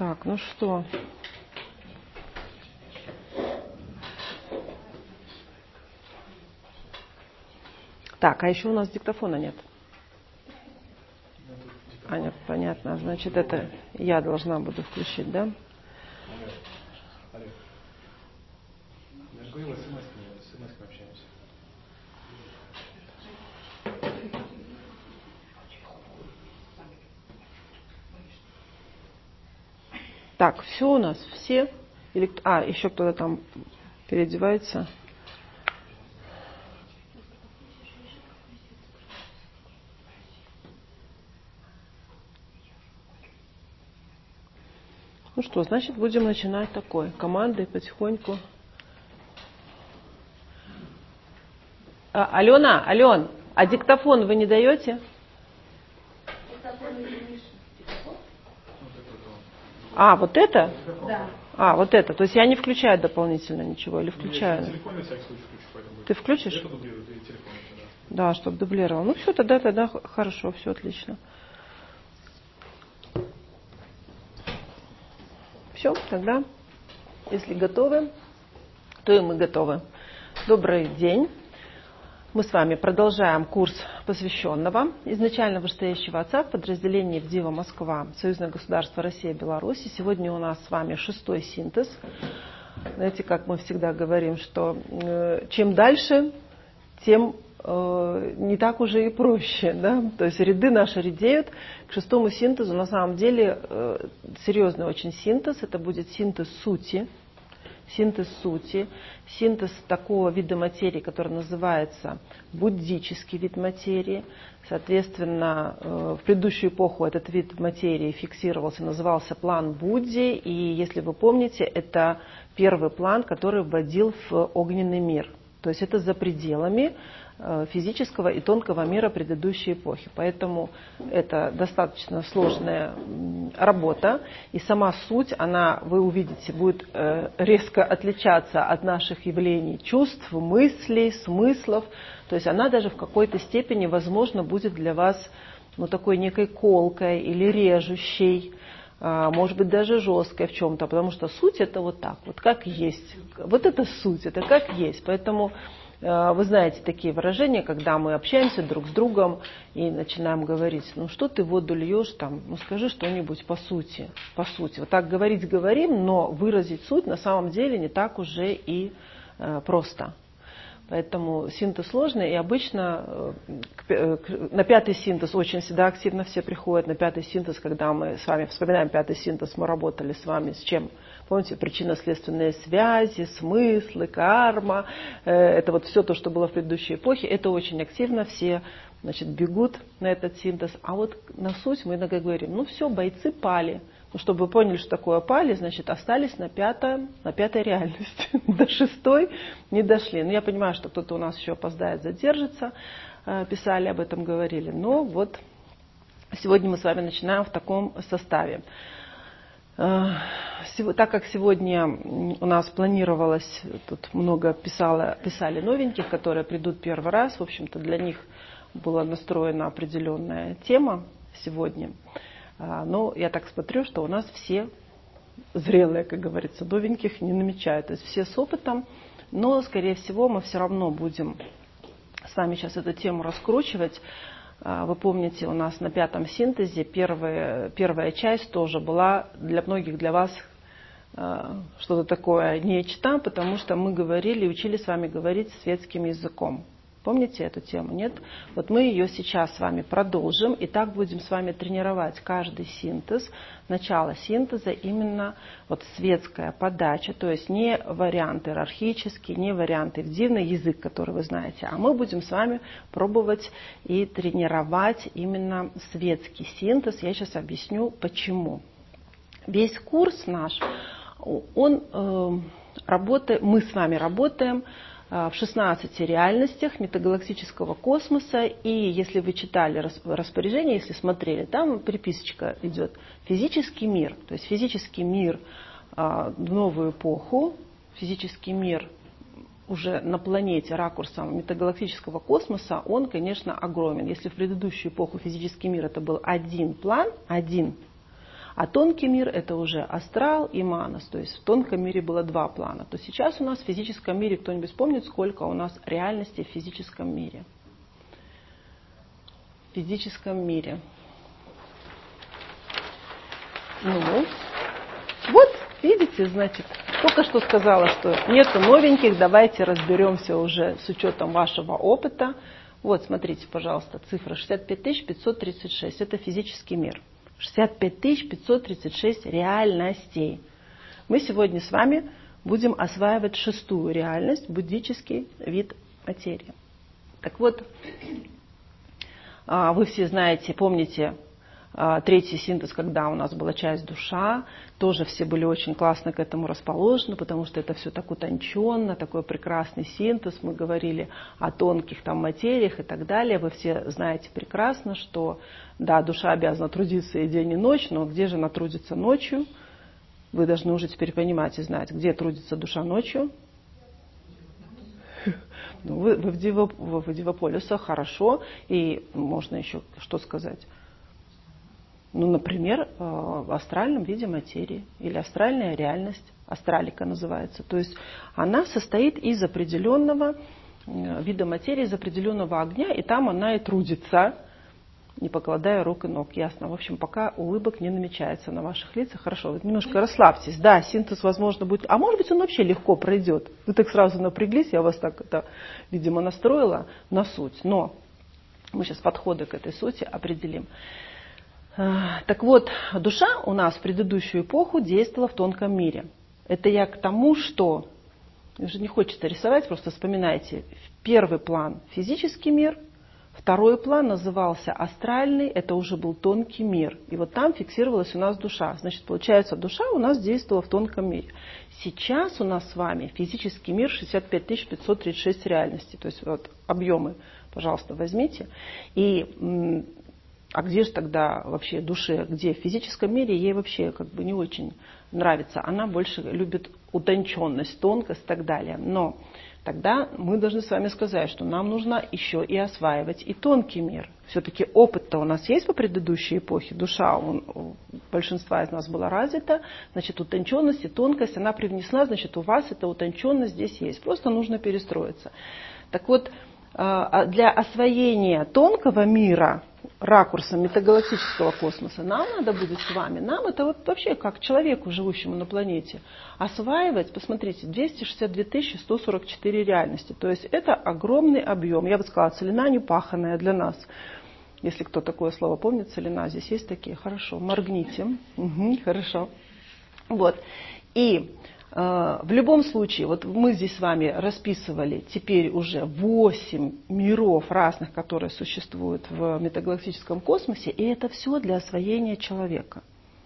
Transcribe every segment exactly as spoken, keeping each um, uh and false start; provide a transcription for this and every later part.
Так, ну что? Так, а еще у нас диктофона нет. Аня, понятно. Значит, это я должна буду включить, да? Я же говорил, смс-ками общаемся. Так, все у нас, все? Или, а, еще кто-то там переодевается? Ну что, значит, будем начинать такой командой потихоньку. А, Алена, Ален, а диктофон вы не даете? А, вот это? Да. А, вот это. То есть я не включаю дополнительно ничего или включаю? Я телефон на всякий случай включу, поэтому... Ты включишь? Я подублирую, и телефон еще, да. Да, чтобы дублировал. Ну все, тогда, тогда хорошо, все отлично. Все, тогда, если готовы, то и мы готовы. Добрый день. Мы с вами продолжаем курс посвященного изначально вышестоящего отца в подразделении ВДИВА Москва, Союзное государство Россия, Беларусь. И сегодня у нас с вами шестой синтез. Знаете, как мы всегда говорим, что э, чем дальше, тем э, не так уже и проще. Да? То есть ряды наши редеют. К шестому синтезу на самом деле э, серьезный очень синтез. Это будет синтез сути. Синтез сути, синтез такого вида материи, который называется буддический вид материи. Соответственно, в предыдущую эпоху этот вид материи фиксировался, назывался план Будди. И, если вы помните, это первый план, который вводил в огненный мир. То есть это за пределами физического и тонкого мира предыдущей эпохи. Поэтому это достаточно сложная работа. И сама суть, она, вы увидите, будет резко отличаться от наших явлений чувств, мыслей, смыслов. То есть она даже в какой-то степени, возможно, будет для вас ну, такой некой колкой или режущей, может быть, даже жесткой в чем-то. Потому что суть это вот так, вот как есть. Вот это суть, это как есть. Поэтому вы знаете такие выражения, когда мы общаемся друг с другом и начинаем говорить, ну что ты воду льешь, там, ну скажи что-нибудь по сути, по сути. Вот так говорить говорим, но выразить суть на самом деле не так уже и э, просто. Поэтому синтез сложный, и обычно э, на пятый синтез очень всегда активно все приходят. На пятый синтез, когда мы с вами вспоминаем пятый синтез, мы работали с вами с чем? Помните, причинно-следственные связи, смыслы, карма. Э, это вот все то, что было в предыдущей эпохе. Это очень активно, все значит, бегут на этот синтез. А вот на суть мы иногда говорим, ну все, бойцы пали. Ну, чтобы вы поняли, что такое пали, значит, остались на, пятом, на пятой реальности. До шестой не дошли. Ну, я понимаю, что кто-то у нас еще опоздает, задержится. Писали об этом, говорили. Но вот сегодня мы с вами начинаем в таком составе. Так как сегодня у нас планировалось, тут много писало, писали новеньких, которые придут первый раз, в общем-то, для них была настроена определенная тема сегодня. Но я так смотрю, что у нас все зрелые, как говорится, новеньких не намечают. То есть все с опытом, но, скорее всего, мы все равно будем с вами сейчас эту тему раскручивать. Вы помните, у нас на пятом синтезе первая, первая часть тоже была для многих, для вас что-то такое нечто, потому что мы говорили, учили с вами говорить светским языком. Помните эту тему, нет? Вот мы ее сейчас с вами продолжим, и так будем с вами тренировать каждый синтез, начало синтеза, именно вот светская подача, то есть не вариант иерархический, не вариант ивдивный язык, который вы знаете, а мы будем с вами пробовать и тренировать именно светский синтез. Я сейчас объясню, почему. Весь курс наш, он э, работает, мы с вами работаем в шестнадцати реальностях метагалактического космоса. И если вы читали распоряжение, если смотрели, там приписочка идет «физический мир». То есть физический мир в новую эпоху, физический мир уже на планете ракурсом метагалактического космоса, он, конечно, огромен. Если в предыдущую эпоху физический мир это был один план, один, А тонкий мир – это уже астрал и манас. То есть в тонком мире было два плана. То сейчас у нас в физическом мире, кто-нибудь помнит, сколько у нас реальностей в физическом мире? В физическом мире. Ну, вот, видите, значит, только что сказала, что нету новеньких, давайте разберемся уже с учетом вашего опыта. Вот, смотрите, пожалуйста, цифра шестьдесят пять тысяч пятьсот тридцать шесть, это физический мир. шестьдесят пять тысяч пятьсот тридцать шесть реальностей. Мы сегодня с вами будем осваивать шестую реальность, буддический вид материи. Так вот, вы все знаете, помните, третий синтез, когда у нас была часть душа, тоже все были очень классно к этому расположены, потому что это все так утонченно, такой прекрасный синтез. Мы говорили о тонких там материях и так далее. Вы все знаете прекрасно, что да, душа обязана трудиться и день, и ночь, но где же она трудится ночью? Вы должны уже теперь понимать и знать, где трудится душа ночью. Ну, вы, вы в, диво, в Дивополисах, хорошо, и можно еще что сказать? Ну, например, в астральном виде материи или астральная реальность, астралика называется. То есть она состоит из определенного вида материи, из определенного огня, и там она и трудится, не покладая рук и ног. Ясно. В общем, пока улыбок не намечается на ваших лицах. Хорошо, вот немножко расслабьтесь. Да, синтез, возможно, будет... А может быть, он вообще легко пройдет. Вы так сразу напряглись, я вас так, это, видимо, настроила на суть. Но мы сейчас подходы к этой сути определим. Так вот, душа у нас в предыдущую эпоху действовала в тонком мире. Это я к тому, что... Уже не хочется рисовать, просто вспоминайте. Первый план – физический мир. Второй план назывался астральный, это уже был тонкий мир. И вот там фиксировалась у нас душа. Значит, получается, душа у нас действовала в тонком мире. Сейчас у нас с вами физический мир шестьдесят пять тысяч пятьсот тридцать шесть реальностей. То есть вот объемы, пожалуйста, возьмите. И... А где же тогда вообще душе, где в физическом мире ей вообще как бы не очень нравится. Она больше любит утонченность, тонкость и так далее. Но тогда мы должны с вами сказать, что нам нужно еще и осваивать и тонкий мир. Все-таки опыт-то у нас есть по предыдущей эпохе. Душа он, у большинства из нас была развита. Значит, утонченность и тонкость она привнесла. Значит, у вас эта утонченность здесь есть. Просто нужно перестроиться. Так вот, для освоения тонкого мира ракурсом метагалактического космоса нам надо будет с вами, нам это вот вообще как человеку, живущему на планете, осваивать, посмотрите, двести шестьдесят две тысячи сто сорок четыре реальности. То есть это огромный объем. Я бы сказала, целина непаханная для нас. Если кто такое слово помнит, целина, здесь есть такие? Хорошо, моргните. Угу, хорошо. Вот. И в любом случае, вот мы здесь с вами расписывали теперь уже восемь миров разных, которые существуют в метагалактическом космосе, и это все для освоения человека.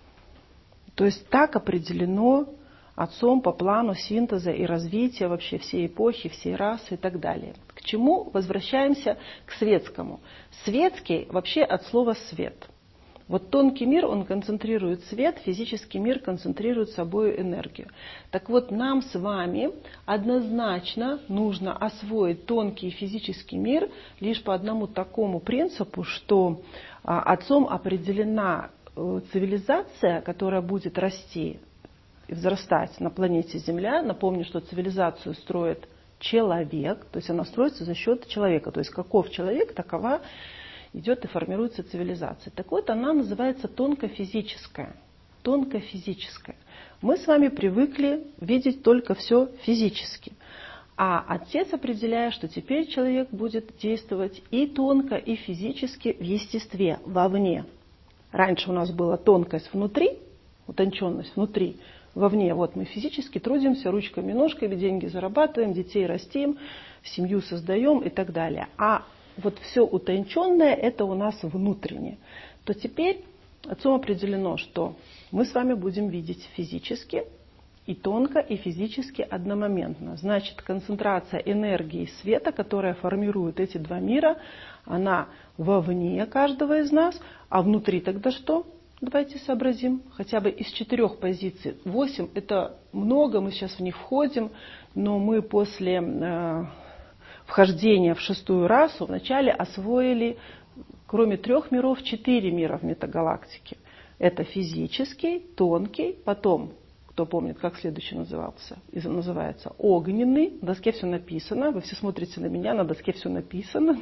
То есть так определено Отцом по плану синтеза и развития вообще всей эпохи, всей расы и так далее. К чему возвращаемся? К светскому. Светский вообще от слова «свет». Вот тонкий мир, он концентрирует свет, физический мир концентрирует собой энергию. Так вот, нам с вами однозначно нужно освоить тонкий физический мир лишь по одному такому принципу, что Отцом определена цивилизация, которая будет расти и взрастать на планете Земля. Напомню, что цивилизацию строит человек, то есть она строится за счет человека. То есть каков человек, такова идет и формируется цивилизация. Так вот, она называется тонкофизическая. Тонкофизическая. Мы с вами привыкли видеть только все физически. А Отец определяет, что теперь человек будет действовать и тонко, и физически в естестве, вовне. Раньше у нас была тонкость внутри, утонченность внутри, вовне. Вот мы физически трудимся ручками, ножками, деньги зарабатываем, детей растим, семью создаем и так далее. А вот все утонченное, это у нас внутреннее. То теперь Отцом определено, что мы с вами будем видеть физически, и тонко, и физически одномоментно. Значит, концентрация энергии света, которая формирует эти два мира, она вовне каждого из нас, а внутри тогда что? Давайте сообразим. Хотя бы из четырех позиций. Восемь – это много, мы сейчас в них входим, но мы после э, вхождения в шестую расу вначале освоили, кроме трех миров, четыре мира в метагалактике. Это физический, тонкий, потом, кто помнит, как следующий назывался, называется огненный. На доске все написано, вы все смотрите на меня, на доске все написано.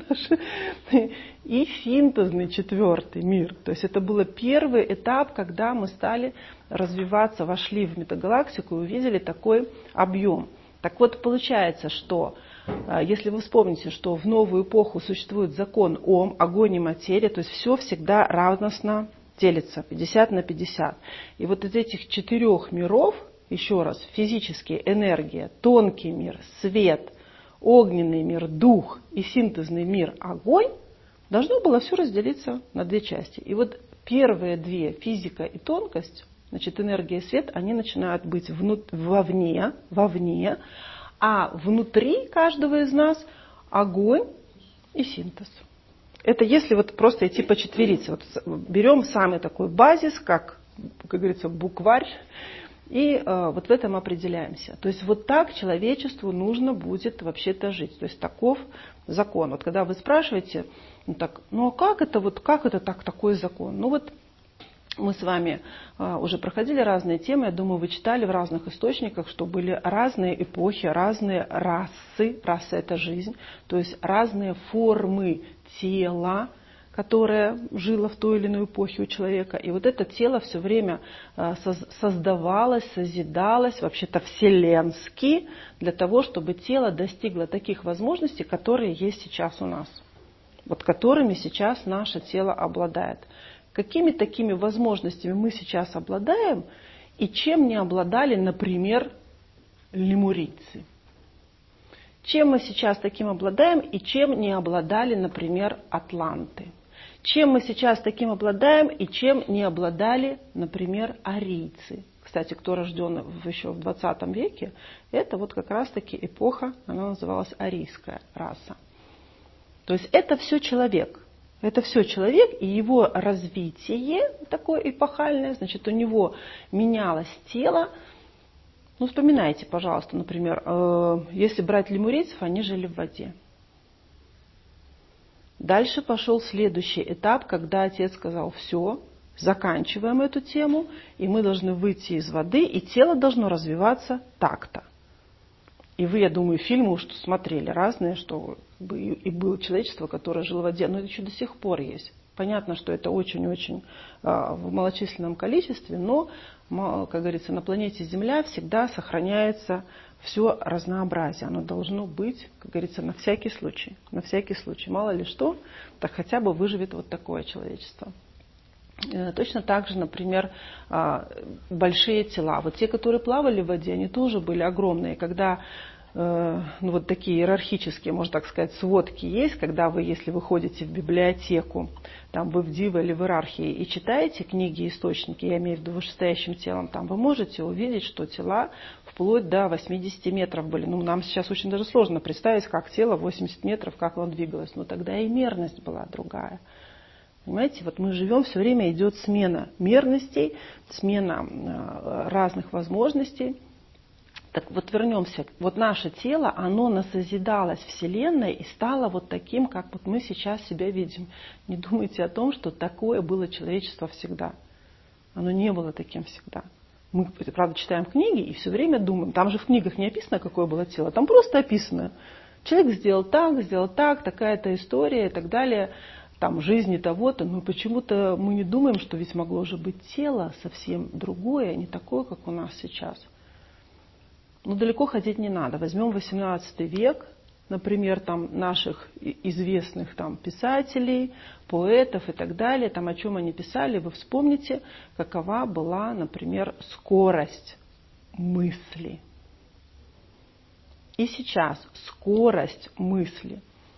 И синтезный четвертый мир. То есть это был первый этап, когда мы стали развиваться, вошли в метагалактику и увидели такой объем. Так вот, получается, что если вы вспомните, что в новую эпоху существует закон Ом, огонь и материя, то есть все всегда равностно делится, пятьдесят на пятьдесят. И вот из этих четырех миров, еще раз, физический, энергия, тонкий мир, свет, огненный мир, дух и синтезный мир, огонь, должно было все разделиться на две части. И вот первые две, физика и тонкость, значит, энергия и свет, они начинают быть внут, вовне, вовне, а внутри каждого из нас огонь и синтез. Это если вот просто идти по четверице. Вот берем самый такой базис, как, как говорится, букварь, и э, вот в этом определяемся. То есть вот так человечеству нужно будет вообще-то жить. То есть таков закон. Вот когда вы спрашиваете, ну, так, ну а как это, вот, как это так, такой закон? Ну вот мы с вами а, уже проходили разные темы, я думаю, вы читали в разных источниках, что были разные эпохи, разные расы, раса — это жизнь, то есть разные формы тела, которое жило в той или иной эпохе у человека. И вот это тело все время а, создавалось, созидалось, вообще-то вселенски, для того, чтобы тело достигло таких возможностей, которые есть сейчас у нас, вот которыми сейчас наше тело обладает. Какими такими возможностями мы сейчас обладаем и чем не обладали, например, лемурийцы? Чем мы сейчас таким обладаем и чем не обладали, например, атланты? Чем мы сейчас таким обладаем и чем не обладали, например, арийцы? Кстати, кто рожден еще в двадцатом веке, это вот как раз-таки эпоха, она называлась арийская раса. То есть это все человек. Это все человек, и его развитие такое эпохальное, значит, у него менялось тело. Ну, вспоминайте, пожалуйста, например, э, если брать лемурийцев, они жили в воде. Дальше пошел следующий этап, когда отец сказал: все, заканчиваем эту тему, и мы должны выйти из воды, и тело должно развиваться так-то. И вы, я думаю, фильмы уж смотрели разные, что и было человечество, которое жило в воде, но это еще до сих пор есть. Понятно, что это очень-очень а, в малочисленном количестве, но, как говорится, на планете Земля всегда сохраняется все разнообразие. Оно должно быть, как говорится, на всякий случай. На всякий случай. Мало ли что, так хотя бы выживет вот такое человечество. Точно так же, например, большие тела. Вот те, которые плавали в воде, они тоже были огромные. Когда ну, вот такие иерархические, можно так сказать, сводки есть, когда вы, если вы ходите в библиотеку, там вы в диве или в иерархии и читаете книги, источники, я имею в виду вышестоящим телом, там вы можете увидеть, что тела вплоть до восьмидесяти метров были. Ну, нам сейчас очень даже сложно представить, как тело восемьдесят метров, как оно двигалось. Но тогда и мерность была другая. Понимаете, вот мы живем, все время идет смена мерностей, смена разных возможностей. Так вот вернемся. Вот наше тело, оно насозидалось Вселенной и стало вот таким, как вот мы сейчас себя видим. Не думайте о том, что такое было человечество всегда. Оно не было таким всегда. Мы, правда, читаем книги и все время думаем. Там же в книгах не описано, какое было тело. Там просто описано. Человек сделал так, сделал так, такая-то история и так далее. Там жизни того-то, но почему-то мы не думаем, что ведь могло же быть тело совсем другое, не такое, как у нас сейчас. Но далеко ходить не надо. Возьмем восемнадцатый век, например, там наших известных там писателей, поэтов и так далее, там о чем они писали, вы вспомните, какова была, например, скорость мысли. И сейчас скорость мысли.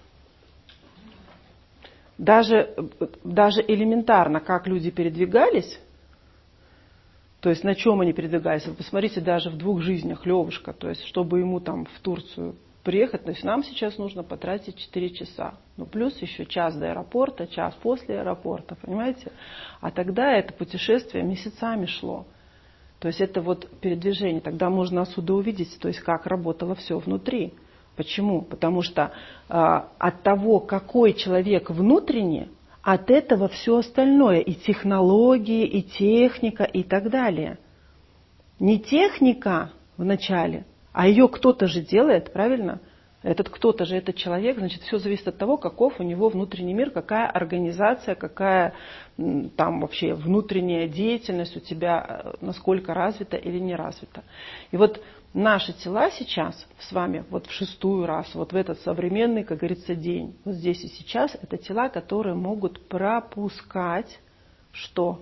Даже, даже элементарно, как люди передвигались, то есть на чем они передвигались. Вы посмотрите, даже в двух жизнях Левушка, то есть чтобы ему там в Турцию приехать, то есть нам сейчас нужно потратить четыре часа. Ну плюс еще час до аэропорта, час после аэропорта, понимаете? А тогда это путешествие месяцами шло. То есть это вот передвижение. Тогда можно отсюда увидеть, то есть как работало все внутри. Почему? Потому что э, от того, какой человек внутренне, от этого все остальное, и технологии, и техника, и так далее. Не техника вначале, а ее кто-то же делает, правильно? Этот кто-то же, этот человек, значит, все зависит от того, каков у него внутренний мир, какая организация, какая там вообще внутренняя деятельность у тебя, насколько развита или не развита. И вот наши тела сейчас с вами, вот в шестую раз, вот в этот современный, как говорится, день, вот здесь и сейчас, это тела, которые могут пропускать что?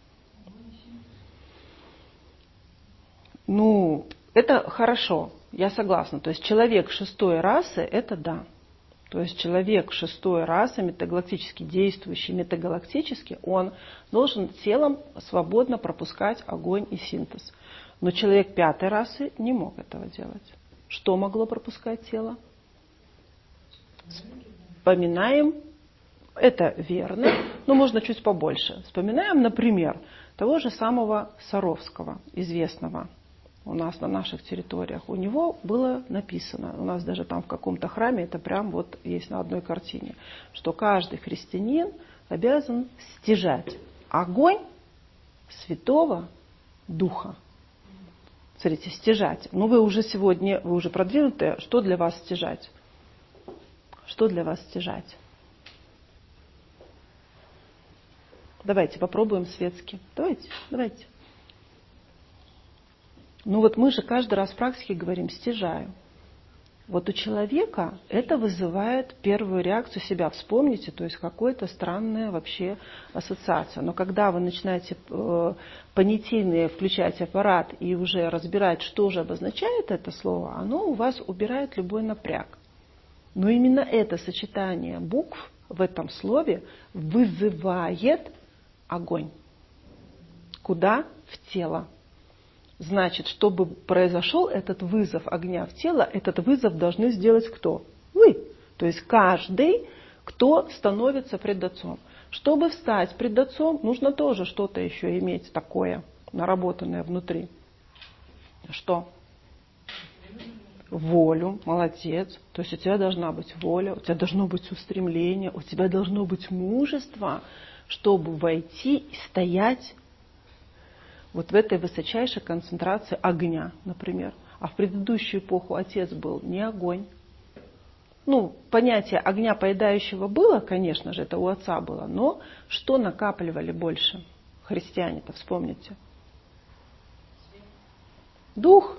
Ну, это хорошо. Я согласна. То есть человек шестой расы – это да. То есть человек шестой расы, метагалактически действующий, метагалактически, он должен телом свободно пропускать огонь и синтез. Но человек пятой расы не мог этого делать. Что могло пропускать тело? Вспоминаем, это верно, но можно чуть побольше. Вспоминаем, например, того же самого Саровского, известного у нас на наших территориях. У него было написано, у нас даже там в каком-то храме, это прям вот есть на одной картине, что каждый христианин обязан стяжать огонь Святого Духа. Смотрите, стяжать. Ну вы уже сегодня, вы уже продвинутые, что для вас стяжать? Что для вас стяжать? Давайте попробуем светски. Давайте, давайте. Ну вот мы же каждый раз в практике говорим «стяжаю». Вот у человека это вызывает первую реакцию себя. Вспомните, то есть какая-то странная вообще ассоциация. Но когда вы начинаете э, понятийные включать аппарат и уже разбирать, что же обозначает это слово, оно у вас убирает любой напряг. Но именно это сочетание букв в этом слове вызывает огонь. Куда? В тело. Значит, чтобы произошел этот вызов огня в тело, этот вызов должны сделать кто? Вы. То есть каждый, кто становится пред Отцом. Чтобы встать пред Отцом, нужно тоже что-то еще иметь такое, наработанное внутри. Что? Волю. Молодец. То есть у тебя должна быть воля, у тебя должно быть устремление, у тебя должно быть мужество, чтобы войти и стоять вот в этой высочайшей концентрации огня, например. А в предыдущую эпоху Отец был не огонь. Ну, понятие огня поедающего было, конечно же, это у Отца было, но что накапливали больше христиане-то, вспомните? Дух.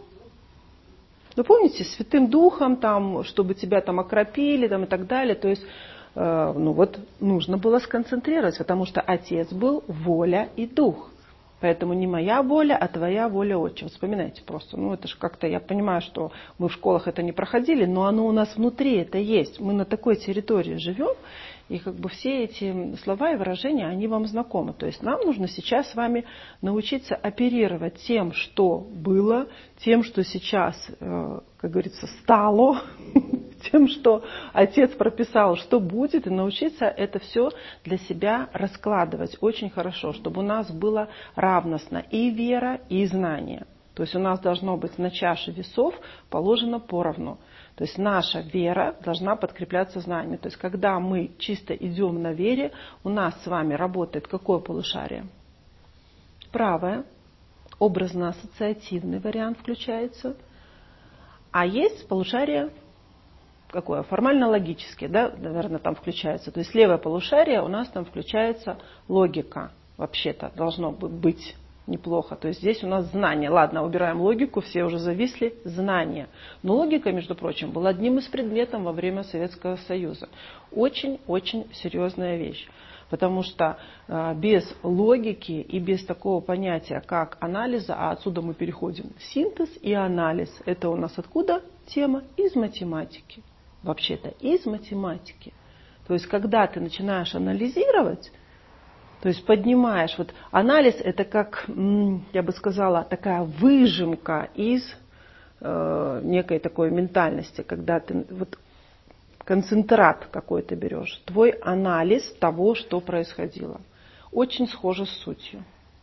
Вы помните, Святым Духом, там, чтобы тебя там окропили там, и так далее. То есть, э, ну вот, нужно было сконцентрировать, потому что Отец был воля и Дух. Поэтому не моя воля, а твоя воля, Отче. Вспоминайте просто. Ну, это же как-то, я понимаю, что мы в школах это не проходили, но оно у нас внутри, это есть. Мы на такой территории живем, и как бы все эти слова и выражения, они вам знакомы. То есть нам нужно сейчас с вами научиться оперировать тем, что было, тем, что сейчас, как говорится, стало, тем, что Отец прописал, что будет, и научиться это все для себя раскладывать очень хорошо, чтобы у нас было равностно и вера, и знание. То есть у нас должно быть на чаше весов положено поровну. То есть наша вера должна подкрепляться знанием. То есть когда мы чисто идем на вере, у нас с вами работает какое полушарие? Правое. Образно-ассоциативный вариант включается. А есть полушарие какое? Формально-логическое, да, наверное, там включается. То есть левое полушарие у нас там включается логика. Вообще-то должно быть неплохо. То есть здесь у нас знание. Ладно, убираем логику, все уже зависли. Знание. Но логика, между прочим, была одним из предметов во время Советского Союза. Очень-очень серьезная вещь. Потому что э, без логики и без такого понятия, как анализа, а отсюда мы переходим в синтез и анализ. Это у нас откуда тема? Из математики. Вообще-то из математики. То есть когда ты начинаешь анализировать, то есть поднимаешь, вот анализ это как, я бы сказала, такая выжимка из э, некой такой ментальности, когда ты вот концентрат какой-то берешь, твой анализ того, что происходило. Очень схоже с сутью.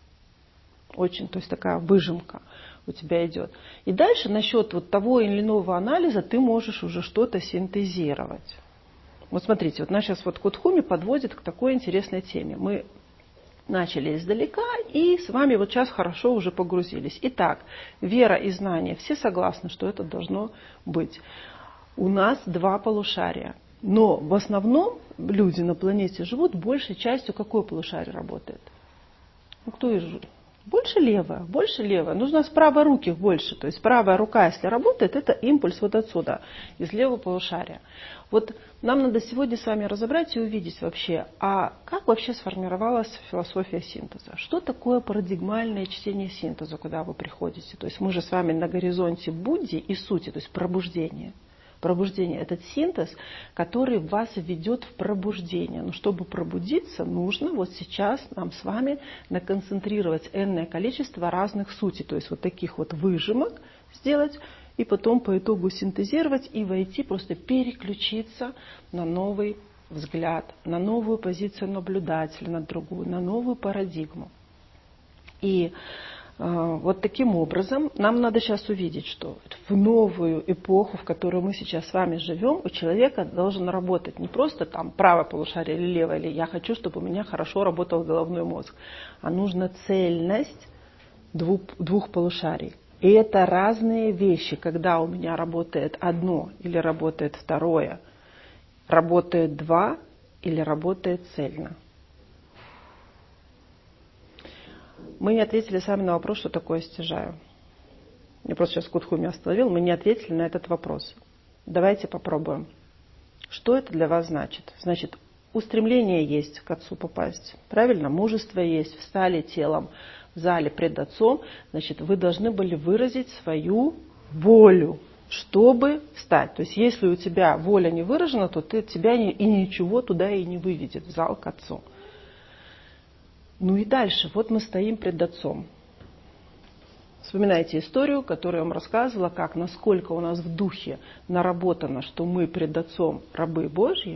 Очень, то есть такая выжимка у тебя идет. И дальше насчет вот того или иного анализа ты можешь уже что-то синтезировать. Вот смотрите, вот нас сейчас вот Кутхуми подводит к такой интересной теме. Мы начали издалека и с вами вот сейчас хорошо уже погрузились. Итак, вера и знание. Все согласны, что это должно быть. У нас два полушария. Но в основном люди на планете живут большей частью. Какое полушарие работает? Ну, кто и живет? Больше левое, больше левое. Нужно с праворуких больше. То есть правая рука, если работает, это импульс вот отсюда, из левого полушария. Вот нам надо сегодня с вами разобрать и увидеть вообще, а как вообще сформировалась философия синтеза? Что такое парадигмальное чтение синтеза, куда вы приходите? То есть мы же с вами на горизонте Будди и сути, то есть пробуждения. Пробуждение – этот синтез, который вас ведет в пробуждение. Но чтобы пробудиться, нужно вот сейчас нам с вами наконцентрировать энное количество разных сутей. То есть вот таких вот выжимок сделать, и потом по итогу синтезировать и войти, просто переключиться на новый взгляд, на новую позицию наблюдателя, на другую, на новую парадигму. И вот таким образом нам надо сейчас увидеть, что в новую эпоху, в которую мы сейчас с вами живем, у человека должен работать не просто там правое полушарие или левое, или я хочу, чтобы у меня хорошо работал головной мозг, а нужна цельность двух, двух полушарий. И это разные вещи, когда у меня работает одно или работает второе, работает два или работает цельно. Мы не ответили сами на вопрос, что такое стяжаю. Я просто сейчас Кутхуми остановил, мы не ответили на этот вопрос. Давайте попробуем. Что это для вас значит? Значит, устремление есть к Отцу попасть. Правильно? Мужество есть, встали телом в зале пред Отцом. Значит, вы должны были выразить свою волю, чтобы встать. То есть, если у тебя воля не выражена, то ты, тебя и ничего туда и не выведет в зал к Отцу. Ну и дальше, вот мы стоим пред Отцом. Вспоминайте историю, которую я вам рассказывала, как, насколько у нас в духе наработано, что мы пред Отцом рабы Божьи,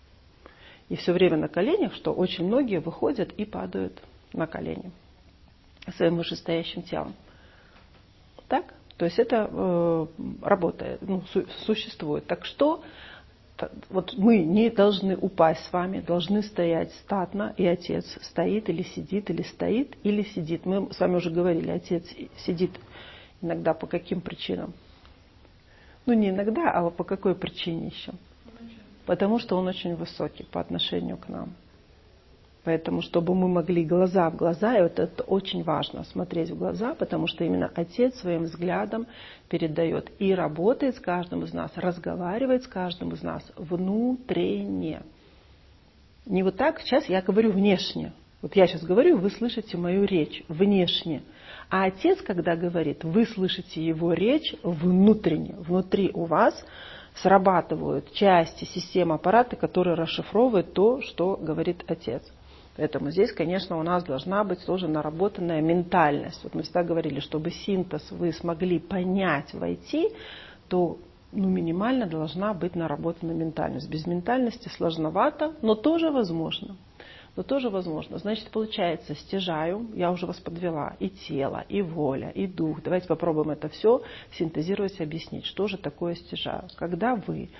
и все время на коленях, что очень многие выходят и падают на колени своим вышестоящим телом. Так? То есть это э, работает, ну, су- существует. Так что вот мы не должны упасть с вами, должны стоять статно, и Отец стоит или сидит, или стоит, или сидит. Мы с вами уже говорили, Отец сидит иногда по каким причинам? Ну не иногда, а по какой причине еще? Потому что Он очень высокий по отношению к нам. Поэтому, чтобы мы могли глаза в глаза, и вот это очень важно, смотреть в глаза, потому что именно Отец своим взглядом передает и работает с каждым из нас, разговаривает с каждым из нас внутренне. Не вот так, сейчас я говорю внешне. Вот я сейчас говорю, вы слышите мою речь внешне. А Отец, когда говорит, вы слышите Его речь внутренне. Внутри у вас срабатывают части системы аппарата, которые расшифровывают то, что говорит Отец. Поэтому здесь, конечно, у нас должна быть тоже наработанная ментальность. Вот мы всегда говорили, чтобы синтез вы смогли понять, войти, то ну, минимально должна быть наработана ментальность. Без ментальности сложновато, но тоже возможно. Но тоже возможно. Значит, получается, стяжаю, я уже вас подвела, и тело, и воля, и дух. Давайте попробуем это все синтезировать и объяснить, что же такое стяжаю. Когда вы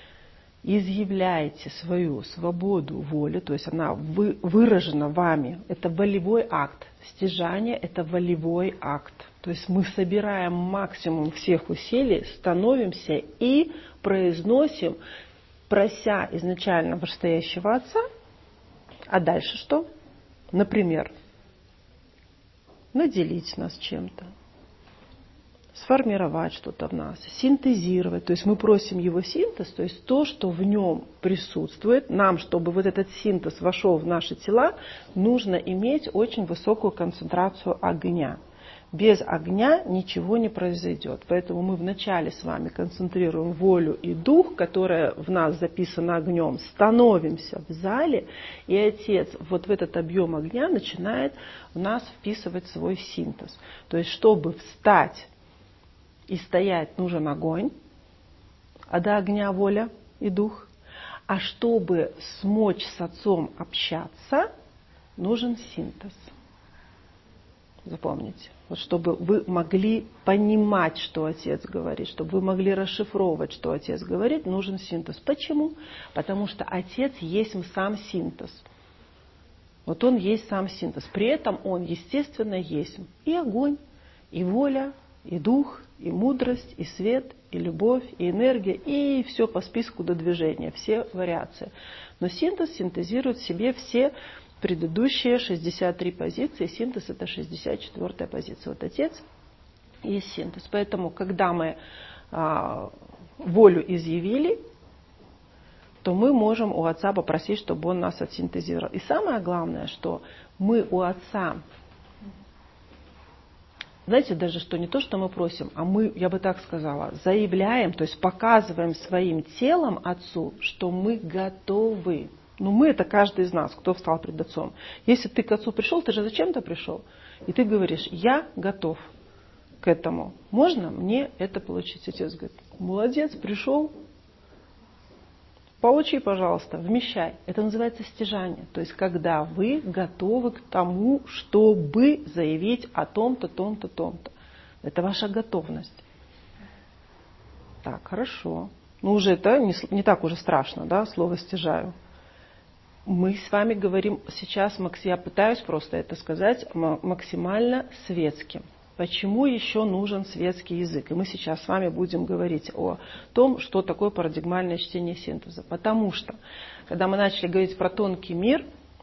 изъявляете свою свободу воли, то есть она вы, выражена вами, это волевой акт. Стяжание – это волевой акт. То есть мы собираем максимум всех усилий, становимся и произносим, прося изначально вышестоящего Отца, а дальше что? Например, наделить нас чем-то, сформировать что-то в нас, синтезировать. То есть мы просим Его синтез, то есть то, что в нем присутствует. Нам, чтобы вот этот синтез вошел в наши тела, нужно иметь очень высокую концентрацию огня. Без огня ничего не произойдет. Поэтому мы вначале с вами концентрируем волю и дух, которое в нас записано огнем, становимся в зале, и Отец вот в этот объем огня начинает в нас вписывать свой синтез. То есть, чтобы встать и стоять, нужен огонь, а до огня воля и дух. А чтобы смочь с Отцом общаться, нужен синтез. запомните. Вот чтобы вы могли понимать, что Отец говорит, чтобы вы могли расшифровывать, что Отец говорит, нужен синтез. Почему? Потому что Отец есть сам синтез. Вот Он есть сам синтез. При этом Он, естественно, есть и огонь, и воля, и дух, и мудрость, и свет, и любовь, и энергия, и все по списку до движения, все вариации. Но синтез синтезирует в себе все предыдущие шестьдесят три позиции. Синтез — это шестьдесят четвёртая позиция. Вот Отец есть синтез. Поэтому, когда мы а, волю изъявили, то мы можем у Отца попросить, чтобы Он нас отсинтезировал. И самое главное, что мы у Отца, знаете, даже что не то, что мы просим, а мы, я бы так сказала, заявляем, то есть показываем своим телом Отцу, что мы готовы. Ну, мы — это каждый из нас, кто встал пред Отцом. Если ты к Отцу пришел, ты же зачем-то пришел. И ты говоришь: я готов к этому. Можно мне это получить? Отец говорит: молодец, пришел. Получи, пожалуйста, вмещай. Это называется стяжание. То есть, когда вы готовы к тому, чтобы заявить о том-то, том-то, том-то. Это ваша готовность. Так, хорошо. Ну, уже это не, не так уже страшно, да, слово «стяжаю». Мы с вами говорим сейчас, я пытаюсь просто это сказать максимально светским. Почему еще нужен светский язык? И мы сейчас с вами будем говорить о том, что такое парадигмальное чтение синтеза. Потому что, когда мы начали говорить про тонкий мир,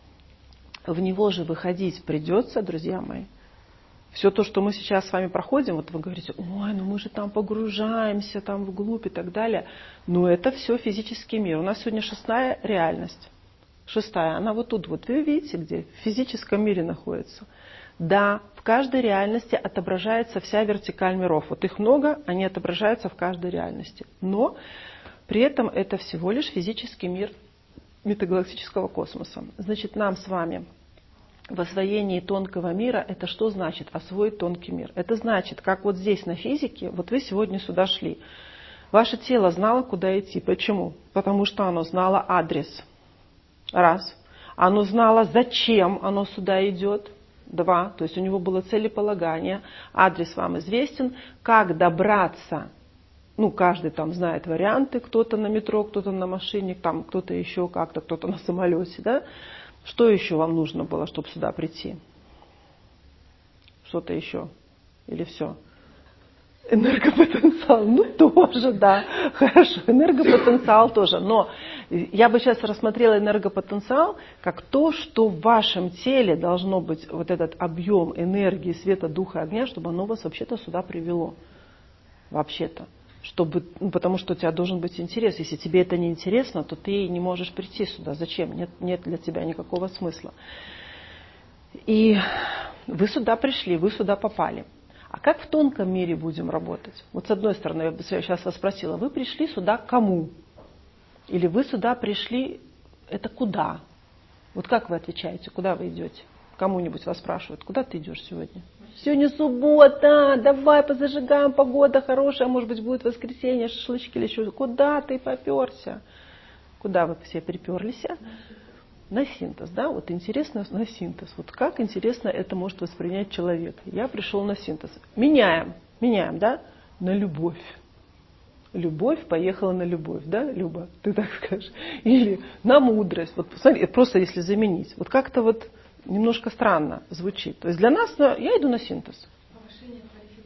в него же выходить придется, друзья мои. Все то, что мы сейчас с вами проходим, вот вы говорите: ой, ну мы же там погружаемся там вглубь и так далее. Но это все физический мир. У нас сегодня шестая реальность. Шестая, она вот тут, вот вы видите, где в физическом мире находится. Да, в каждой реальности отображается вся вертикаль миров. Вот их много, они отображаются в каждой реальности. Но при этом это всего лишь физический мир метагалактического космоса. Значит, нам с вами в освоении тонкого мира, это что значит освоить тонкий мир? Это значит, как вот здесь на физике, вот вы сегодня сюда шли. Ваше тело знало, куда идти. Почему? Потому что оно знало адрес. Раз. Оно знало, зачем оно сюда идет. Два. То есть у него было целеполагание. Адрес вам известен. Как добраться? Ну, каждый там знает варианты. Кто-то на метро, кто-то на машине, там кто-то еще как-то, кто-то на самолете. Да? Что еще вам нужно было, чтобы сюда прийти? Что-то еще? Или все? Энергопотенциал, ну тоже, да, хорошо, энергопотенциал тоже, но я бы сейчас рассмотрела энергопотенциал как то, что в вашем теле должно быть вот этот объем энергии, света, духа, огня, чтобы оно вас вообще-то сюда привело, вообще-то, чтобы, ну, потому что у тебя должен быть интерес, если тебе это не интересно, то ты не можешь прийти сюда, зачем, нет, нет для тебя никакого смысла. И вы сюда пришли, вы сюда попали. А как в тонком мире будем работать? Вот с одной стороны, я бы сейчас вас спросила, вы пришли сюда к кому? Или вы сюда пришли, это куда? Вот как вы отвечаете, куда вы идете? Кому-нибудь вас спрашивают, куда ты идешь сегодня? Сегодня суббота, давай позажигаем, погода хорошая, может быть будет воскресенье, шашлычки или еще. Куда ты поперся? Куда вы все приперлись? На синтез, да, вот интересно на синтез. Вот как интересно это может воспринять человек. Я пришел на синтез. Меняем, меняем, да, на любовь. Любовь поехала на любовь, да, Люба, ты так скажешь. Или на мудрость. Вот смотри, просто если заменить. Вот как-то вот немножко странно звучит. То есть для нас, я иду на синтез. Повышение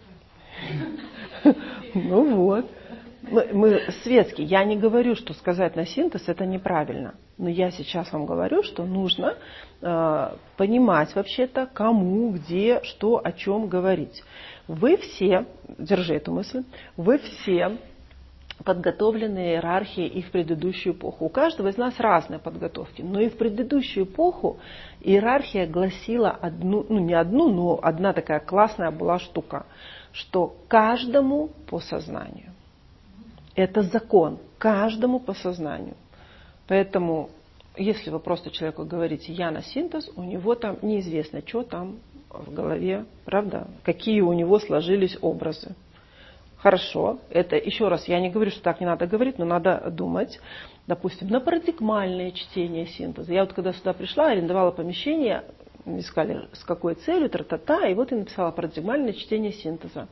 квалификации. Ну вот. Мы, мы светские. Я не говорю, что сказать на синтез это неправильно. Но я сейчас вам говорю, что нужно э, понимать вообще-то, кому, где, что, о чем говорить. Вы все, держи эту мысль, вы все подготовленные иерархии и в предыдущую эпоху. У каждого из нас разные подготовки. Но и в предыдущую эпоху иерархия гласила одну, ну не одну, но одна такая классная была штука, что каждому по сознанию. Это закон, каждому по сознанию. Поэтому, если вы просто человеку говорите «я на синтез», у него там неизвестно, что там в голове, правда, какие у него сложились образы. Хорошо, это еще раз, я не говорю, что так не надо говорить, но надо думать, допустим, на парадигмальное чтение синтеза. Я вот когда сюда пришла, арендовала помещение, искали с какой целью, тра-та-та, и вот я написала парадигмальное чтение синтеза.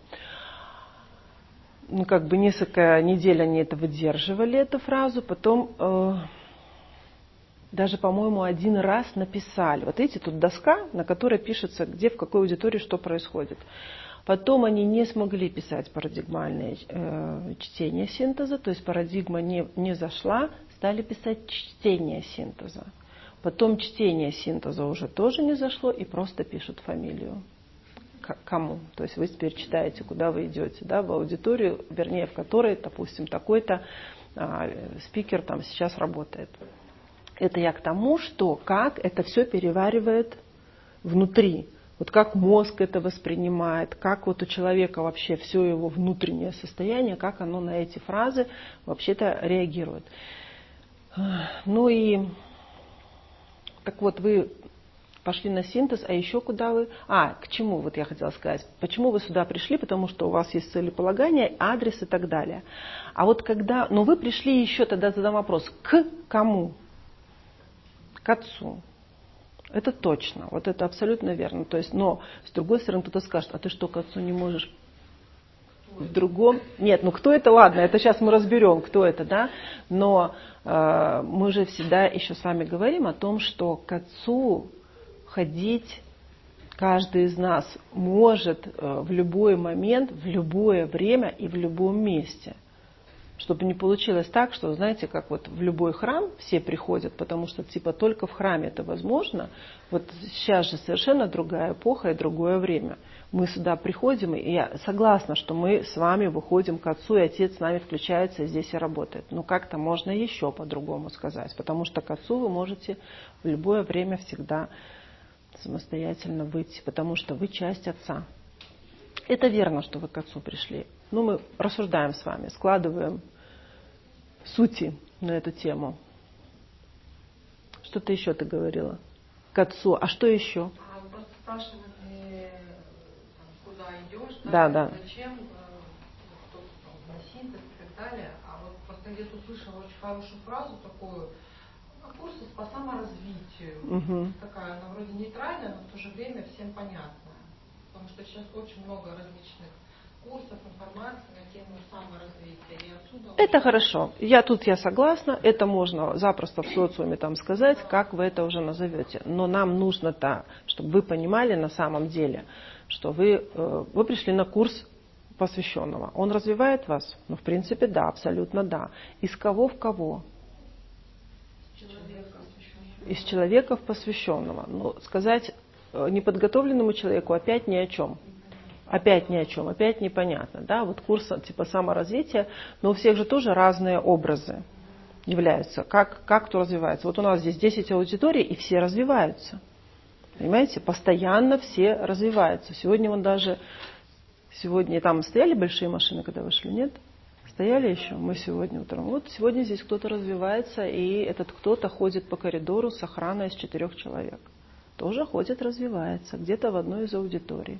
Ну, как бы несколько недель они это выдерживали, эту фразу, потом э, даже, по-моему, один раз написали. Вот видите, тут доска, на которой пишется, где, в какой аудитории что происходит. Потом они не смогли писать парадигмальное э, чтение синтеза, то есть парадигма не, не зашла, стали писать чтение синтеза. Потом чтение синтеза уже тоже не зашло, и просто пишут фамилию. К- кому? То есть вы теперь читаете, куда вы идете, да, в аудиторию, вернее, в которой, допустим, такой-то а, спикер там сейчас работает. Это я к тому, что как это все переваривает внутри. Вот как мозг это воспринимает, как вот у человека вообще все его внутреннее состояние, как оно на эти фразы вообще-то реагирует. Ну и так вот вы пошли на синтез, а еще куда вы? А, к чему вот я хотела сказать. Почему вы сюда пришли? Потому что у вас есть целеполагание, адрес и так далее. А вот когда, ну вы пришли еще, тогда задам вопрос, к кому? К отцу. Это точно, вот это абсолютно верно. То есть, но с другой стороны кто-то скажет, а ты что, к отцу не можешь в другом? Нет, ну кто это, ладно, это сейчас мы разберем, кто это, да. Но э, мы же всегда еще с вами говорим о том, что к отцу ходить каждый из нас может э, в любой момент, в любое время и в любом месте. Чтобы не получилось так, что, знаете, как вот в любой храм все приходят, потому что типа только в храме это возможно. Вот сейчас же совершенно другая эпоха и другое время. Мы сюда приходим, и я согласна, что мы с вами выходим к Отцу, и Отец с нами включается и здесь и работает. Но как-то можно еще по-другому сказать, потому что к Отцу вы можете в любое время всегда самостоятельно выйти, потому что вы часть Отца. Это верно, что вы к Отцу пришли. Ну, мы рассуждаем с вами, складываем сути на эту тему. Что-то еще ты говорила? К Отцу. А что еще? А вы просто спрашивали, куда идешь, да, да. зачем, кто на синтез и так далее. А вот просто где-то услышала очень хорошую фразу такую, курсы по саморазвитию. Угу. Такая, она вроде нейтральная, но в то же время всем понятная. Потому что сейчас очень много различных курсов, информации на тему саморазвития. И отсюда это уже... хорошо. Я тут я согласна. Это можно запросто в социуме там сказать, да. Как вы это уже назовете. Но нам нужно-то, чтобы вы понимали на самом деле, что вы, вы пришли на курс посвященного. Он развивает вас? Ну, в принципе, да, абсолютно да. Из кого в кого? Из человека в посвященного. Но сказать неподготовленному человеку опять ни о чем. Опять ни о чем, опять непонятно. Да? Вот курс типа саморазвития, но у всех же тоже разные образы являются. Как, как кто развивается. Вот у нас здесь десять аудиторий, и все развиваются. Понимаете? Постоянно все развиваются. Сегодня вон даже... Сегодня там стояли большие машины, когда вышли, нет? Стояли еще? Мы сегодня утром. Вот сегодня здесь кто-то развивается, и этот кто-то ходит по коридору с охраной из четырех человек. Тоже ходит, развивается, где-то в одной из аудиторий.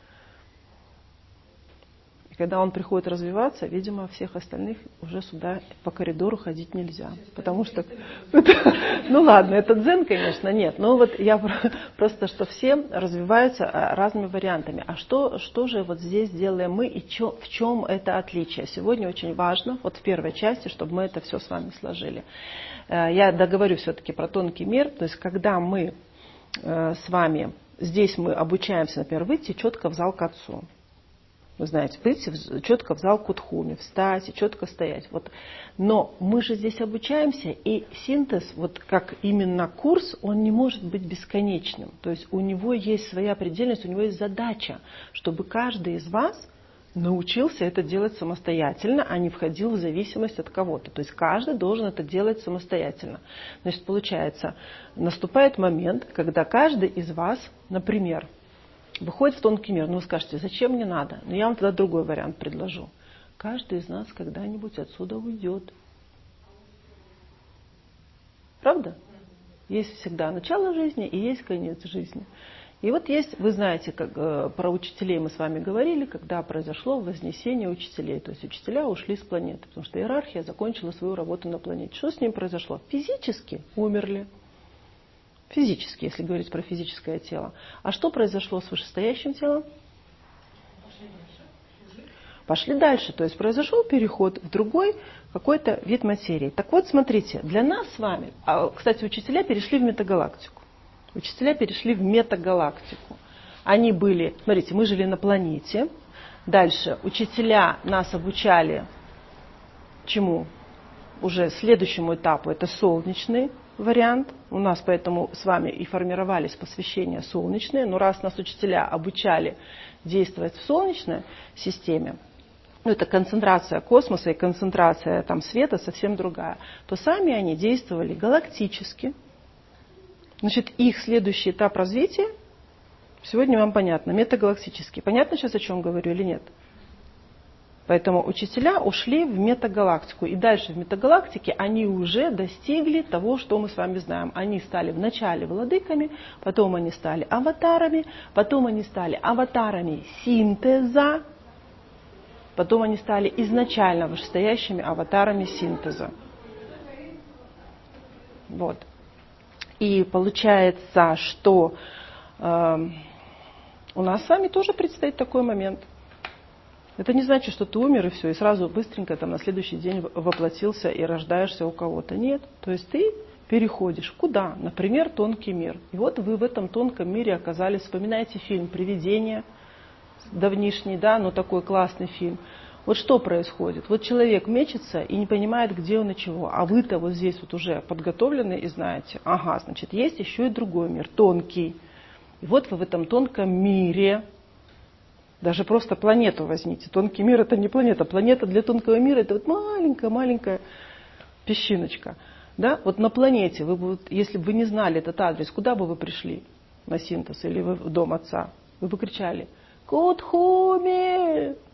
И когда он приходит развиваться, видимо, всех остальных уже сюда по коридору ходить нельзя. Потому что... Ну ладно, это дзен, конечно, нет. Но вот я просто, что все развиваются разными вариантами. А что, что же вот здесь делаем мы и чё, в чем это отличие? Сегодня очень важно, вот в первой части, чтобы мы это все с вами сложили. Я договорю все-таки про тонкий мир. То есть, когда мы с вами, здесь мы обучаемся, например, выйти четко в зал к Отцу. Вы знаете, выйти в, четко в зал к Кудхуме, встать и четко стоять. Вот. Но мы же здесь обучаемся, и синтез, вот как именно курс, он не может быть бесконечным. То есть у него есть своя предельность, у него есть задача, чтобы каждый из вас научился это делать самостоятельно, а не входил в зависимость от кого-то. То есть каждый должен это делать самостоятельно. Значит, получается, наступает момент, когда каждый из вас, например, выходит в тонкий мир. Ну, вы скажете, зачем мне надо? Но я вам тогда другой вариант предложу. Каждый из нас когда-нибудь отсюда уйдет. Правда? Есть всегда начало жизни и есть конец жизни. И вот есть, вы знаете, как, э, про учителей мы с вами говорили, когда произошло вознесение учителей. То есть учителя ушли с планеты, потому что иерархия закончила свою работу на планете. Что с ним произошло? Физически умерли. Физически, если говорить про физическое тело. А что произошло с вышестоящим телом? Пошли дальше. То есть произошел переход в другой какой-то вид материи. Так вот, смотрите, для нас с вами, а, кстати, учителя перешли в метагалактику. Учителя перешли в метагалактику. Они были, смотрите, мы жили на планете. Дальше учителя нас обучали чему? Уже следующему этапу, это солнечный вариант. У нас поэтому с вами и формировались посвящения солнечные. Но раз нас учителя обучали действовать в солнечной системе, ну, это концентрация космоса и концентрация там, света совсем другая, то сами они действовали галактически. Значит, их следующий этап развития, сегодня вам понятно, метагалактический. Понятно сейчас, о чем говорю или нет? Поэтому учителя ушли в метагалактику. И дальше в метагалактике они уже достигли того, что мы с вами знаем. Они стали вначале владыками, потом они стали аватарами, потом они стали аватарами синтеза, потом они стали изначально вышестоящими аватарами синтеза. Вот. И получается, что э, у нас с вами тоже предстоит такой момент. Это не значит, что ты умер и все, и сразу быстренько там, на следующий день воплотился и рождаешься у кого-то. Нет. То есть ты переходишь куда? Например, тонкий мир. И вот вы в этом тонком мире оказались. Вспоминайте фильм «Привидение», давнишний, да, но такой классный фильм. Вот что происходит? Вот человек мечется и не понимает, где он и чего. А вы-то вот здесь вот уже подготовлены и знаете, ага, значит, есть еще и другой мир, тонкий. И вот вы в этом тонком мире, даже просто планету возьмите. Тонкий мир — это не планета. Планета для тонкого мира — это вот маленькая-маленькая песчиночка. Да? Вот на планете, вы бы, если бы вы не знали этот адрес, куда бы вы пришли? На синтез или вы в дом отца? Вы бы кричали: «Кутхуми!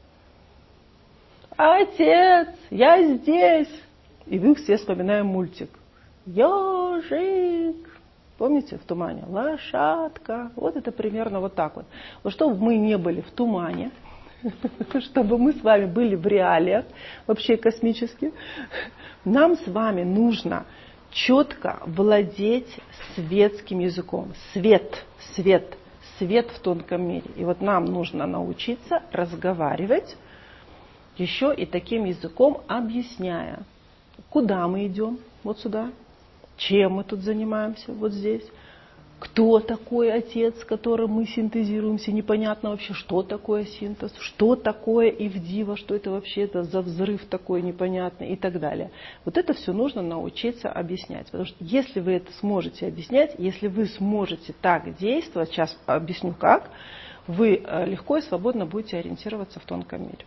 Отец, я здесь!» И мы все вспоминаем мультик. «Ежик!» Помните, в тумане? «Лошадка!» Вот это примерно вот так вот. Вот чтобы мы не были в тумане, чтобы мы с вами были в реалиях, вообще космически, нам с вами нужно четко владеть светским языком. Свет, свет, свет в тонком мире. И вот нам нужно научиться разговаривать еще и таким языком, объясняя, куда мы идем, вот сюда, чем мы тут занимаемся, вот здесь, кто такой отец, с которым мы синтезируемся, непонятно вообще, что такое синтез, что такое Ивдива, что это вообще это за взрыв такой непонятный и так далее. Вот это все нужно научиться объяснять, потому что если вы это сможете объяснять, если вы сможете так действовать, сейчас объясню как, вы легко и свободно будете ориентироваться в тонком мире.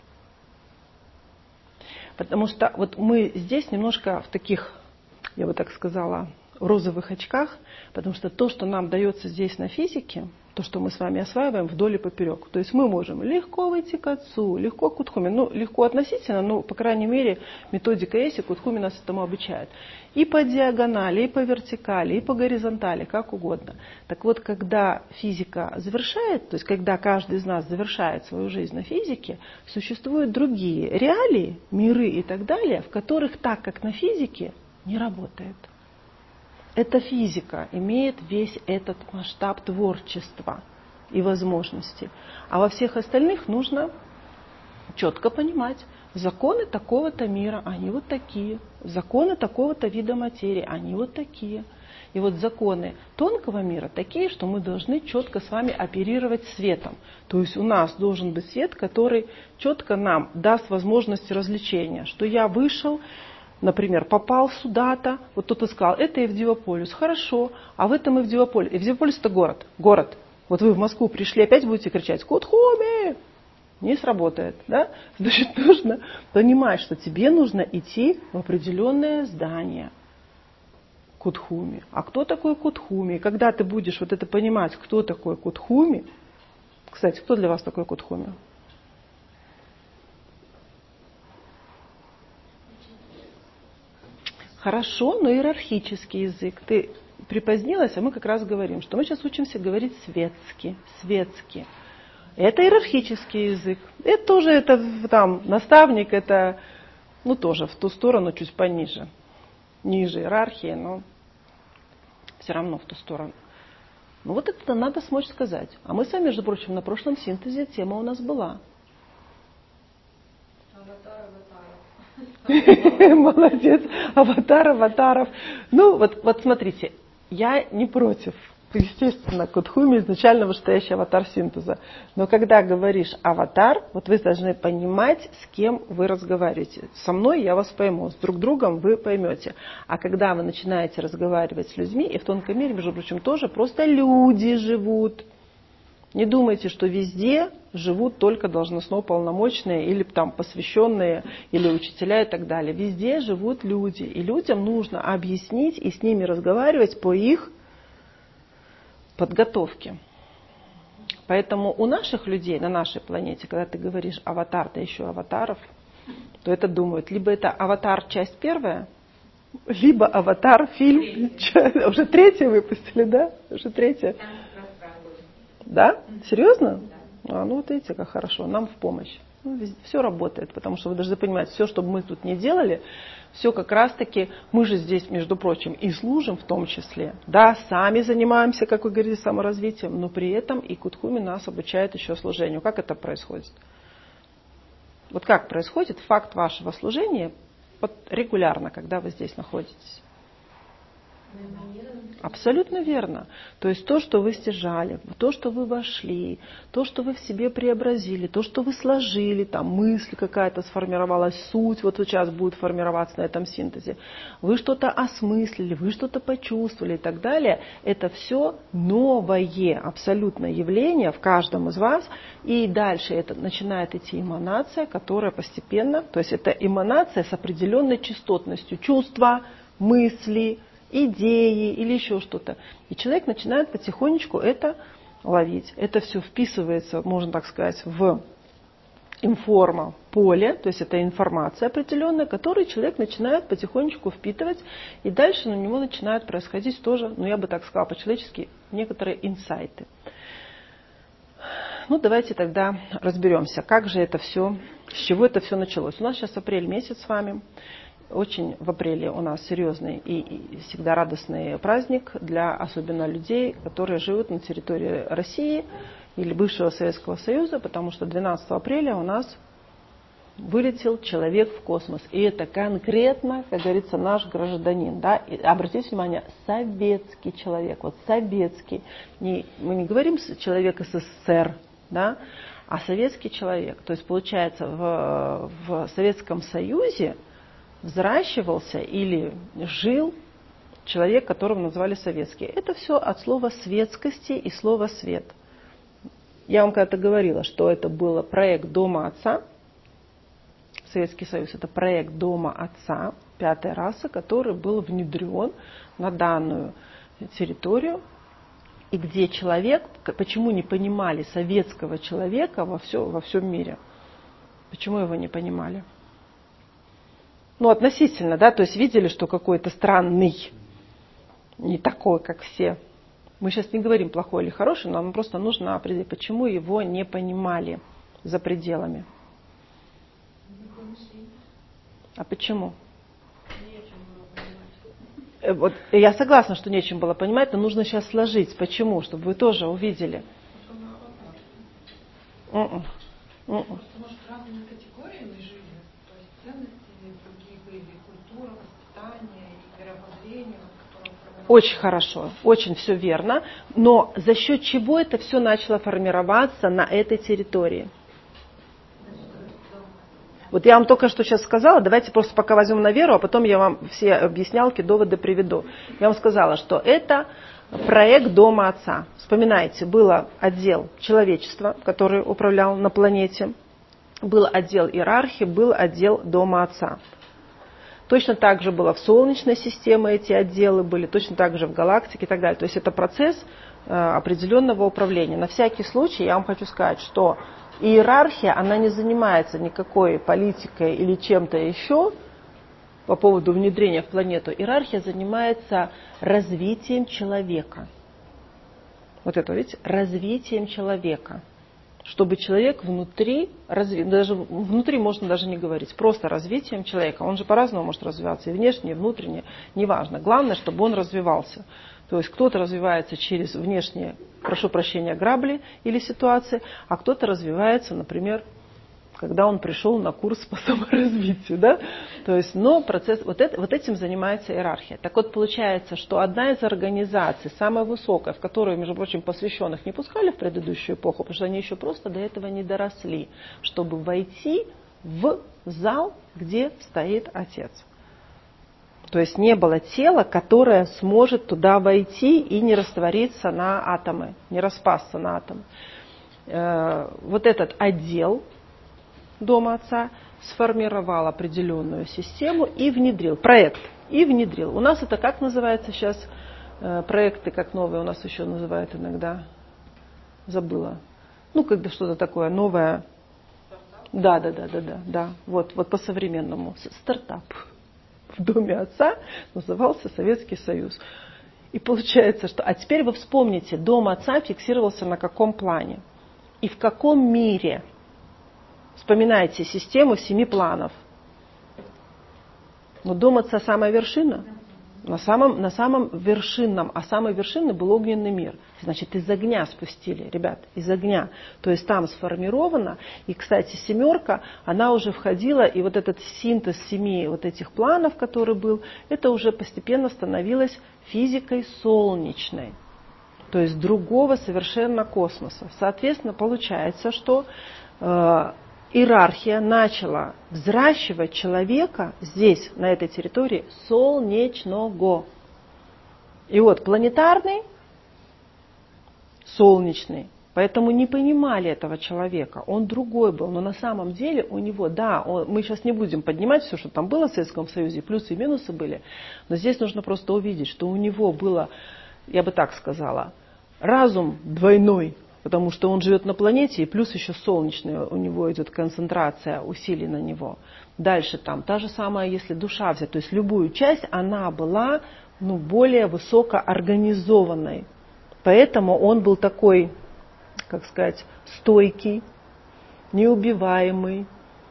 Потому что вот мы здесь немножко в таких, я бы так сказала, розовых очках, потому что то, что нам дается здесь на физике, то, что мы с вами осваиваем вдоль и поперек. То есть мы можем легко выйти к отцу, легко к Кутхуми, ну, легко относительно, но, по крайней мере, методика есть, и Кутхуми нас этому обучает. И по диагонали, и по вертикали, и по горизонтали, как угодно. Так вот, когда физика завершает, то есть когда каждый из нас завершает свою жизнь на физике, существуют другие реалии, миры и так далее, в которых так, как на физике, не работает. Эта физика имеет весь этот масштаб творчества и возможностей. А во всех остальных нужно четко понимать, законы такого-то мира, они вот такие. Законы такого-то вида материи, они вот такие. И вот законы тонкого мира такие, что мы должны четко с вами оперировать светом. То есть у нас должен быть свет, который четко нам даст возможность развлечения. Что я вышел, например, попал сюда-то, вот кто-то сказал, это Эвдивополис, хорошо, а в этом Эвдивополис. Эвдивополис — это город, город. Вот вы в Москву пришли, опять будете кричать «Кутхуми!» Не сработает, да? Значит, нужно понимать, что тебе нужно идти в определенное здание Кутхуми. А кто такой Кутхуми? И когда ты будешь вот это понимать, кто такой Кутхуми, кстати, кто для вас такой Кутхуми? Хорошо, но иерархический язык. Ты припозднилась, а мы как раз говорим, что мы сейчас учимся говорить светски, светски. Это иерархический язык. Это тоже это там наставник, это ну тоже в ту сторону чуть пониже, ниже иерархии, но все равно в ту сторону. Ну вот это надо смочь сказать. А мы с вами, между прочим, на прошлом синтезе тема у нас была. Молодец. Аватар, аватаров. Ну, вот, вот смотрите, я не против, естественно, Кудхуми изначально вышестоящий аватар синтеза. Но когда говоришь аватар, вот вы должны понимать, с кем вы разговариваете. Со мной я вас пойму, с друг другом вы поймете. А когда вы начинаете разговаривать с людьми, и в тонком мире, между прочим, тоже просто люди живут. Не думайте, что везде живут только должностно-полномочные или там посвященные, или учителя и так далее. Везде живут люди. И людям нужно объяснить и с ними разговаривать по их подготовке. Поэтому у наших людей на нашей планете, когда ты говоришь аватар, да еще аватаров, то это думают, либо это аватар часть первая, либо аватар фильм. Уже третья выпустили, да? Уже третья. Да? Серьезно? Да. А, ну вот видите, как хорошо, нам в помощь. Ну, везде, все работает, потому что вы должны понимать, все, что бы мы тут не делали, все как раз-таки, мы же здесь, между прочим, и служим в том числе. Да, сами занимаемся, как вы говорите, саморазвитием, но при этом и Кудхуми нас обучает еще служению. Как это происходит? Вот как происходит факт вашего служения вот регулярно, когда вы здесь находитесь? Абсолютно верно. То есть то, что вы стяжали, то, что вы вошли, то, что вы в себе преобразили, то, что вы сложили, там мысль какая-то сформировалась, суть вот сейчас будет формироваться на этом синтезе, вы что-то осмыслили, вы что-то почувствовали и так далее, это все новое абсолютно явление в каждом из вас, и дальше это начинает идти эманация, которая постепенно, то есть это эманация с определенной частотностью, чувства, мысли, идеи или еще что-то. И человек начинает потихонечку это ловить. Это все вписывается, можно так сказать, в информополе, то есть это информация определенная, которую человек начинает потихонечку впитывать, и дальше на него начинают происходить тоже, ну я бы так сказала по-человечески, некоторые инсайты. Ну давайте тогда разберемся, как же это все, с чего это все началось. У нас сейчас апрель месяц с вами. Очень в апреле у нас серьезный и, и всегда радостный праздник для особенно людей, которые живут на территории России или бывшего Советского Союза, потому что двенадцатого апреля у нас вылетел человек в космос. И это конкретно, как говорится, наш гражданин. Да? И обратите внимание, советский человек. Вот советский. Не, мы не говорим человек СССР, да? А советский человек. То есть получается в, в Советском Союзе взращивался или жил человек, которого назвали советский. Это все от слова светскости и слова свет. Я вам когда-то говорила, что это был проект Дома Отца. Советский Союз — это проект Дома Отца, пятой расы, который был внедрен на данную территорию, и где человек, почему не понимали советского человека во, все, во всем мире? Почему его не понимали? Ну, относительно, да, то есть видели, что какой-то странный, не такой, как все. Мы сейчас не говорим плохой или хороший, но нам просто нужно определить, почему его не понимали за пределами. А почему? Вот, я согласна, что нечем было понимать, но нужно сейчас сложить. Почему? Чтобы вы тоже увидели. Mm-mm. Mm-mm. Потому что разными категориями жили, то есть ценности другие были, культура, воспитание, мировоззрение. Очень хорошо, очень все верно. Но за счет чего это все начало формироваться на этой территории? Вот я вам только что сейчас сказала, давайте просто пока возьмем на веру, а потом я вам все объяснялки, доводы приведу. Я вам сказала, что это проект Дома Отца. Вспоминайте, был отдел человечества, который управлял на планете, был отдел иерархии, был отдел Дома Отца. Точно так же было в Солнечной системе, эти отделы были, точно так же в галактике и так далее. То есть это процесс определенного управления. На всякий случай я вам хочу сказать, что иерархия, она не занимается никакой политикой или чем-то еще по поводу внедрения в планету. Иерархия занимается развитием человека. Вот это, видите, развитием человека. чтобы человек внутри, разви... даже внутри можно даже не говорить, просто развитием человека. Он же по-разному может развиваться, и внешне, и внутренне, неважно. Главное, чтобы он развивался. То есть кто-то развивается через внешние, прошу прощения, грабли или ситуации, а кто-то развивается, например, когда он пришел на курс по саморазвитию. Да? То есть, но процесс, вот, это, вот этим занимается иерархия. Так вот, получается, что одна из организаций, самая высокая, в которую, между прочим, посвященных не пускали в предыдущую эпоху, потому что они еще просто до этого не доросли, чтобы войти в зал, где стоит Отец. То есть не было тела, которое сможет туда войти и не раствориться на атомы, не распасться на атомы. Вот этот отдел Дома Отца сформировал определенную систему и внедрил, проект, и внедрил. У нас это как называется сейчас, проекты, как новые у нас еще называют иногда, забыла. Ну, когда что-то такое новое. Да, да, да, да, да, да. Вот, вот по-современному. Стартап в Доме Отца назывался Советский Союз. И получается, что... А теперь вы вспомните, Дом Отца фиксировался на каком плане? И в каком мире? Вспоминайте систему семи планов. Но Дом Отца самая вершина. На самом, на самом вершинном, а самой вершиной был огненный мир. Значит, из огня спустили, ребят, из огня. То есть там сформировано, и, кстати, семерка, она уже входила, и вот этот синтез семи вот этих планов, который был, это уже постепенно становилось физикой солнечной. То есть другого совершенно космоса. Соответственно, получается, что э, иерархия начала взращивать человека здесь, на этой территории, солнечного. И вот планетарный, солнечный. Поэтому не понимали этого человека. Он другой был. Но на самом деле у него, да, он, мы сейчас не будем поднимать все, что там было в Советском Союзе, плюсы и минусы были. Но здесь нужно просто увидеть, что у него было, я бы так сказала, разум двойной. Потому что он живет на планете, и плюс еще солнечная у него идет концентрация усилий на него. Дальше там та же самая, если душа взять, то есть любую часть, она была ну, более высокоорганизованной. Поэтому он был такой, как сказать, стойкий, неубиваемый.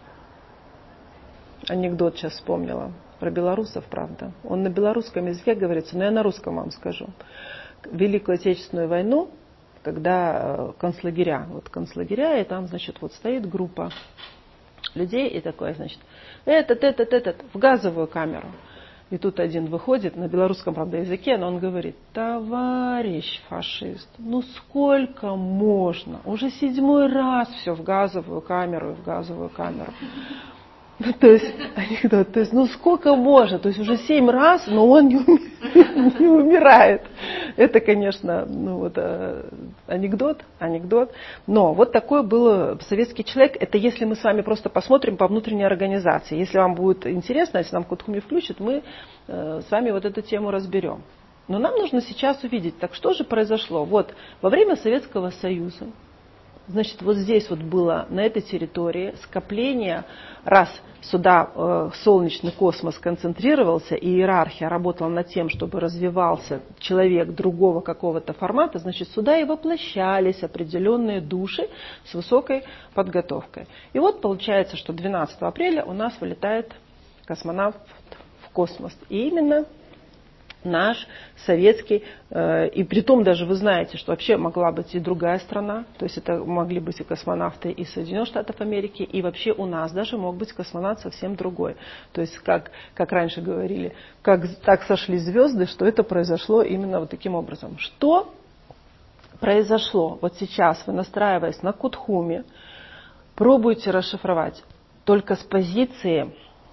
Анекдот сейчас вспомнила про белорусов, правда. Он на белорусском языке говорится, но я на русском вам скажу. Великую Отечественную войну, когда концлагеря, вот концлагеря, и там, значит, вот стоит группа людей, и такое, значит, этот, этот, этот, в газовую камеру. И тут один выходит, на белорусском, правда, языке, но он говорит: товарищ фашист, ну сколько можно? Уже седьмой раз все в газовую камеру, в газовую камеру. Ну, то есть, анекдот, то есть, ну сколько можно? То есть уже семь раз, но он не, уми, не умирает. Это, конечно, ну вот анекдот, анекдот. Но вот такой был советский человек. Это если мы с вами просто посмотрим по внутренней организации. Если вам будет интересно, если нам Кутхуми включит, мы с вами вот эту тему разберем. Но нам нужно сейчас увидеть, так что же произошло? Вот во время Советского Союза, значит, вот здесь вот было, на этой территории, скопление, раз сюда э, солнечный космос концентрировался, и иерархия работала над тем, чтобы развивался человек другого какого-то формата, значит, сюда и воплощались определенные души с высокой подготовкой. И вот получается, что двенадцатого апреля у нас вылетает космонавт в космос. И именно наш советский, э, и притом даже вы знаете, что вообще могла быть и другая страна, то есть это могли быть и космонавты из Соединенных Штатов Америки, и вообще у нас даже мог быть космонавт совсем другой. То есть, как, как раньше говорили, как, так сошли звезды, что это произошло именно вот таким образом. Что произошло? Вот сейчас вы, настраиваясь на Кутхуми, пробуйте расшифровать только с позиции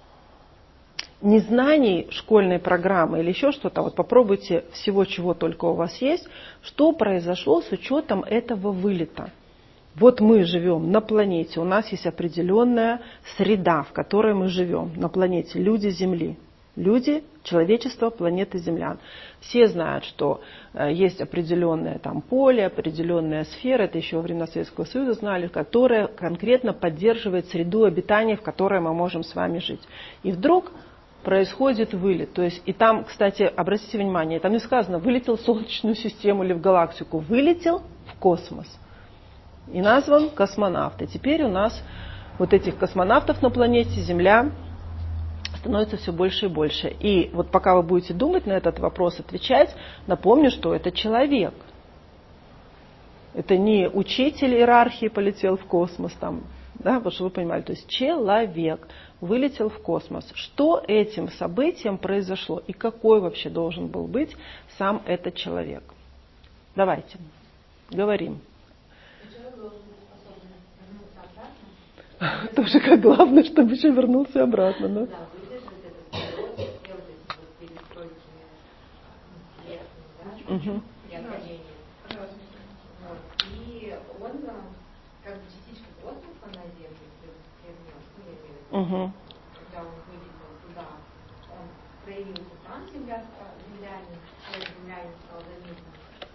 незнаний школьной программы или еще что-то, вот попробуйте всего, чего только у вас есть, что произошло с учетом этого вылета. Вот мы живем на планете, у нас есть определенная среда, в которой мы живем, на планете, люди Земли. Люди, человечество, планеты Землян. Все знают, что есть определенное там поле, определенная сфера, это еще во времена Советского Союза знали, которая конкретно поддерживает среду обитания, в которой мы можем с вами жить. И вдруг происходит вылет. То есть, и там, кстати, обратите внимание, там не сказано, вылетел в Солнечную систему или в галактику, вылетел в космос. и назван космонавт. И теперь у нас вот этих космонавтов на планете Земля становится все больше и больше. И вот пока вы будете думать на этот вопрос, отвечать, напомню, что это человек. Это не учитель иерархии полетел в космос, там, да, вот что вы понимали. То есть человек вылетел в космос. Что этим событием произошло и какой вообще должен был быть сам этот человек? Давайте, говорим. Тоже как главное, чтобы еще вернулся обратно. Да? Угу. И он как бы частичка космоса на Землю привнес, угу. когда он вылетел туда, он проявился там, земля, землянин, землянин стал заметным,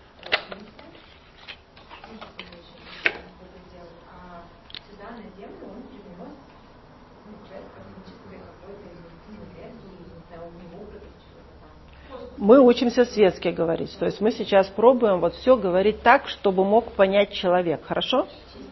а сюда на Землю он привнес ну, часть космической какой-то энергии, не знаю, огневого чего-то там. Мы учимся светски говорить, то есть мы сейчас пробуем вот все говорить так, чтобы мог понять человек, хорошо?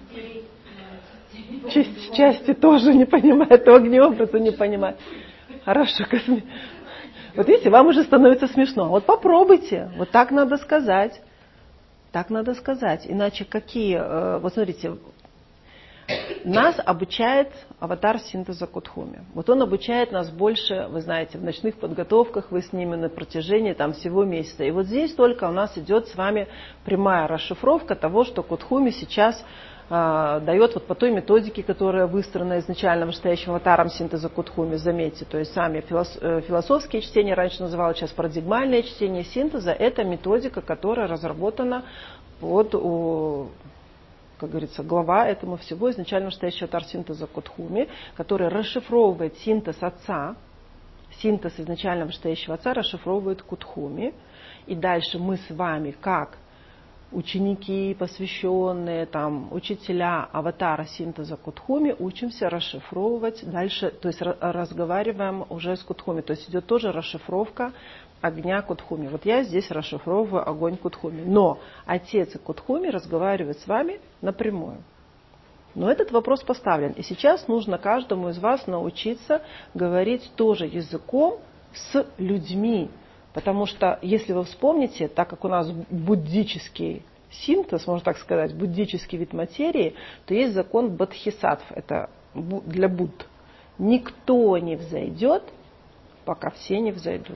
Части, части тоже не понимает, огнеобраза не понимает. Хорошо, косми... Вот видите, вам уже становится смешно. Вот попробуйте, вот так надо сказать, так надо сказать, иначе какие, вот смотрите, нас обучает аватар синтеза Кутхуми. Вот он обучает нас больше, вы знаете, в ночных подготовках, вы с ними на протяжении там всего месяца. И вот здесь только у нас идет с вами прямая расшифровка того, что Кутхуми сейчас э, дает вот по той методике, которая выстроена изначально вышестоящим аватаром синтеза Кутхуми, заметьте. То есть сами филос, э, философские чтения, раньше называлось, сейчас парадигмальное чтение синтеза, это методика, которая разработана под... У, как говорится, глава этому всего, изначально вышестоящий аватар синтеза Кутхуми, который расшифровывает синтез отца, синтез изначально вышестоящего отца расшифровывает Кутхуми, и дальше мы с вами, как ученики, посвященные, там, учителя аватара синтеза Кутхуми, учимся расшифровывать дальше, то есть разговариваем уже с Кутхуми, то есть идет тоже расшифровка огня Кутхуми. Вот я здесь расшифровываю огонь Кутхуми. Но отец и Кутхуми разговаривают с вами напрямую. Но этот вопрос поставлен. И сейчас нужно каждому из вас научиться говорить тоже языком с людьми. Потому что, если вы вспомните, так как у нас буддический синтез, можно так сказать, буддический вид материи, то есть закон бодхисаттв, это для Будд. Никто не взойдет, пока все не взойдут.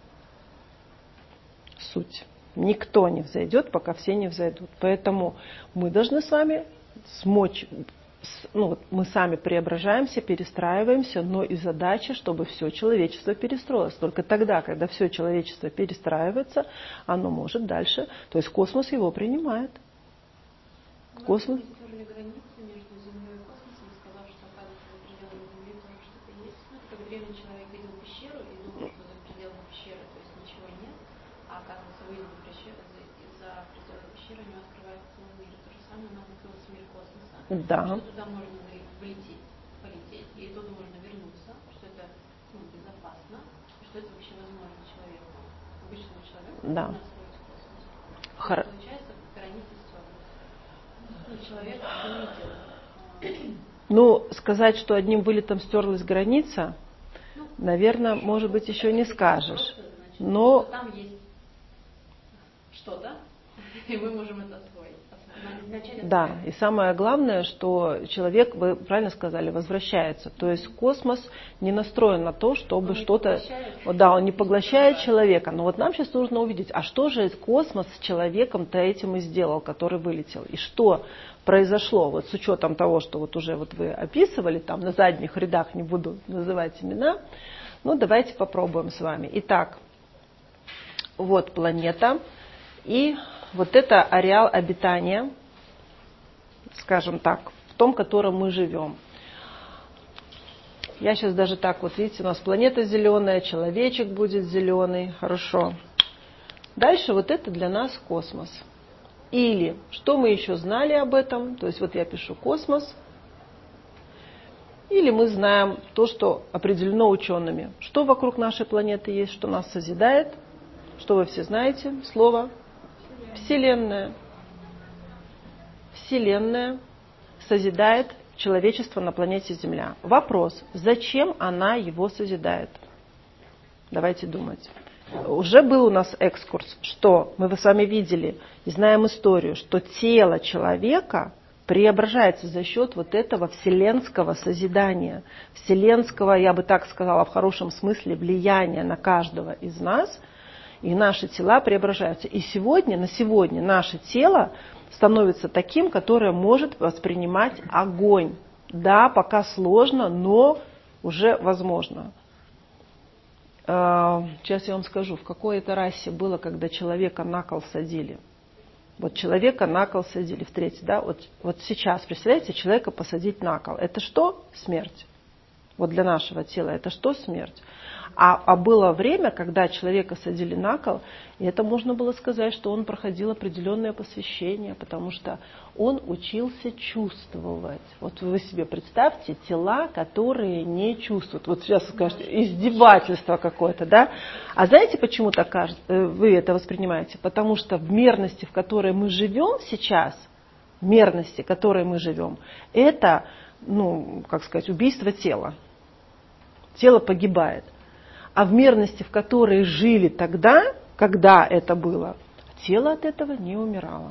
Суть. Никто не взойдет, пока все не взойдут. Поэтому мы должны с вами смочь, ну, вот мы сами преображаемся, перестраиваемся, но и задача, чтобы все человечество перестроилось. Только тогда, когда все человечество перестраивается, оно может дальше, то есть космос его принимает. Космос. Да. Что туда можно полететь, полететь, и оттуда можно вернуться, что это ну, безопасно, что это вообще возможно человеку, обычному человеку, да. Он находится в космосе. Хор... Получается, границы стерты. Ну, человек заметил. Ну, сказать, что одним вылетом стерлась граница, ну, наверное, хорошо, может быть, еще не скажешь. Просто, значит, но что там есть что-то, и мы можем это освоить. Да, и самое главное, что человек, вы правильно сказали, возвращается. То есть космос не настроен на то, чтобы что-то... Да, он не поглощает человека. Но вот нам сейчас нужно увидеть, а что же космос с человеком-то этим и сделал, который вылетел? И что произошло, вот с учетом того, что вот уже вот вы описывали, там на задних рядах, не буду называть имена. Ну, давайте попробуем с вами. Итак, вот планета. И вот это ареал обитания, скажем так, в том, в котором мы живем. Я сейчас даже так, вот видите, у нас планета зеленая, человечек будет зеленый, хорошо. Дальше вот это для нас космос. Или, что мы еще знали об этом, то есть вот я пишу космос, или мы знаем то, что определено учеными. Что вокруг нашей планеты есть, что нас созидает, что вы все знаете, слово Вселенная. Вселенная созидает человечество на планете Земля. Вопрос, зачем она его созидает? Давайте думать. Уже был у нас экскурс, что мы с вами видели и знаем историю, что тело человека преображается за счет вот этого вселенского созидания, вселенского, я бы так сказала, в хорошем смысле, влияния на каждого из нас, и наши тела преображаются. И сегодня, на сегодня наше тело становится таким, которое может воспринимать огонь. Да, пока сложно, но уже возможно. Сейчас я вам скажу, в какой это расе было, когда человека на кол садили. Вот человека на кол садили в третий, да, вот, вот сейчас, представляете, человека посадить на кол. Это что? Смерть. Вот для нашего тела это что? Смерть. А, а было время, когда человека садили на кол, и это можно было сказать, что он проходил определенное посвящение, потому что он учился чувствовать. Вот вы себе представьте тела, которые не чувствуют. Вот сейчас скажете, издевательство какое-то, да? А знаете, почему так кажется, вы это воспринимаете? Потому что в мерности, в которой мы живем сейчас, в мерности, в которой мы живем, это, ну, как сказать, убийство тела. Тело погибает. А в мерности, в которой жили тогда, когда это было, тело от этого не умирало.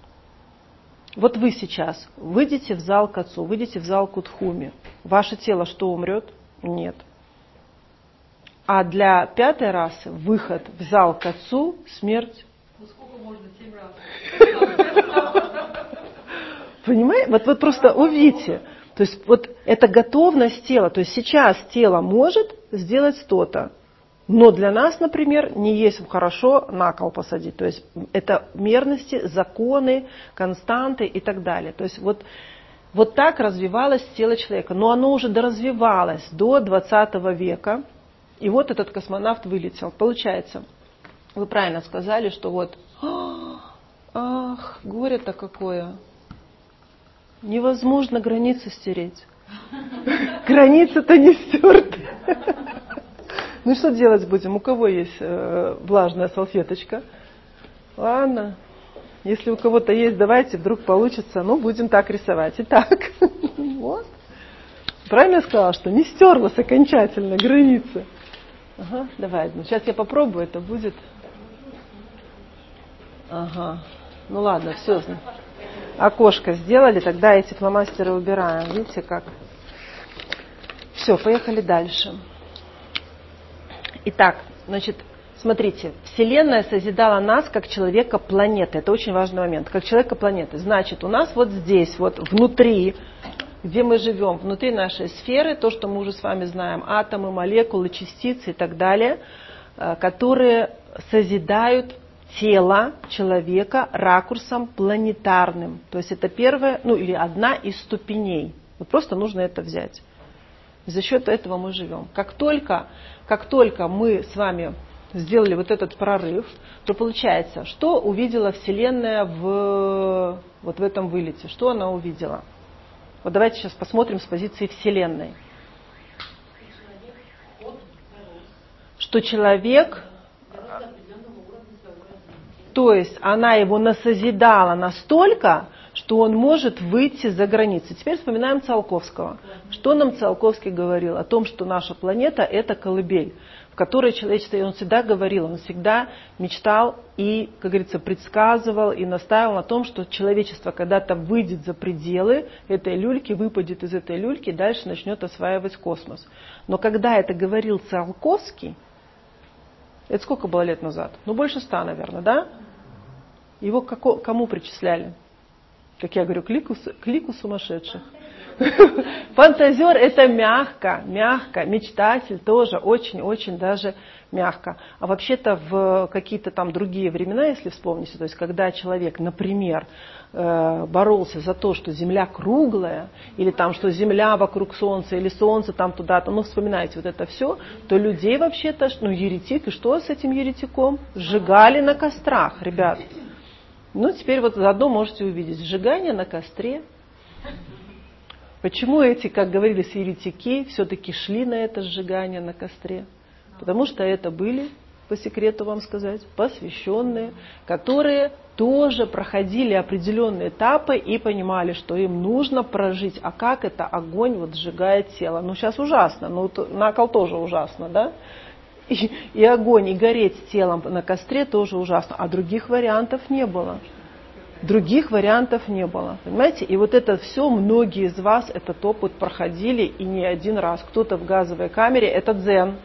Вот вы сейчас выйдете в зал к отцу, выйдете в зал к Утхуме. Ваше тело что, умрет? Нет. А для пятой расы выход в зал к отцу – смерть. Ну сколько можно? Семь раз. Понимаете? Вот вы просто увидите. То есть вот эта готовность тела. То есть сейчас тело может сделать что-то. Но для нас, например, не есть хорошо на кол посадить. То есть это мерности, законы, константы и так далее. То есть вот, вот так развивалось тело человека. Но оно уже доразвивалось до двадцатого века. И вот этот космонавт вылетел. Получается, вы правильно сказали, что вот, ах, горе-то какое. Невозможно границы стереть. Границы-то не стерты. Ну что делать будем? У кого есть э, влажная салфеточка? Ладно. Если у кого-то есть, давайте, вдруг получится. Ну, будем так рисовать. Итак, вот. Правильно я сказала, что не стерлась окончательно граница? Ага, давай. Ну, сейчас я попробую, это будет. Ага. Ну ладно, все. Окошко сделали, тогда эти фломастеры убираем. Видите как? Все, поехали дальше. Итак, значит, смотрите, Вселенная созидала нас как человека-планеты. Это очень важный момент. Как человека-планеты. Значит, у нас вот здесь, вот внутри, где мы живем, внутри нашей сферы, то, что мы уже с вами знаем, атомы, молекулы, частицы и так далее, которые созидают тело человека ракурсом планетарным. То есть это первая, ну или одна из ступеней. Вот просто нужно это взять. И за счет этого мы живем. Как только, как только мы с вами сделали вот этот прорыв, то получается, что увидела Вселенная в, вот в этом вылете? Что она увидела? Вот давайте сейчас посмотрим с позиции Вселенной. Что человек, то есть она его насозидала настолько, что он может выйти за границы. Теперь вспоминаем Циолковского. Что нам Циолковский говорил? О том, что наша планета – это колыбель, в которой человечество, и он всегда говорил, он всегда мечтал и, как говорится, предсказывал и настаивал на том, что человечество когда-то выйдет за пределы этой люльки, выпадет из этой люльки и дальше начнет осваивать космос. Но когда это говорил Циолковский, это сколько было лет назад? Ну, больше ста, наверное, да? Его к кому причисляли? Как я говорю, к лику, к лику сумасшедших. Фантазер – это мягко, мягко. Мечтатель тоже очень-очень даже мягко. А вообще-то в какие-то там другие времена, если вспомните, то есть когда человек, например, боролся за то, что Земля круглая, или там, что Земля вокруг Солнца, или Солнце там туда-то, ну, вспоминайте вот это все, то людей вообще-то, ну, еретик, и что с этим еретиком? Сжигали на кострах, ребят. Ну, теперь вот заодно можете увидеть сжигание на костре. Почему эти, как говорили еретики, все-таки шли на это сжигание на костре? Потому что это были по секрету вам сказать, посвященные, которые тоже проходили определенные этапы и понимали, что им нужно прожить. А как это огонь вот сжигает тело? Ну, сейчас ужасно, ну, на кол тоже ужасно, да? И, и огонь, и гореть телом на костре тоже ужасно. А других вариантов не было. Других вариантов не было. Понимаете? И вот это все, многие из вас этот опыт проходили и не один раз. Кто-то в газовой камере, это дзен.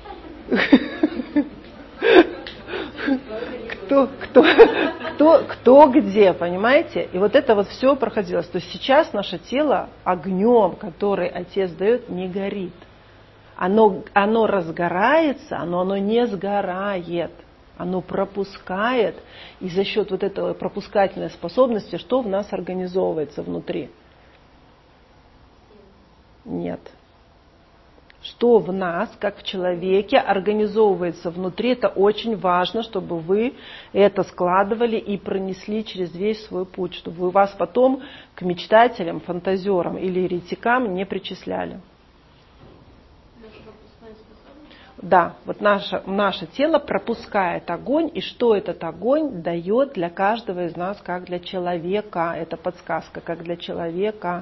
Кто, кто, кто, кто где, понимаете? И вот это вот все проходилось. То есть сейчас наше тело огнем, который Отец дает, не горит. Оно, оно разгорается, но оно не сгорает. Оно пропускает. И за счет вот этой пропускательной способности, что в нас организовывается внутри? Нет. Что в нас, как в человеке, организовывается внутри, это очень важно, чтобы вы это складывали и пронесли через весь свой путь, чтобы вы вас потом к мечтателям, фантазерам или еретикам не причисляли. Да, вот наше, наше тело пропускает огонь, и что этот огонь дает для каждого из нас, как для человека. Это подсказка, как для человека.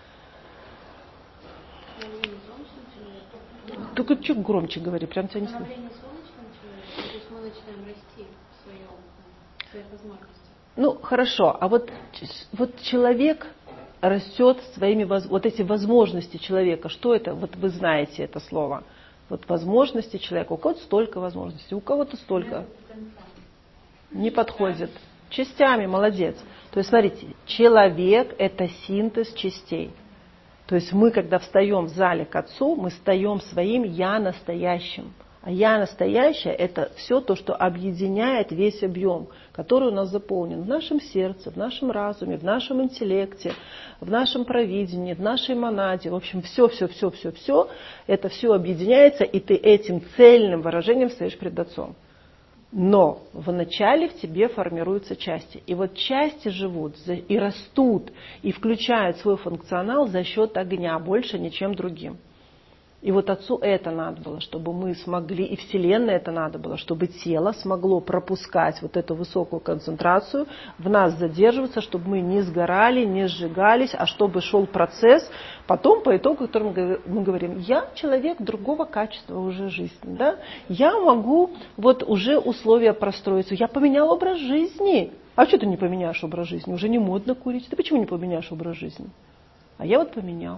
Только чуть громче говори, прям тебя не слышу. То есть мы начинаем расти в своем, в своих возможностях. Ну, хорошо, а вот, вот человек растет своими, вот эти возможности человека, что это, вот вы знаете это слово, вот возможности человека, у кого-то столько возможностей, у кого-то столько. Не подходит. Частями, молодец. То есть, смотрите, человек – это синтез частей. То есть мы, когда встаем в зале к Отцу, мы встаем своим «я настоящим». А «я настоящее» – это все то, что объединяет весь объем, который у нас заполнен в нашем сердце, в нашем разуме, в нашем интеллекте, в нашем провидении, в нашей монаде. В общем, все, все, все, все, все, это все объединяется, и ты этим цельным выражением стоишь пред Отцом. Но вначале в тебе формируются части. И вот части живут и растут, и включают свой функционал за счет огня, больше ничем другим. И вот Отцу это надо было, чтобы мы смогли, и Вселенной это надо было, чтобы тело смогло пропускать вот эту высокую концентрацию, в нас задерживаться, чтобы мы не сгорали, не сжигались, а чтобы шел процесс, потом по итогу, который мы говорим, я человек другого качества уже жизни, да? Я могу вот уже условия простроиться, я поменял образ жизни. А что ты не поменяешь образ жизни? Уже не модно курить. Ты почему не поменяешь образ жизни? А я вот поменял.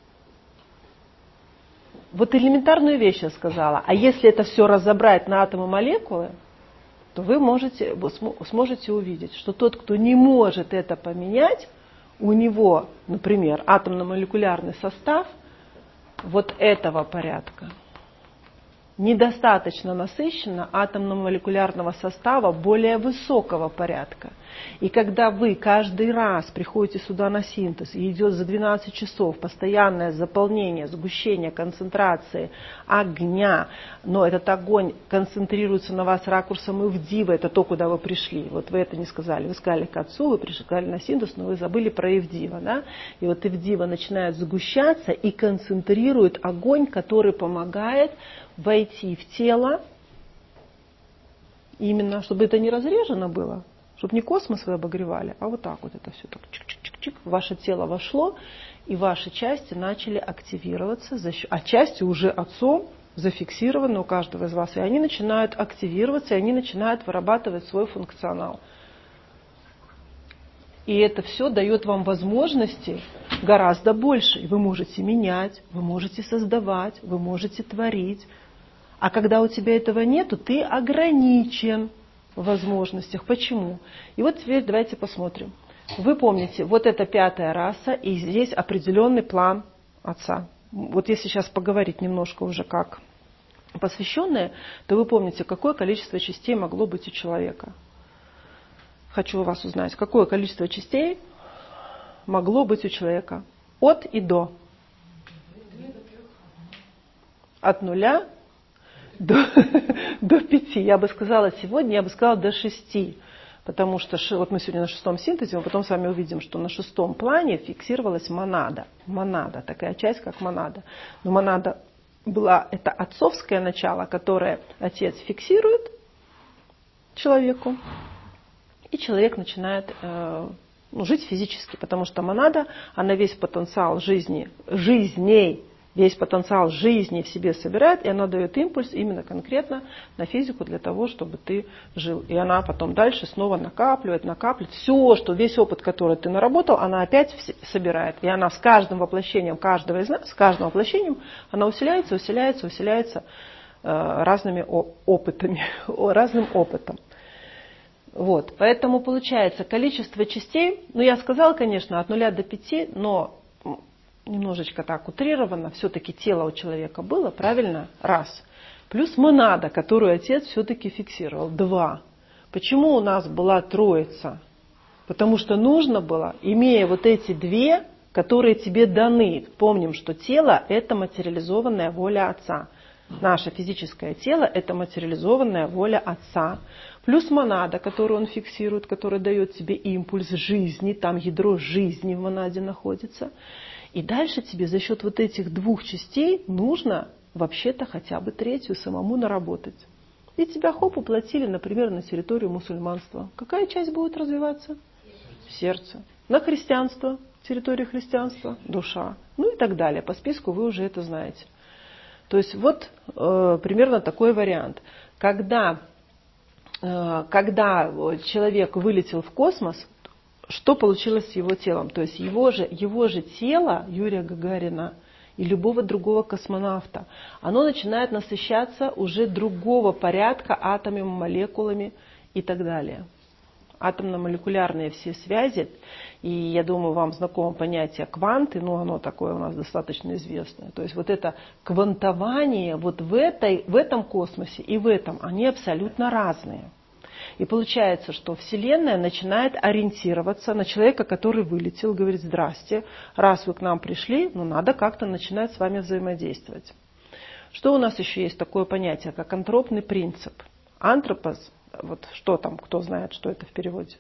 Вот элементарную вещь я сказала. А если это все разобрать на атомы и молекулы, то вы можете, сможете увидеть, что тот, кто не может это поменять, у него, например, атомно-молекулярный состав вот этого порядка. Недостаточно насыщенно атомно-молекулярного состава более высокого порядка. И когда вы каждый раз приходите сюда на синтез, и идет за двенадцать часов постоянное заполнение, сгущение концентрации огня, но этот огонь концентрируется на вас ракурсом Ивдива, это то, куда вы пришли. Вот вы это не сказали. Вы сказали к Отцу, вы пришли на синтез, но вы забыли про Ивдива. Да? И вот Ивдива начинает сгущаться и концентрирует огонь, который помогает войти в тело, именно, чтобы это не разрежено было, чтобы не космос вы обогревали, а вот так вот это все так чик-чик-чик-чик, ваше тело вошло, и ваши части начали активироваться, а части уже Отцом зафиксированы у каждого из вас, и они начинают активироваться, и они начинают вырабатывать свой функционал. И это все дает вам возможности гораздо больше. И вы можете менять, вы можете создавать, вы можете творить. А когда у тебя этого нету, ты ограничен в возможностях. Почему? И вот теперь давайте посмотрим. Вы помните, вот это пятая раса, и здесь определенный план Отца. Вот если сейчас поговорить немножко уже как посвященные, то вы помните, какое количество частей могло быть у человека. Хочу у вас узнать, какое количество частей могло быть у человека от и до. От нуля до, до пяти. Я бы сказала сегодня, я бы сказала до шести. Потому что вот мы сегодня на шестом синтезе, мы потом с вами увидим, что на шестом плане фиксировалась монада. Монада, такая часть, как монада. Но монада была это отцовское начало, которое отец фиксирует человеку, и человек начинает э, ну, жить физически, потому что монада, она весь потенциал жизни, жизней, весь потенциал жизни в себе собирает, и она дает импульс именно конкретно на физику для того, чтобы ты жил. И она потом дальше снова накапливает, накапливает. Все, что весь опыт, который ты наработал, она опять собирает. И она с каждым воплощением каждого из нас, с каждым воплощением, она усиляется, усиляется, усиляется э, разными опытами, разным опытом. Вот. Поэтому получается количество частей, ну я сказала, конечно, от нуля до пяти, но немножечко так утрированно, все-таки тело у человека было, правильно? Раз. Плюс монада, которую отец все-таки фиксировал. Два. Почему у нас была троица? Потому что нужно было, имея вот эти две, которые тебе даны. Помним, что тело – это материализованная воля Отца. Наше физическое тело – это материализованная воля Отца. Плюс монада, которую он фиксирует, которая дает тебе импульс жизни, там ядро жизни в монаде находится. И дальше тебе за счет вот этих двух частей нужно вообще-то хотя бы третью самому наработать. И тебя хоп, уплотили, например, на территорию мусульманства. Какая часть будет развиваться? Сердце. На христианство, территорию христианства, душа. Ну и так далее. По списку вы уже это знаете. То есть вот э, примерно такой вариант. Когда, э, когда человек вылетел в космос, что получилось с его телом? То есть его же, его же тело, Юрия Гагарина и любого другого космонавта, оно начинает насыщаться уже другого порядка атомами, молекулами и так далее. Атомно-молекулярные все связи, и я думаю, вам знакомо понятие кванты, но оно такое у нас достаточно известное. То есть вот это квантование вот в, этой, в этом космосе и в этом, они абсолютно разные. И получается, что Вселенная начинает ориентироваться на человека, который вылетел, говорит: здрасте, раз вы к нам пришли, ну надо как-то начинать с вами взаимодействовать. Что у нас еще есть такое понятие, как антропный принцип? Антропос, вот что там, кто знает, что это в переводе?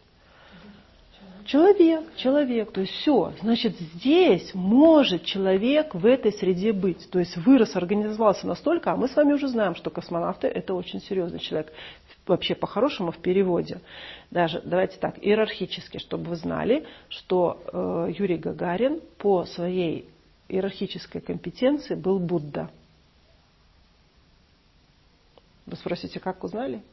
Человек, человек, то есть все. Значит, здесь может человек в этой среде быть. То есть вырос, организовался настолько, а мы с вами уже знаем, что космонавты – это очень серьезный человек. Вообще по-хорошему в переводе. Даже, давайте так, иерархически, чтобы вы знали, что э, Юрий Гагарин по своей иерархической компетенции был Будда. Вы спросите, как узнали?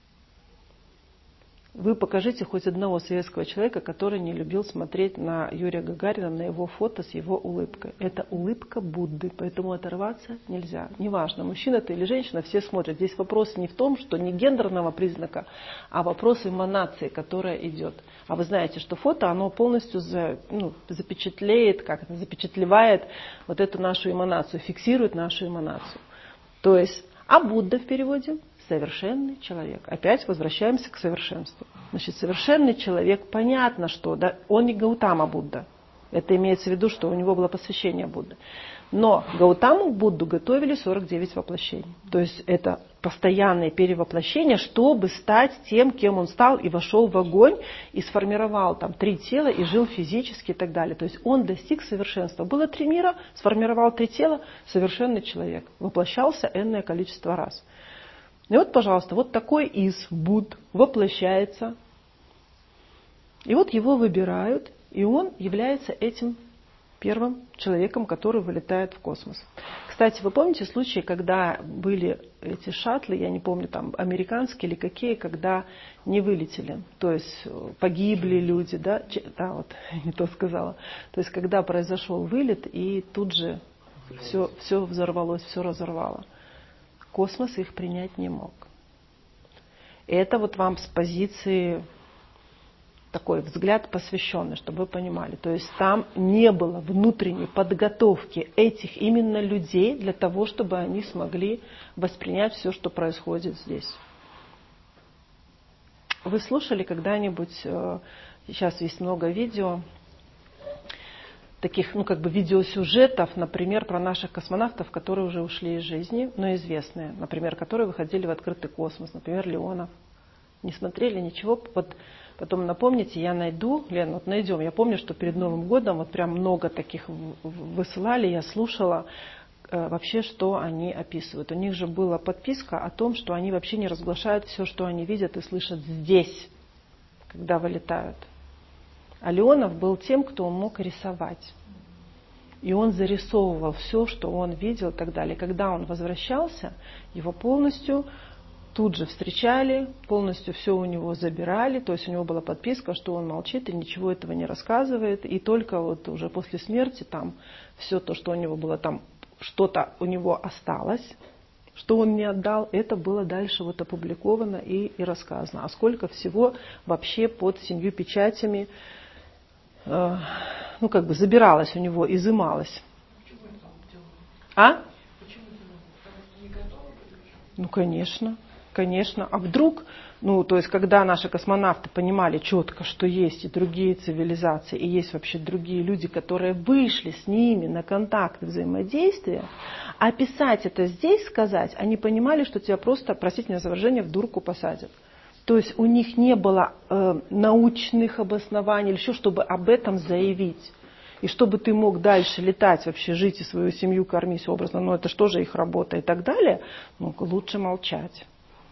Вы покажите хоть одного советского человека, который не любил смотреть на Юрия Гагарина, на его фото с его улыбкой. Это улыбка Будды, поэтому оторваться нельзя. Неважно, мужчина ты или женщина, все смотрят. Здесь вопрос не в том, что не гендерного признака, а вопрос эманации, которая идет. А вы знаете, что фото, оно полностью за, ну, запечатлеет, как это, запечатлевает вот эту нашу эманацию, фиксирует нашу эманацию. То есть, а Будда в переводе? Совершенный человек. Опять возвращаемся к совершенству. Значит, совершенный человек, понятно, что да, он не Гаутама Будда. Это имеется в виду, что у него было посвящение Будды. Но Гаутаму Будду готовили сорок девять воплощений. То есть это постоянное перевоплощение, чтобы стать тем, кем он стал, и вошел в огонь, и сформировал там три тела, и жил физически и так далее. То есть он достиг совершенства. Было три мира, сформировал три тела, совершенный человек. Воплощался энное количество раз. И вот, пожалуйста, вот такой из Будд воплощается. И вот его выбирают, и он является этим первым человеком, который вылетает в космос. Кстати, вы помните случаи, когда были эти шаттлы, я не помню, там американские или какие, когда не вылетели, то есть погибли люди, да, да, вот, не то сказала. То есть когда произошел вылет, и тут же все, все взорвалось, все разорвало. Космос их принять не мог. Это вот вам с позиции такой взгляд посвященный, чтобы вы понимали. То есть там не было внутренней подготовки этих именно людей для того, чтобы они смогли воспринять все, что происходит здесь. Вы слушали когда-нибудь, сейчас есть много видео, таких, ну, как бы видеосюжетов, например, про наших космонавтов, которые уже ушли из жизни, но известные, например, которые выходили в открытый космос, например, Леонов. Не смотрели ничего? Вот потом напомните, я найду, Лен, вот найдем. Я помню, что перед Новым годом вот прям много таких высылали, я слушала. вообще, что они описывают. У них же была подписка о том, что они вообще не разглашают все, что они видят и слышат здесь, когда вылетают. А Леонов был тем, кто мог рисовать. И он зарисовывал все, что он видел и так далее. Когда он возвращался, его полностью тут же встречали, полностью все у него забирали. То есть у него была подписка, что он молчит и ничего этого не рассказывает. И только вот уже после смерти там все то, что у него было там, что-то у него осталось, что он не отдал, это было дальше вот опубликовано и, и рассказано. А сколько всего вообще под семью печатями э, ну как бы забиралось у него, изымалось. Почему это он делал? А? Почему делал? Потому что не готовы были? Ну конечно, конечно. А вдруг, ну то есть когда наши космонавты понимали четко, что есть и другие цивилизации, и есть вообще другие люди, которые вышли с ними на контакт и взаимодействие, описать это здесь, сказать, они понимали, что тебя просто, простите меня за выражение, в дурку посадят. То есть у них не было э, научных обоснований или еще, чтобы об этом заявить. И чтобы ты мог дальше летать, вообще жить и свою семью кормить образно, ну это что же их работа и так далее, ну лучше молчать.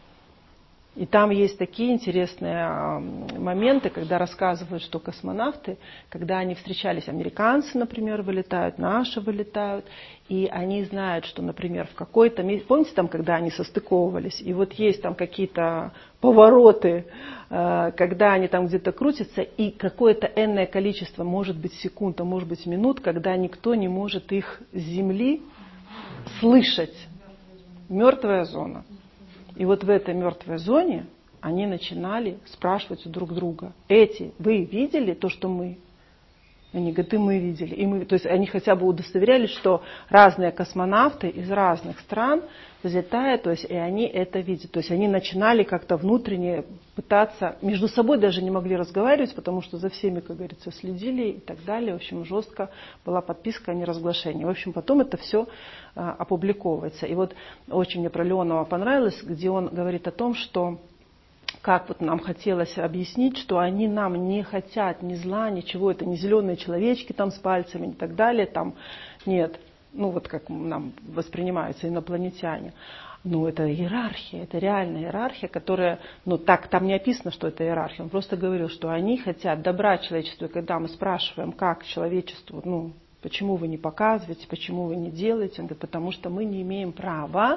И там есть такие интересные моменты, когда рассказывают, что космонавты, когда они встречались, американцы, например, вылетают, наши вылетают, и они знают, что, например, в какой-то месте, помните там, когда они состыковывались, и вот есть там какие-то повороты, когда они там где-то крутятся, и какое-то энное количество, может быть секунд, а может быть минут, когда никто не может их с Земли слышать. Мертвая зона. И вот в этой мертвой зоне они начинали спрашивать у друг друга: эти, вы видели то, что мы? Они говорят, и мы видели. И мы, то есть они хотя бы удостоверялись, что разные космонавты из разных стран взлетают, то есть и они это видят. То есть они начинали как-то внутренне пытаться, между собой даже не могли разговаривать, потому что за всеми, как говорится, следили и так далее. В общем, жестко была подписка о неразглашении. В общем, потом это все а, опубликовывается. И вот очень мне про Леонова понравилось, где он говорит о том, что как вот нам хотелось объяснить, что они нам не хотят ни зла, ничего, это не зеленые человечки там с пальцами и так далее, там нет, ну вот как нам воспринимаются инопланетяне. Ну это иерархия, это реальная иерархия, которая, ну так там не описано, что это иерархия, он просто говорил, что они хотят добра человечеству, и когда мы спрашиваем, как человечеству, ну почему вы не показываете, почему вы не делаете, он говорит, потому что мы не имеем права,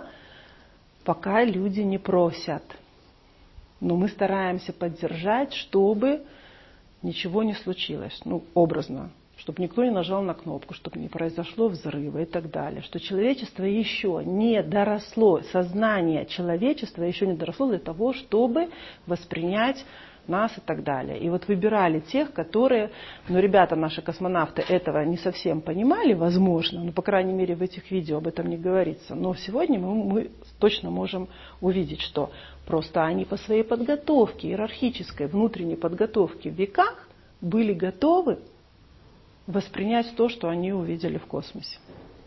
пока люди не просят. Но мы стараемся поддержать, чтобы ничего не случилось, ну, образно, чтобы никто не нажал на кнопку, чтобы не произошло взрыва и так далее. Что человечество еще не доросло, сознание человечества еще не доросло для того, чтобы воспринять нас и так далее. И вот выбирали тех, которые, ну, ребята, наши космонавты этого не совсем понимали, возможно, ну, по крайней мере, в этих видео об этом не говорится. Но сегодня мы, мы точно можем увидеть, что просто они по своей подготовке, иерархической, внутренней подготовке в веках были готовы воспринять то, что они увидели в космосе.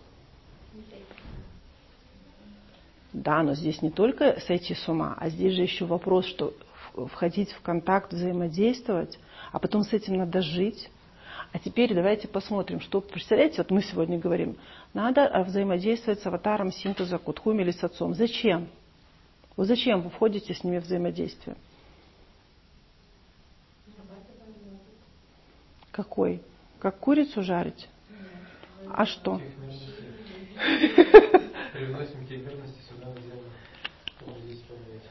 Да, но здесь не только сойти с ума, а здесь же еще вопрос, что входить в контакт, взаимодействовать, а потом с этим надо жить. А теперь давайте посмотрим, что, представляете, вот мы сегодня говорим, надо взаимодействовать с аватаром синтеза Кутхуми или с отцом. Зачем? Вот зачем вы входите с ними в взаимодействие? Какой? Как курицу жарить? А что? Переносим те верности сюда, где здесь появляется.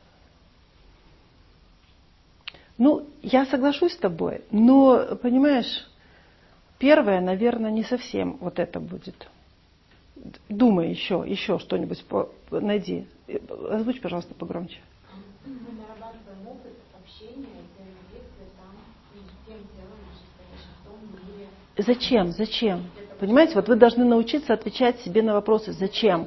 Ну, я соглашусь с тобой, но, понимаешь, первое, наверное, не совсем вот это будет. Думай еще, еще что-нибудь по, найди. Озвучь, пожалуйста, погромче. Мы нарабатываем опыт общения, взаимодействия там и тем делом, что в том мире. Зачем? Зачем? Понимаете, вот вы должны научиться отвечать себе на вопросы. Зачем?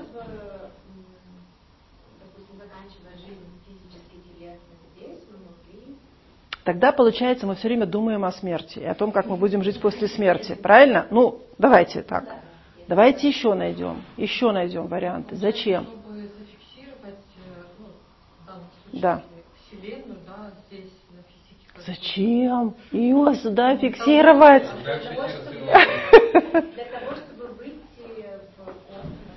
Допустим, заканчивая жизнь физически телесно здесь, внутри. Тогда, получается, мы все время думаем о смерти и о том, как мы будем жить после смерти. Правильно? Ну, давайте так. Давайте еще найдем. Еще найдем варианты. Зачем? Чтобы зафиксировать, ну, в данном случае, Да. Вселенную, да, здесь на физике. Зачем ее сюда фиксировать? Для того, чтобы, для того, чтобы выйти в космос,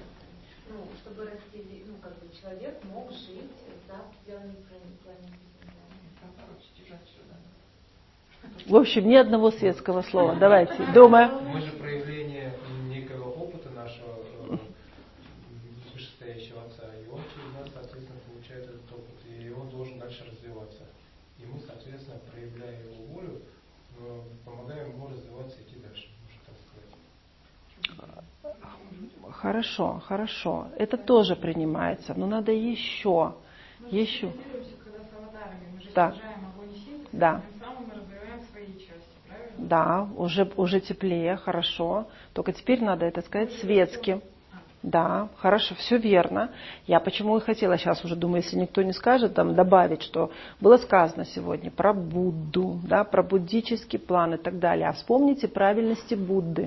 человек мог жить за пределами планеты Земля. В общем, ни одного светского слова. Давайте, думаем. Мы же проявление некого опыта нашего вышестоящего отца, и он через нас, соответственно, получает этот опыт, и он должен дальше развиваться. И мы, соответственно, проявляя его волю, помогаем ему развиваться и идти дальше, можно так сказать. Хорошо, хорошо. Это тоже принимается, но надо еще. Мы еще. же когда с аватарами, мы же Да. снижаем огонь и синтез, Да. тем самым мы развиваем свои части, правильно? Да, уже, уже теплее, хорошо. Только теперь надо это сказать светски. Да, хорошо, все верно. Я почему и хотела, сейчас уже думаю, если никто не скажет, там добавить, что было сказано сегодня про Будду, да, про буддический план и так далее. А вспомните правильности Будды.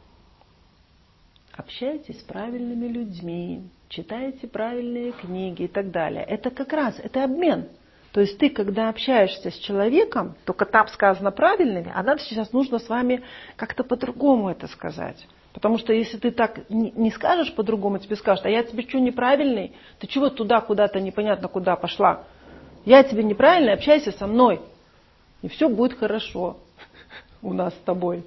Общайтесь с правильными людьми, читайте правильные книги и так далее. Это как раз, это обмен. То есть ты, когда общаешься с человеком, только там сказано правильными, а нам сейчас нужно с вами как-то по-другому это сказать. Потому что если ты так не скажешь по-другому, тебе скажут, а я тебе что, неправильный? Ты чего туда куда-то непонятно куда пошла? Я тебе неправильный, общайся со мной. И все будет хорошо у нас с тобой.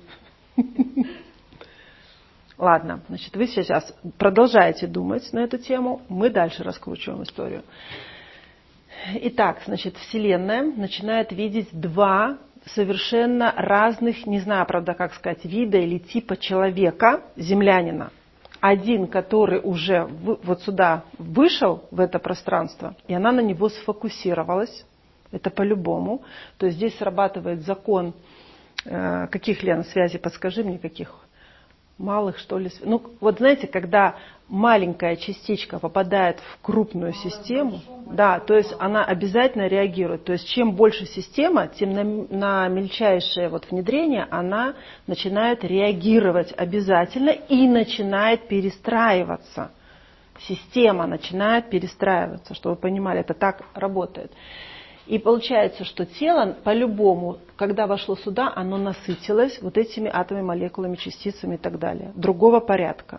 Ладно, значит, вы сейчас продолжаете думать на эту тему, мы дальше раскручиваем историю. Итак, значит, Вселенная начинает видеть два совершенно разных, не знаю, правда, как сказать, вида или типа человека, землянина. Один, который уже вот сюда вышел, в это пространство, и она на него сфокусировалась. Это по-любому. То есть здесь срабатывает закон, э, каких, Лена, связей, подскажи мне, каких? Малых, что ли? Ну, вот знаете, когда маленькая частичка попадает в крупную систему, да, то есть она обязательно реагирует. То есть чем больше система, тем на, на мельчайшее вот внедрение она начинает реагировать обязательно и начинает перестраиваться. Система начинает перестраиваться, чтобы вы понимали, это так работает. И получается, что тело по-любому, когда вошло сюда, оно насытилось вот этими атомами, молекулами, частицами и так далее. Другого порядка.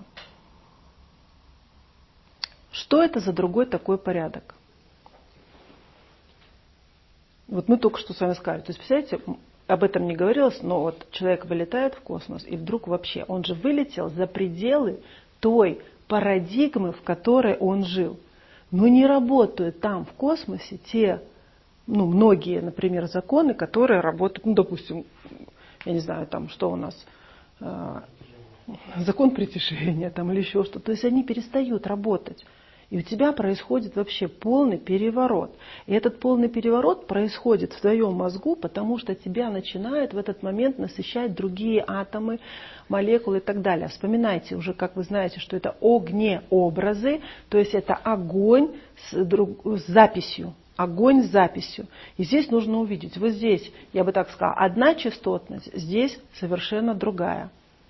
Что это за другой такой порядок? Вот мы только что с вами сказали. То есть, представляете, об этом не говорилось, но вот человек вылетает в космос, и вдруг вообще, он же вылетел за пределы той парадигмы, в которой он жил. Но не работают там, в космосе, те... Ну, многие, например, законы, которые работают, ну, допустим, я не знаю, там, что у нас, э, закон притяжения там, или еще что-то. То есть они перестают работать. И у тебя происходит вообще полный переворот. И этот полный переворот происходит в твоем мозгу, потому что тебя начинают в этот момент насыщать другие атомы, молекулы и так далее. Вспоминайте уже, как вы знаете, что это огнеобразы, то есть это огонь с, друг, с записью. Огонь с записью. И здесь нужно увидеть, вот здесь, я бы так сказала, одна частотность, здесь совершенно другая.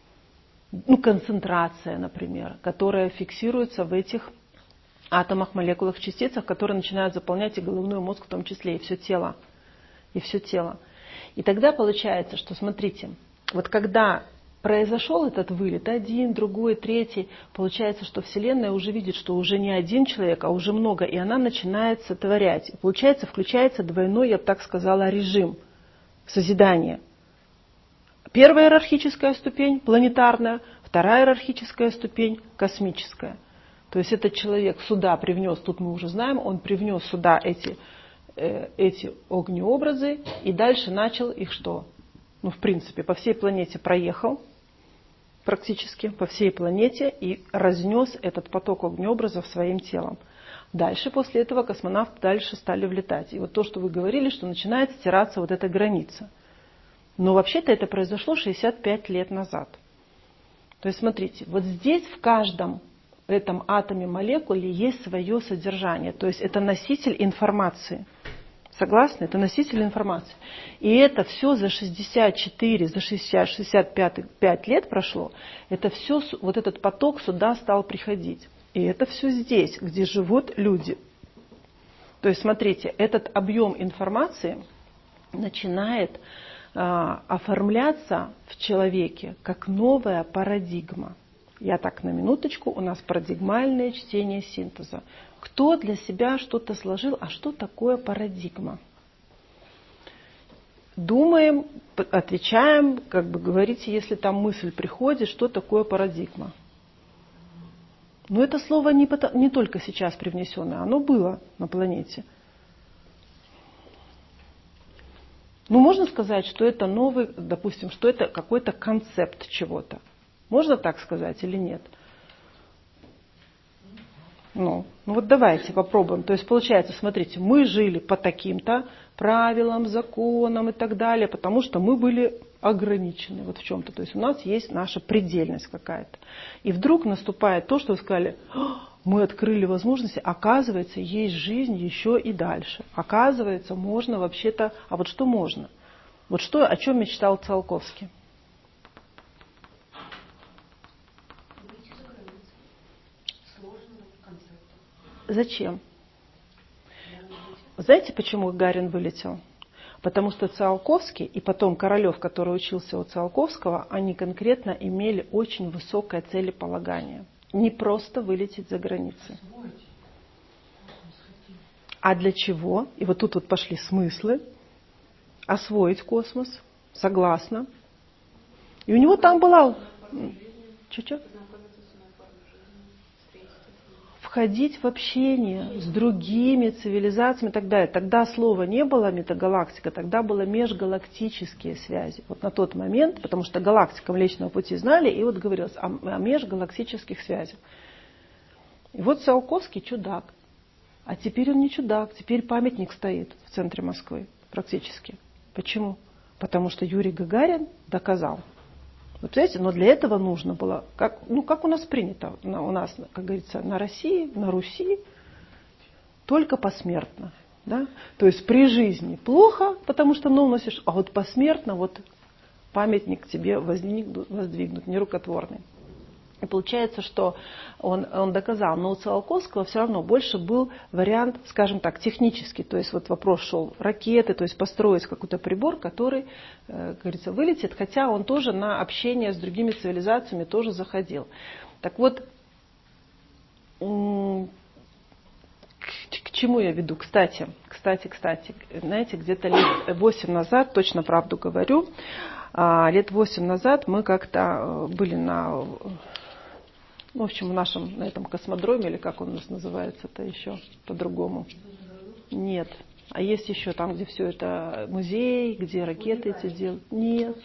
Ну, концентрация, например, которая фиксируется в этих атомах, молекулах, частицах, которые начинают заполнять и головной мозг в том числе, и все тело. И все тело. И тогда получается, что, смотрите, вот когда произошел этот вылет, один, другой, третий, получается, что Вселенная уже видит, что уже не один человек, а уже много, и она начинает сотворять. И получается, включается двойной, я бы так сказала, режим созидания. Первая иерархическая ступень, планетарная, вторая иерархическая ступень, космическая. То есть этот человек сюда привнес, тут мы уже знаем, он привнес сюда эти, э, эти огнеобразы, и дальше начал их что? Ну, в принципе, по всей планете проехал, практически по всей планете, и разнес этот поток огнеобразов своим телом. Дальше, после этого, космонавты дальше стали влетать. И вот то, что вы говорили, что начинает стираться вот эта граница. Но вообще-то это произошло шестьдесят пять лет назад. То есть, смотрите, вот здесь в каждом этом атоме молекуле есть свое содержание. То есть это носитель информации. Согласны? Это носитель информации. И это все за шестьдесят четыре, за шестьдесят, шестьдесят пять лет прошло. Это все, вот этот поток сюда стал приходить. И это все здесь, где живут люди. То есть, смотрите, этот объем информации начинает а, оформляться в человеке как новая парадигма. Я так на минуточку, у нас парадигмальное чтение синтеза. Кто для себя что-то сложил, а что такое парадигма? Думаем, отвечаем, как бы говорите, если там мысль приходит, что такое парадигма. Но это слово не, не только сейчас привнесенное, оно было на планете. Ну, можно сказать, что это новый, допустим, что это какой-то концепт чего-то. Можно так сказать или нет? Ну, ну вот давайте попробуем. То есть получается, смотрите, мы жили по таким-то правилам, законам и так далее, потому что мы были ограничены вот в чем-то. То есть у нас есть наша предельность какая-то. И вдруг наступает то, что вы сказали, мы открыли возможности, оказывается, есть жизнь еще и дальше. Оказывается, можно вообще-то... А вот что можно? Вот что, о чем мечтал Циолковский? Зачем? Знаете, почему Гагарин вылетел? Потому что Циолковский и потом Королев, который учился у Циолковского, они конкретно имели очень высокое целеполагание. Не просто вылететь за границы. А для чего? И вот тут вот пошли смыслы. Освоить космос. Согласна. И у него там была... Чуть-чуть. Входить в общение с другими цивилизациями и так далее. Тогда слова не было метагалактика, тогда было межгалактические связи. Вот на тот момент, потому что галактика Млечного Пути знали, и вот говорилось о, о межгалактических связях. И вот Циолковский чудак. А теперь он не чудак, теперь памятник стоит в центре Москвы практически. Почему? Потому что Юрий Гагарин доказал. Вот знаете, но для этого нужно было, как, ну, как у нас принято, на, у нас, как говорится, на России, на Руси, только посмертно. Да? То есть при жизни плохо, потому что ну, носишь, а вот посмертно вот памятник тебе воздвигнут, воздвигнут нерукотворный. И получается, что он, он доказал, но у Циолковского все равно больше был вариант, скажем так, технический. То есть вот вопрос шел ракеты, то есть построить какой-то прибор, который, э, как говорится, вылетит, хотя он тоже на общение с другими цивилизациями тоже заходил. Так вот, к, к чему я веду? Кстати, кстати, кстати, знаете, где-то лет восемь назад, точно правду говорю, лет восемь назад мы как-то были на... В общем, в нашем, на этом космодроме, или как он у нас называется-то еще по-другому. Нет. А есть еще там, где все это музей, где ракеты эти делают. Нет.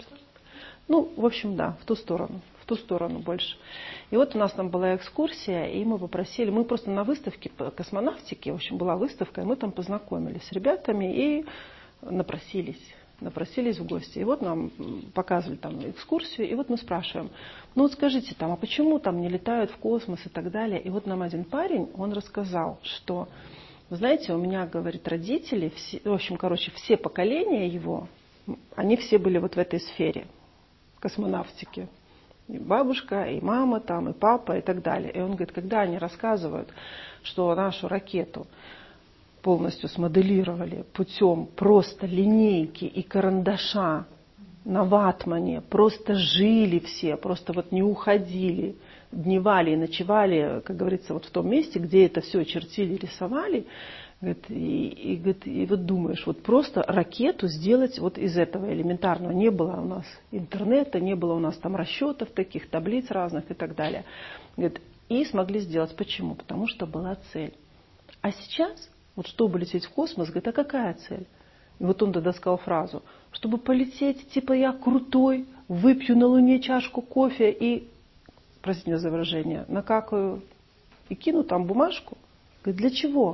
Ну, в общем, да, в ту сторону. В ту сторону больше. И вот у нас там была экскурсия, и мы попросили, мы просто на выставке по космонавтике, в общем, была выставка, и мы там познакомились с ребятами и напросились. напросились в гости. И вот нам показывали там экскурсию, и вот мы спрашиваем, ну вот скажите там, а почему там не летают в космос и так далее? И вот нам один парень, он рассказал, что, вы знаете, у меня, говорит, родители, все, в общем, короче, все поколения его, они все были вот в этой сфере космонавтики. И бабушка, и мама там, и папа, и так далее. И он говорит, когда они рассказывают, что нашу ракету полностью смоделировали путем просто линейки и карандаша на ватмане, просто жили все, просто вот не уходили, дневали и ночевали, как говорится, вот в том месте, где это все чертили, рисовали, говорит, и, и, говорит, и вот думаешь, вот просто ракету сделать вот из этого элементарного. Не было у нас интернета, не было у нас там расчетов таких, таблиц разных и так далее. Говорит, и смогли сделать. Почему? Потому что была цель. А сейчас вот чтобы лететь в космос, говорит, а какая цель? И вот он тогда сказал фразу, чтобы полететь, типа я крутой, выпью на Луне чашку кофе и, простите меня за выражение, накакаю и кину там бумажку. Говорит, для чего?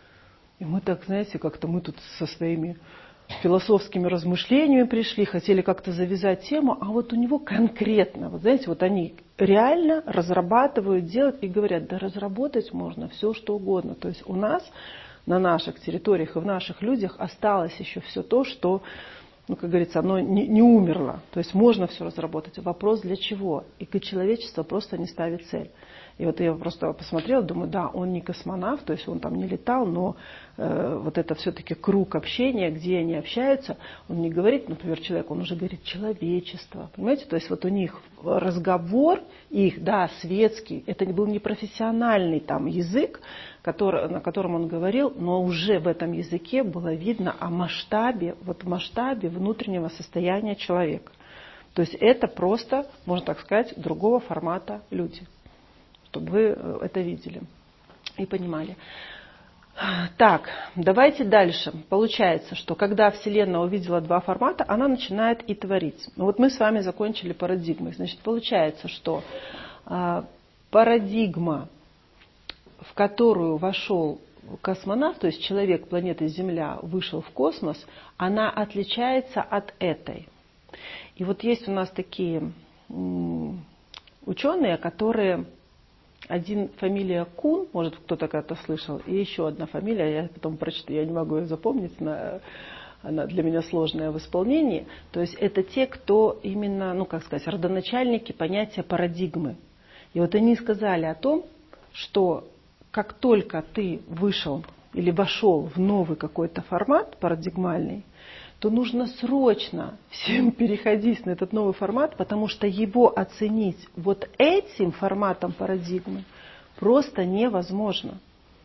И мы так, знаете, как-то мы тут со своими философскими размышлениями пришли, хотели как-то завязать тему, а вот у него конкретно, вот знаете, вот они реально разрабатывают, делают и говорят, да разработать можно все, что угодно. То есть у нас на наших территориях и в наших людях осталось еще все то, что, ну, как говорится, оно не, не умерло. То есть можно все разработать. Вопрос для чего? И человечество просто не ставит цель. И вот я просто посмотрела, думаю, да, он не космонавт, то есть он там не летал, но э, вот это все-таки круг общения, где они общаются, он не говорит, например, человек, он уже говорит человечество, понимаете? То есть вот у них разговор их, да, светский, это был не профессиональный там язык, который, на котором он говорил, но уже в этом языке было видно о масштабе, вот масштабе внутреннего состояния человека. То есть это просто, можно так сказать, другого формата люди. Чтобы вы это видели и понимали. Так, давайте дальше. Получается, что когда Вселенная увидела два формата, она начинает и творить. Ну вот мы с вами закончили парадигмой. Значит, получается, что э, парадигма, в которую вошел космонавт, то есть человек планеты Земля вышел в космос, она отличается от этой. И вот есть у нас такие м, ученые, которые... Один фамилия Кун, может кто-то когда-то слышал, и еще одна фамилия, я потом прочту, я не могу ее запомнить, она, она для меня сложная в исполнении. То есть это те, кто именно, ну как сказать, родоначальники понятия парадигмы. И вот они сказали о том, что как только ты вышел или вошел в новый какой-то формат парадигмальный, то нужно срочно всем переходить на этот новый формат, потому что его оценить вот этим форматом парадигмы просто невозможно.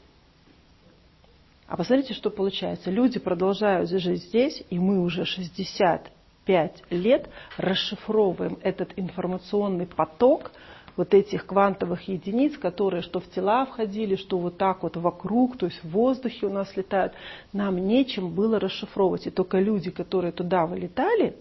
А посмотрите, что получается. Люди продолжают жить здесь, и мы уже шестьдесят пять лет расшифровываем этот информационный поток вот этих квантовых единиц, которые что в тела входили, что вот так вот вокруг, то есть в воздухе у нас летают. Нам нечем было расшифровывать. И только люди, которые туда вылетали,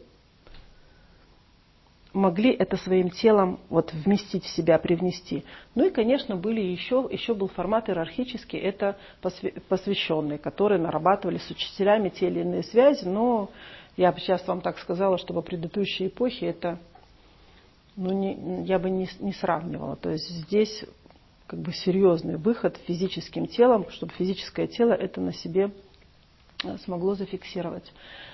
могли это своим телом вот вместить в себя, привнести. Ну и, конечно, были еще, еще был формат иерархический, это посвященные, которые нарабатывали с учителями те или иные связи, но я бы сейчас вам так сказала, что во предыдущей эпохе это... Ну, не, я бы не, не сравнивала. То есть здесь как бы серьезный выход физическим телом, чтобы физическое тело это на себе смогло зафиксировать.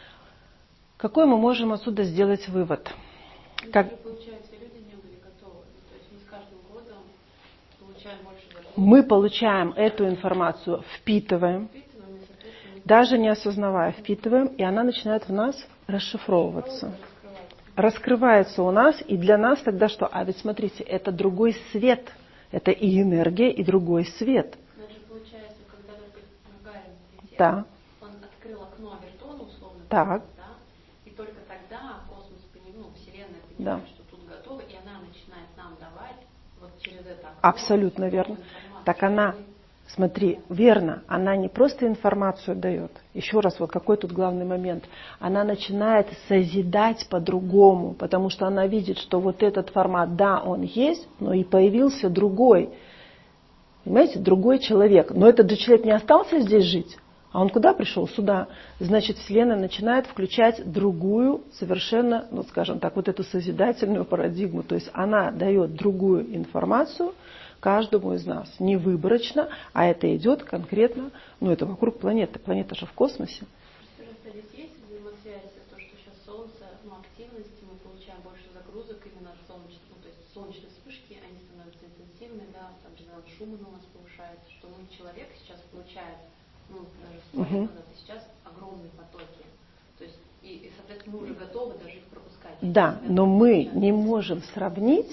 Какой мы можем отсюда сделать вывод? Как... Получается, люди не были готовы. То есть мы с каждым годом получаем больше загрузок. Мы получаем эту информацию, впитываем, впитываем даже не осознавая, впитываем, и она начинает в нас расшифровываться. Раскрывается у нас, и для нас тогда что? А ведь смотрите, это другой свет. Это и энергия, и другой свет. Значит, получается, когда только Гагарин летел, да. он открыл окно Авертона, условно, так. Да? И только тогда космос, ну, Вселенная понимает, да. что тут готово, и она начинает нам давать вот через это окно. Абсолютно верно. Так она... Смотри, верно, она не просто информацию дает. Еще раз, вот какой тут главный момент. Она начинает созидать по-другому, потому что она видит, что вот этот формат, да, он есть, но и появился другой. Понимаете, другой человек. Но этот же человек не остался здесь жить, а он куда пришел? Сюда. Значит, Вселенная начинает включать другую, совершенно, ну скажем так, вот эту созидательную парадигму. То есть она дает другую информацию каждому из нас, не выборочно, а это идет конкретно, ну это вокруг планеты, планета же в космосе. Здесь есть взаимосвязь, то, что сейчас Солнце, ну, активности, мы получаем больше загрузок именно солнечных, ну, то есть солнечные вспышки, они становятся интенсивными, да, там резонанс Шумана у нас повышается, что мы, человек сейчас получает, ну, даже сто лет угу. назад, и сейчас огромные потоки. То есть, и, и, соответственно, мы уже готовы даже их пропускать. Да, но мы не можем сравнить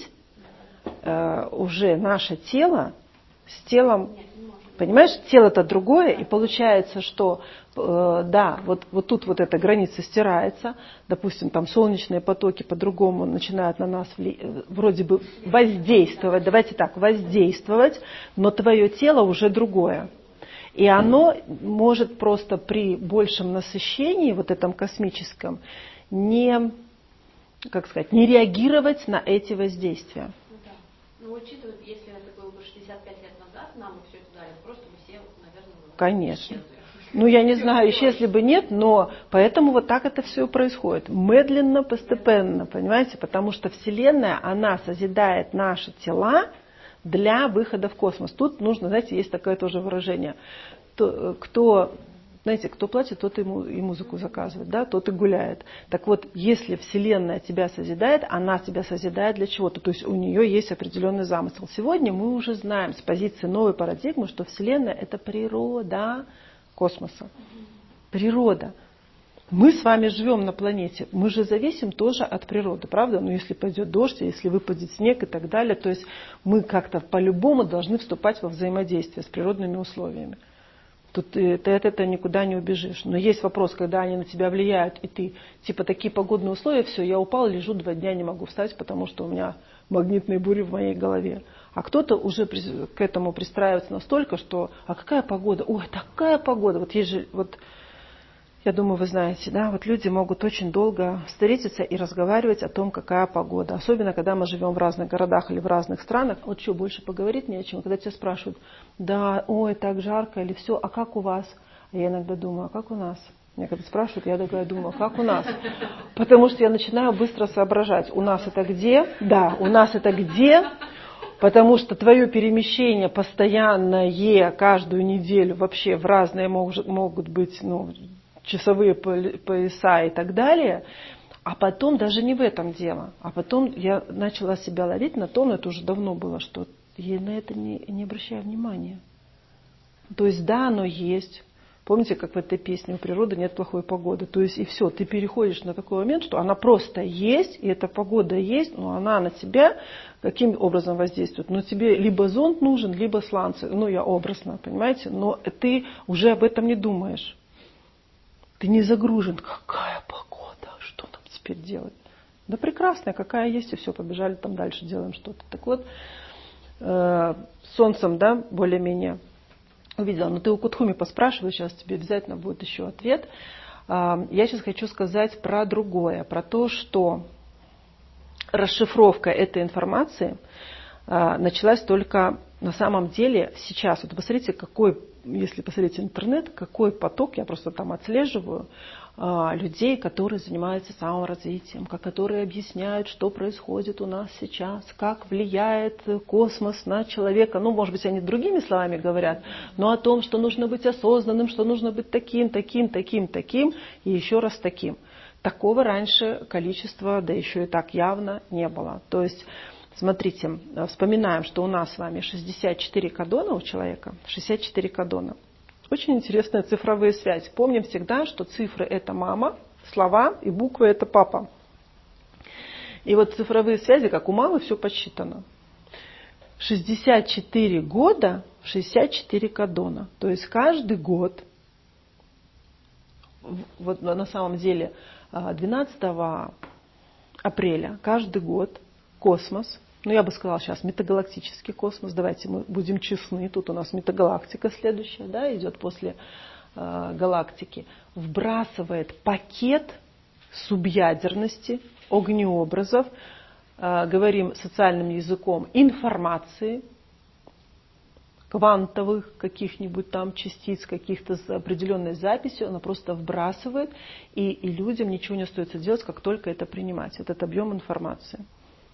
уже наше тело с телом, понимаешь, тело-то другое, и получается, что э, да, вот, вот тут вот эта граница стирается, допустим, там солнечные потоки по-другому начинают на нас вли... вроде бы воздействовать, давайте так, воздействовать, но твое тело уже другое. И оно может просто при большем насыщении, вот этом космическом, не, как сказать, не реагировать на эти воздействия. Ну, учитывая, если это было бы шестьдесят пять лет назад, нам бы все это дали, просто бы все, наверное, конечно. Ну, я не знаю, исчезли бы нет, но поэтому вот так это все происходит. Медленно, постепенно, понимаете? Потому что Вселенная, она созидает наши тела для выхода в космос. Тут нужно, знаете, есть такое тоже выражение. Кто Знаете, кто платит, тот и музыку заказывает, да, тот и гуляет. Так вот, если Вселенная тебя созидает, она тебя созидает для чего-то, то есть у нее есть определенный замысел. Сегодня мы уже знаем с позиции новой парадигмы, что Вселенная – это природа космоса. Природа. Мы с вами живем на планете, мы же зависим тоже от природы, правда? Ну, если пойдет дождь, если выпадет снег и так далее, то есть мы как-то по-любому должны вступать во взаимодействие с природными условиями. Тут ты, ты от этого никуда не убежишь. Но есть вопрос, когда они на тебя влияют, и ты, типа, такие погодные условия, все, я упал, лежу два дня, не могу встать, потому что у меня магнитные бури в моей голове. А кто-то уже к этому пристраивается настолько, что, а какая погода? Ой, такая погода. Вот есть же, вот, я думаю, вы знаете, да, вот люди могут очень долго встретиться и разговаривать о том, какая погода. Особенно, когда мы живем в разных городах или в разных странах. Вот что, больше поговорить не о чем. Когда тебя спрашивают, да, ой, так жарко или все, а как у вас? А я иногда думаю, а как у нас? Меня когда спрашивают, я такая думаю, а как у нас? Потому что я начинаю быстро соображать, у нас это где? Да, у нас это где? Потому что твое перемещение постоянное, каждую неделю вообще в разные могут, могут быть, ну, часовые пояса и так далее, а потом даже не в этом дело, а потом я начала себя ловить на том, это уже давно было, что я на это не, не обращаю внимания. То есть да, оно есть. Помните, как в этой песне «У природы нет плохой погоды». То есть и все, ты переходишь на такой момент, что она просто есть, и эта погода есть, но она на тебя каким образом воздействует? Ну тебе либо зонт нужен, либо сланцы, ну я образно, понимаете, но ты уже об этом не думаешь. Ты не загружен. Какая погода? Что нам теперь делать? Да прекрасная, какая есть, и все, побежали там дальше, делаем что-то. Так вот, э, солнцем, да, более-менее увидела. Но ты у Кутхуми поспрашивай, сейчас тебе обязательно будет еще ответ. Э, я сейчас хочу сказать про другое, про то, что расшифровка этой информации э, началась только на самом деле сейчас. Вот посмотрите, какой, если посмотреть интернет, какой поток, я просто там отслеживаю, людей, которые занимаются саморазвитием, которые объясняют, что происходит у нас сейчас, как влияет космос на человека. Ну, может быть, они другими словами говорят, но о том, что нужно быть осознанным, что нужно быть таким, таким, таким, таким и еще раз таким. Такого раньше количества, да еще и так явно не было. То есть, смотрите, вспоминаем, что у нас с вами шестьдесят четыре кодона у человека, шестьдесят четыре кодона. Очень интересная цифровая связь. Помним всегда, что цифры – это мама, слова и буквы – это папа. И вот цифровые связи, как у мамы, все подсчитано. шестьдесят четыре года, шестьдесят четыре кодона. То есть каждый год, вот на самом деле двенадцатого апреля, каждый год космос, ну я бы сказала сейчас метагалактический космос, давайте мы будем честны, тут у нас метагалактика следующая, да, идет после э, галактики, вбрасывает пакет субъядерности, огнеобразов, э, говорим социальным языком, информации, квантовых каких-нибудь там частиц, каких-то с определенной записью, она просто вбрасывает, и, и людям ничего не остается делать, как только это принимать, этот объем информации.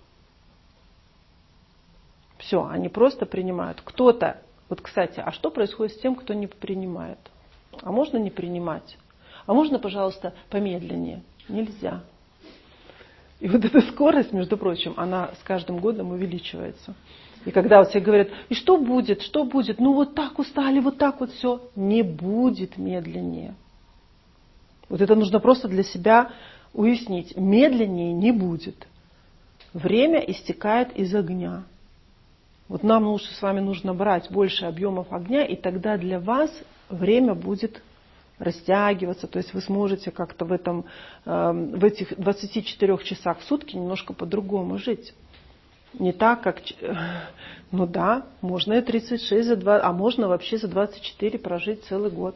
Все, они просто принимают. Кто-то, вот, кстати, а что происходит с тем, кто не принимает? А можно не принимать? А можно, пожалуйста, помедленнее? Нельзя. И вот эта скорость, между прочим, она с каждым годом увеличивается. И когда вот все говорят, и что будет, что будет? Ну вот так устали, вот так вот все. Не будет медленнее. Вот это нужно просто для себя уяснить. Медленнее не будет. Время истекает из огня. Вот нам лучше с вами нужно брать больше объемов огня, и тогда для вас время будет растягиваться. То есть вы сможете как-то в, этом, в этих двадцати четырёх часах в сутки немножко по-другому жить. Не так, как... Ну да, можно и тридцать шесть, за два, а можно вообще за двадцать четыре прожить целый год.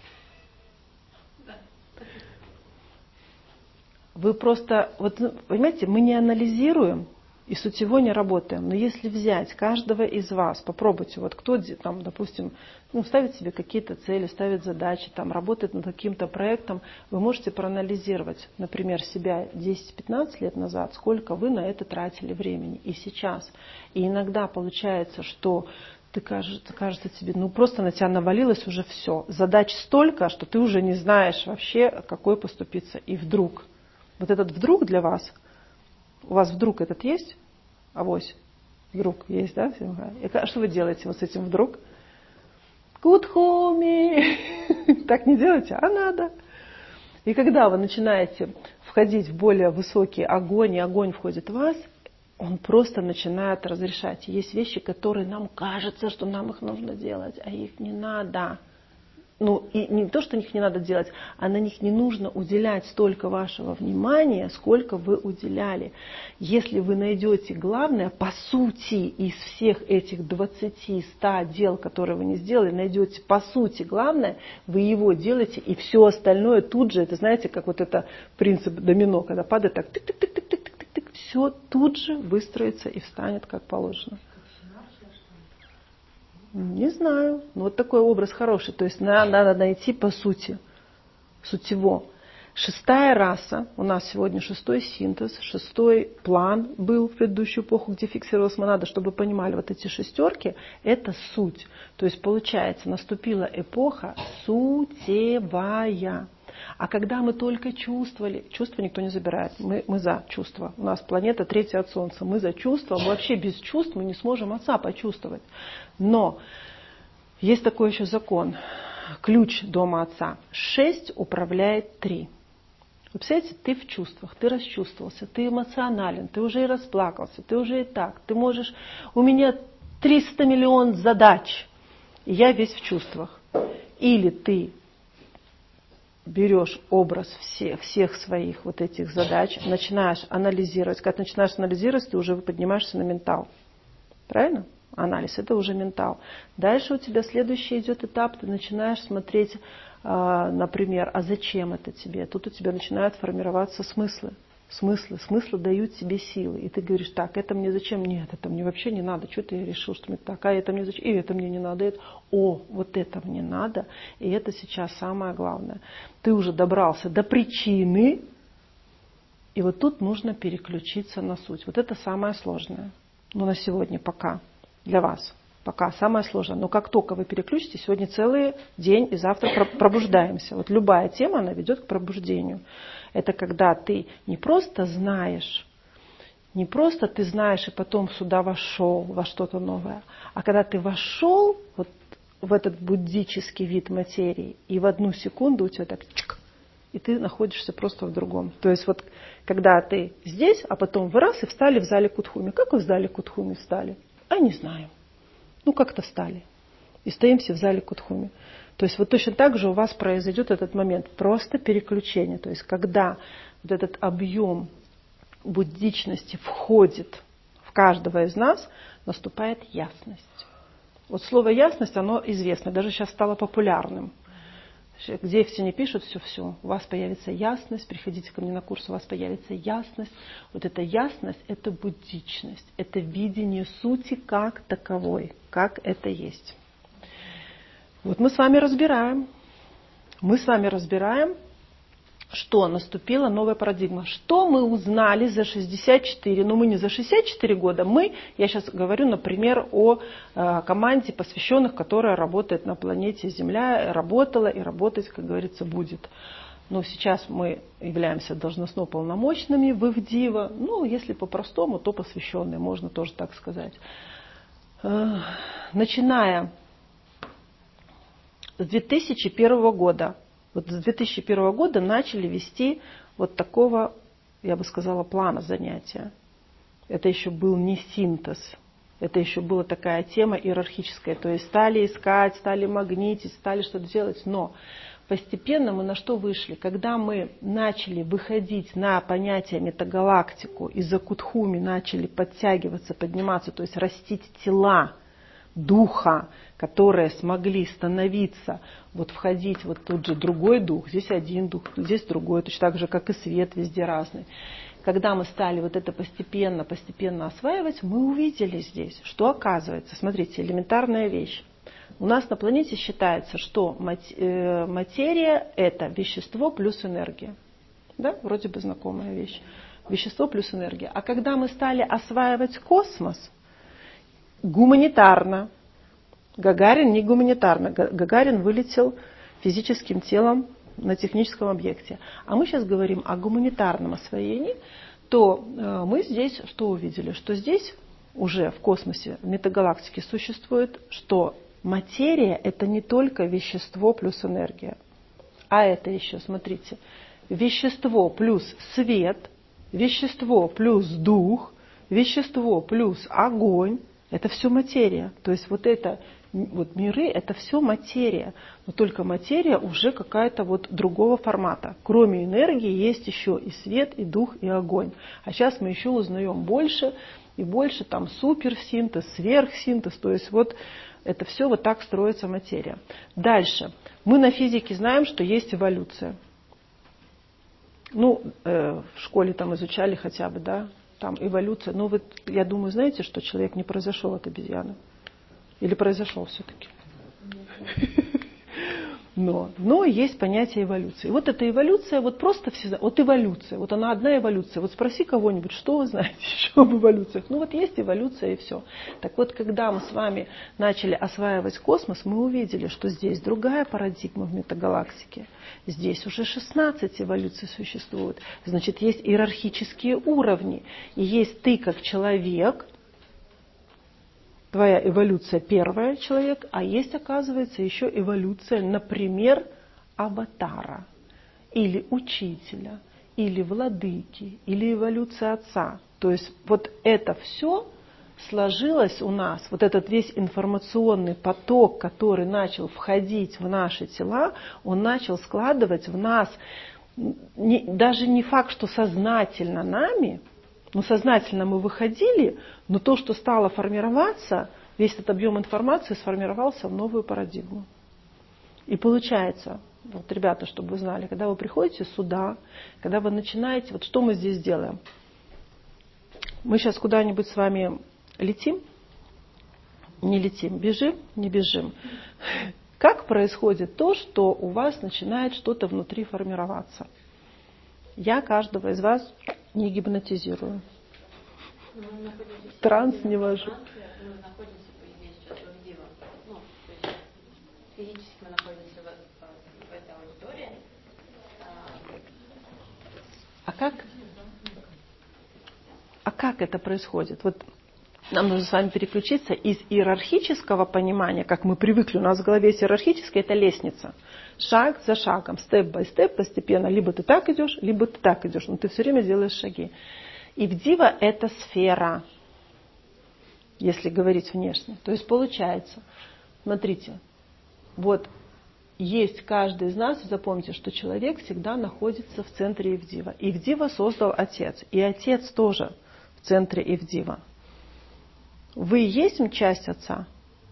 Вы просто... Вот, понимаете, мы не анализируем, и сутево не работаем. Но если взять каждого из вас, попробуйте, вот кто там, допустим, ну, ставит себе какие-то цели, ставит задачи, там, работает над каким-то проектом, вы можете проанализировать, например, себя десять-пятнадцать лет назад, сколько вы на это тратили времени, и сейчас. И иногда получается, что ты кажется, кажется тебе, ну просто на тебя навалилось уже все. Задач столько, что ты уже не знаешь вообще, какой поступиться. И вдруг, вот этот вдруг для вас, у вас вдруг этот есть? Авось, вдруг есть, да? И что вы делаете вот с этим вдруг? Кутхуми! Так не делайте, а надо. И когда вы начинаете входить в более высокий огонь, и огонь входит в вас, он просто начинает разрешать. Есть вещи, которые нам кажется, что нам их нужно делать, а их не надо. Ну, и не то, что их не надо делать, а на них не нужно уделять столько вашего внимания, сколько вы уделяли. Если вы найдете главное, по сути, из всех этих двадцати-ста дел, которые вы не сделали, найдете по сути главное, вы его делаете, и все остальное тут же, это знаете, как вот это принцип домино, когда падает так, тык-тык-тык-тык-тык-тык, все тут же выстроится и встанет как положено. Не знаю. Но вот такой образ хороший. То есть надо, надо найти по сути, сутево. Шестая раса, у нас сегодня шестой синтез, шестой план был в предыдущую эпоху, где фиксировалась монада, чтобы вы понимали, вот эти шестерки, это суть. То есть получается, наступила эпоха сутевая. А когда мы только чувствовали, чувства никто не забирает, мы, мы за чувства. У нас планета третья от Солнца, мы за чувства, вообще без чувств мы не сможем Отца почувствовать. Но есть такой еще закон, ключ дома Отца. Шесть управляет три. Вы представляете, ты в чувствах, ты расчувствовался, ты эмоционален, ты уже и расплакался, ты уже и так, ты можешь, у меня триста миллионов задач, и я весь в чувствах. Или ты берешь образ всех, всех своих вот этих задач, начинаешь анализировать. Когда ты начинаешь анализировать, ты уже поднимаешься на ментал. Правильно? Анализ – это уже ментал. Дальше у тебя следующий идет этап, ты начинаешь смотреть, например, а зачем это тебе? Тут у тебя начинают формироваться смыслы. Смыслы, смыслы дают тебе силы. И ты говоришь, так, это мне зачем? Нет, это мне вообще не надо. Что ты решил, что мне так? А это мне зачем? И это мне не надо. Это... О, вот это мне надо. И это сейчас самое главное. Ты уже добрался до причины. И вот тут нужно переключиться на суть. Вот это самое сложное. Ну, на сегодня пока. Для вас. Пока самое сложное. Но как только вы переключитесь, сегодня целый день и завтра пробуждаемся. Вот любая тема, она ведет к пробуждению. Это когда ты не просто знаешь, не просто ты знаешь и потом сюда вошел во что-то новое, а когда ты вошел вот в этот буддический вид материи, и в одну секунду у тебя так чик, и ты находишься просто в другом. То есть вот когда ты здесь, а потом вы раз и встали в зале Кутхуми. Как вы в зале Кутхуми встали? А не знаю. Ну как-то встали. И стоим все в зале Кутхуми. То есть вот точно так же у вас произойдет этот момент, просто переключение. То есть когда вот этот объем буддичности входит в каждого из нас, наступает ясность. Вот слово ясность, оно известно, даже сейчас стало популярным. Где все не пишут, все-все, у вас появится ясность, приходите ко мне на курс, у вас появится ясность. Вот эта ясность, это буддичность, это видение сути как таковой, как это есть. Вот мы с вами разбираем, мы с вами разбираем, что наступила новая парадигма. Что мы узнали за шестьдесят четыре, ну мы не за шестьдесят четыре года, мы, я сейчас говорю, например, о э, команде посвященных, которая работает на планете Земля, работала и работать, как говорится, будет. Но сейчас мы являемся должностно полномочными в ИВДИВА, ну если по-простому, то посвященные, можно тоже так сказать. Э, начиная с две тысячи первого года, вот с две тысячи первого года начали вести вот такого, я бы сказала, плана занятия. Это еще был не синтез, это еще была такая тема иерархическая. То есть стали искать, стали магнитить, стали что-то делать. Но постепенно мы на что вышли? Когда мы начали выходить на понятие метагалактику, из-за Кутхуми начали подтягиваться, подниматься, то есть растить тела духа, которые смогли становиться, вот входить, вот тут же другой дух, здесь один дух, здесь другой, точно так же, как и свет, везде разный. Когда мы стали вот это постепенно, постепенно осваивать, мы увидели здесь, что оказывается, смотрите, элементарная вещь. У нас на планете считается, что материя – это вещество плюс энергия. Да, вроде бы знакомая вещь. Вещество плюс энергия. А когда мы стали осваивать космос, гуманитарно, Гагарин не гуманитарно. Гагарин вылетел физическим телом на техническом объекте. А мы сейчас говорим о гуманитарном освоении, то мы здесь что увидели? Что здесь уже в космосе, в метагалактике существует, что материя это не только вещество плюс энергия, а это еще, смотрите, вещество плюс свет, вещество плюс дух, вещество плюс огонь, это все материя. То есть вот это вот миры это все материя, но только материя уже какая-то вот другого формата. Кроме энергии есть еще и свет, и дух, и огонь. А сейчас мы еще узнаем больше и больше, там суперсинтез, сверхсинтез, то есть вот это все вот так строится материя. Дальше. Мы на физике знаем, что есть эволюция. Ну, э, в школе там изучали хотя бы, да, там эволюция. Но вы, я думаю, знаете, что человек не произошел от обезьяны? Или произошел все-таки? Но, но есть понятие эволюции. И вот эта эволюция, вот просто всегда, вот эволюция, вот она одна эволюция. Вот спроси кого-нибудь, что вы знаете еще об эволюциях. Ну вот есть эволюция и все. Так вот, когда мы с вами начали осваивать космос, мы увидели, что здесь другая парадигма в метагалактике. Здесь уже шестнадцать эволюций существует. Значит, есть иерархические уровни. И есть ты как человек, твоя эволюция первая, человек, а есть, оказывается, еще эволюция, например, аватара, или учителя, или владыки, или эволюция отца. То есть вот это все сложилось у нас, вот этот весь информационный поток, который начал входить в наши тела, он начал складывать в нас, не, даже не факт, что сознательно нами, но сознательно мы выходили, но то, что стало формироваться, весь этот объем информации сформировался в новую парадигму. И получается, вот, ребята, чтобы вы знали, когда вы приходите сюда, когда вы начинаете, вот что мы здесь делаем? Мы сейчас куда-нибудь с вами летим? Не летим. Бежим? Не бежим. Как происходит то, что у вас начинает что-то внутри формироваться? Я каждого из вас не гипнотизирую. Транс не вожу. Мы находимся, по идее, сейчас в Диво. Ну, то есть физически мы находимся в, в этой аудитории. А как? А как это происходит? Вот нам нужно с вами переключиться из иерархического понимания, как мы привыкли, у нас в голове есть иерархическая, это лестница. Шаг за шагом, степ-бай-степ, постепенно. Либо ты так идешь, либо ты так идешь, но ты все время делаешь шаги. И в Дива это сфера, если говорить внешне. То есть получается, смотрите, вот есть каждый из нас, запомните, что человек всегда находится в центре Ивдива. Ивдива создал Отец, и Отец тоже в центре Ивдива. Вы есть часть Отца?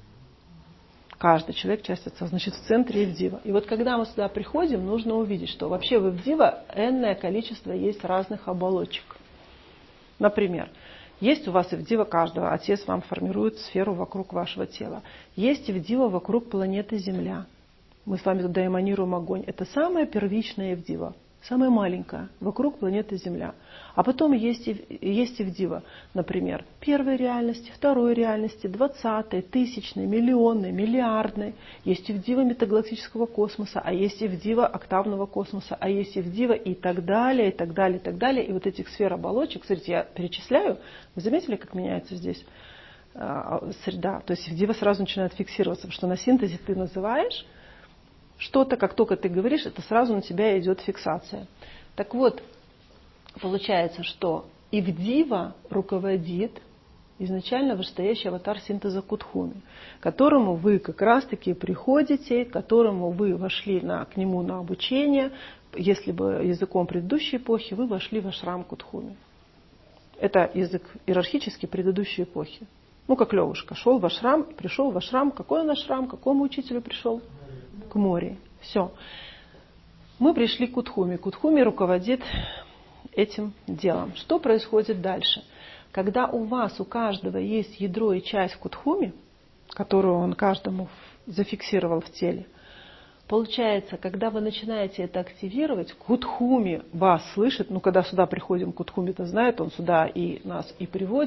Каждый человек часть Отца, значит в центре Ивдива. И вот когда мы сюда приходим, нужно увидеть, что вообще в Ивдива энное количество есть разных оболочек. Например, есть у вас Ивдива каждого, Отец вам формирует сферу вокруг вашего тела. Есть Ивдива вокруг планеты Земля. Мы с вами туда эманируем огонь. Это самая первичная Ивдива, самая маленькая, вокруг планеты Земля. А потом есть, есть Ивдива, например, первой реальности, второй реальности, двадцатой, тысячной, миллионной, миллиардной. Есть Ивдива метагалактического космоса, а есть Ивдива октавного космоса, а есть Ивдива и так далее, и так далее, и так далее. И вот этих сфер оболочек, смотрите, я перечисляю. Вы заметили, как меняется здесь э, среда? То есть Ивдива сразу начинает фиксироваться, потому что на синтезе ты называешь что-то, как только ты говоришь, это сразу на тебя идет фиксация. Так вот, получается, что Ивдива руководит изначально вышестоящий аватар синтеза Кутхуми, к которому вы как раз-таки приходите, к которому вы вошли на, к нему на обучение. Если бы языком предыдущей эпохи, вы вошли в ашрам Кутхуми. Это язык иерархический предыдущей эпохи. Ну, как Левушка, шел в ашрам, пришел в ашрам. Какой он ашрам? К какому учителю пришел? К Море. Все. Мы пришли к Кутхуми. Кутхуми руководит этим делом. Что происходит дальше? Когда у вас, у каждого есть ядро и часть Кутхуми, которую он каждому зафиксировал в теле, получается, когда вы начинаете это активировать, Кутхуми вас слышит, ну, когда сюда приходим, Кутхуми-то знает, он сюда и нас и приводит,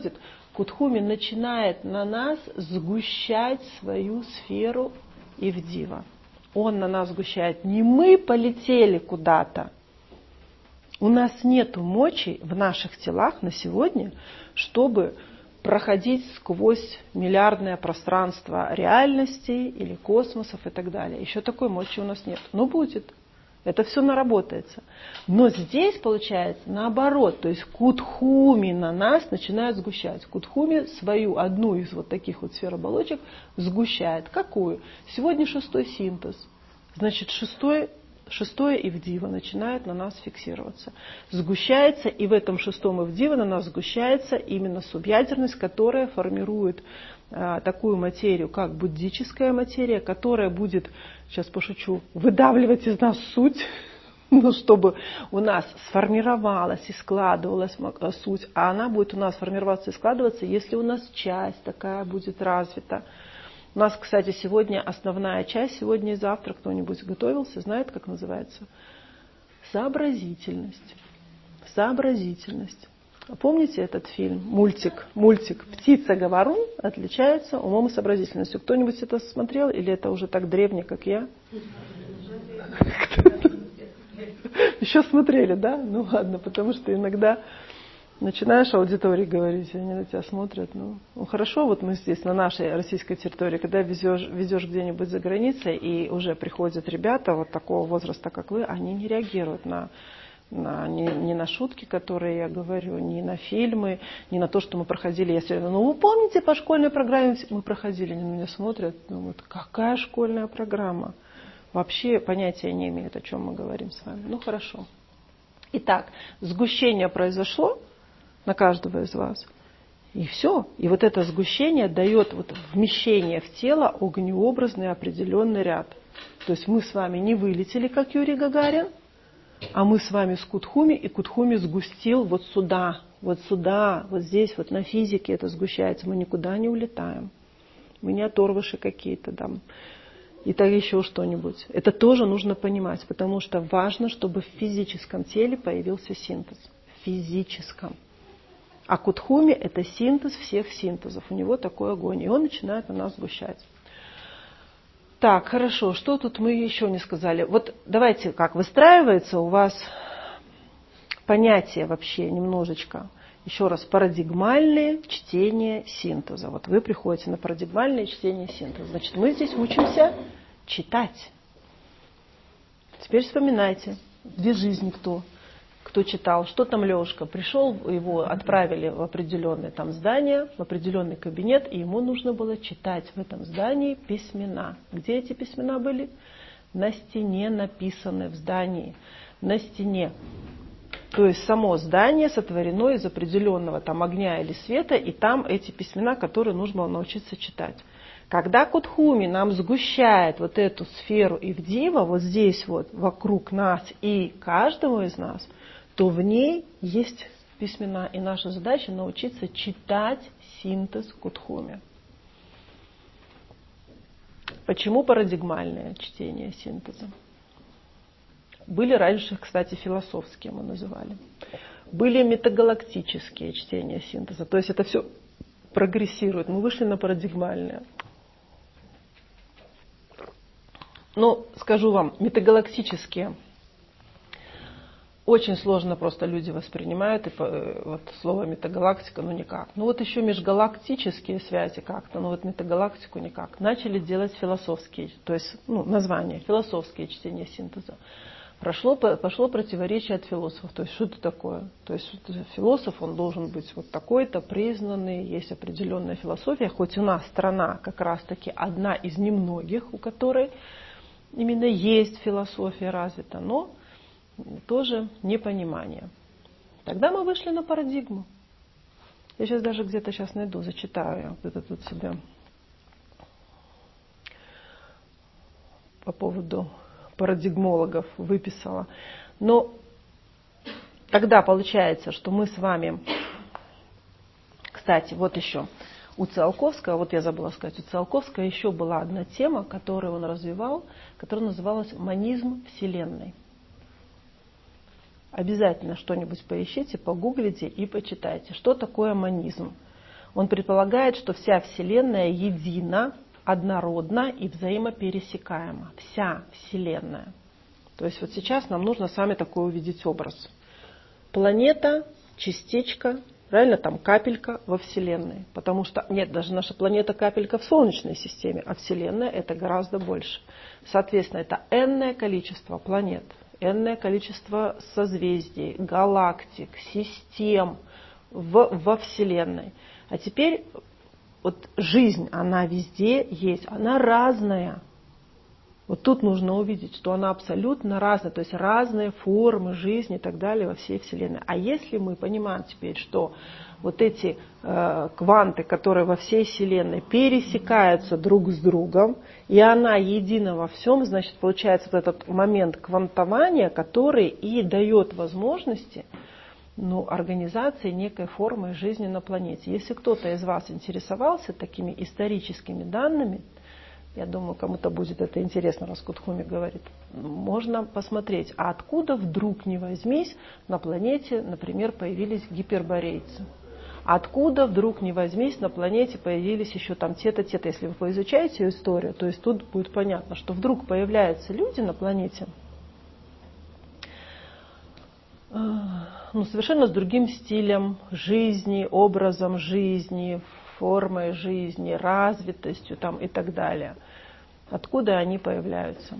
Кутхуми начинает на нас сгущать свою сферу Ивдива. Он на нас сгущает. Не мы полетели куда-то. У нас нет мочи в наших телах на сегодня, чтобы проходить сквозь миллиардное пространство реальности или космосов и так далее. Еще такой мочи у нас нет. Но будет. Это все наработается. Но здесь получается наоборот. То есть кутхуми на нас начинает сгущать. Кутхуми свою одну из вот таких вот сфер оболочек сгущает. Какую? Сегодня шестой синтез. Значит, шестой, шестое Ивдива начинает на нас фиксироваться. Сгущается, и в этом шестом Ивдива на нас сгущается именно субъядерность, которая формирует а, такую материю, как буддическая материя, которая будет, сейчас пошучу, выдавливать из нас суть, ну, чтобы у нас сформировалась и складывалась суть, а она будет у нас формироваться и складываться, если у нас часть такая будет развита. У нас, кстати, сегодня основная часть, сегодня и завтра кто-нибудь готовился, знает, как называется? Сообразительность. Сообразительность. Помните этот фильм, мультик, мультик «Птица-говорун» отличается умом и сообразительностью. Кто-нибудь это смотрел или это уже так древне, как я? Еще смотрели, да? Ну ладно, потому что иногда начинаешь аудитории говорить, они на тебя смотрят. Ну, ну хорошо, вот мы здесь, на нашей российской территории, когда везешь, везешь где-нибудь за границей, и уже приходят ребята вот такого возраста, как вы, они не реагируют на, на, ни, ни на шутки, которые я говорю, ни на фильмы, ни на то, что мы проходили. Я все время, ну вы помните, по школьной программе мы проходили, они на меня смотрят, думают, какая школьная программа? Вообще понятия не имеют, о чем мы говорим с вами. Ну хорошо. Итак, сгущение произошло на каждого из вас. И все. И вот это сгущение дает вот вмещение в тело огнеобразный определенный ряд. То есть мы с вами не вылетели, как Юрий Гагарин, а мы с вами с Кутхуми, и Кутхуми сгустил вот сюда, вот сюда, вот здесь, вот на физике это сгущается. Мы никуда не улетаем. Мы не оторвыши какие-то там. И так еще что-нибудь. Это тоже нужно понимать, потому что важно, чтобы в физическом теле появился синтез. В физическом. А Кутхуми – это синтез всех синтезов. У него такой огонь. И он начинает на нас сгущать. Так, хорошо. Что тут мы еще не сказали? Вот давайте, как выстраивается у вас понятие вообще немножечко. Еще раз, парадигмальное чтение синтеза. Вот вы приходите на парадигмальное чтение синтеза. Значит, мы здесь учимся читать. Теперь вспоминайте. Две жизни кто? Кто читал, что там Лешка, пришел, его отправили в определенное там здание, в определенный кабинет, и ему нужно было читать в этом здании письмена. Где эти письмена были? На стене написаны в здании. На стене. То есть само здание сотворено из определенного там огня или света, и там эти письмена, которые нужно было научиться читать. Когда Кутхуми нам сгущает вот эту сферу Ивдива, вот здесь вот, вокруг нас и каждого из нас, то в ней есть письмена. И наша задача научиться читать синтез Кутхуми. Почему парадигмальное чтение синтеза? Были раньше, кстати, философские мы называли. Были метагалактические чтения синтеза. То есть это все прогрессирует. Мы вышли на парадигмальное. Но скажу вам, метагалактические очень сложно просто люди воспринимают. И вот слово метагалактика, ну никак. Ну вот еще межгалактические связи как-то, но вот метагалактику никак. Начали делать философские, то есть ну, название, философские чтения синтеза. Прошло, пошло противоречие от философов. То есть что это такое? То есть философ, он должен быть вот такой-то, признанный, есть определенная философия. Хоть у нас страна как раз-таки одна из немногих, у которой именно есть философия развита, но тоже непонимание. Тогда мы вышли на парадигму. Я сейчас даже где-то сейчас найду, зачитаю я вот это тут себе по поводу парадигмологов выписала. Но тогда получается, что мы с вами, кстати, вот еще у Циолковского, вот я забыла сказать, у Циолковского еще была одна тема, которую он развивал, которая называлась «Монизм Вселенной». Обязательно что-нибудь поищите, погуглите и почитайте, что такое монизм. Он предполагает, что вся Вселенная едина, однородна и взаимопересекаема. Вся Вселенная. То есть вот сейчас нам нужно с вами такой увидеть образ. Планета, частичка, правильно, там капелька во Вселенной. Потому что, нет, даже наша планета капелька в Солнечной системе, а Вселенная это гораздо больше. Соответственно, это энное количество планет, энное количество созвездий, галактик, систем в, во Вселенной. А теперь вот жизнь, она везде есть, она разная. Вот тут нужно увидеть, что она абсолютно разная, то есть разные формы жизни и так далее во всей Вселенной. А если мы понимаем теперь, что вот эти э, кванты, которые во всей Вселенной пересекаются друг с другом, и она едина во всем, значит, получается вот этот момент квантования, который и дает возможности, ну, организации некой формы жизни на планете. Если кто-то из вас интересовался такими историческими данными, я думаю, кому-то будет это интересно, раз Кутхуми говорит, можно посмотреть, а откуда вдруг ни возьмись на планете, например, появились гиперборейцы. Откуда вдруг ни возьмись на планете появились еще там те-то, те-то. Если вы поизучаете историю, то есть тут будет понятно, что вдруг появляются люди на планете, ну, совершенно с другим стилем жизни, образом жизни, формой жизни, развитостью там, и так далее. Откуда они появляются?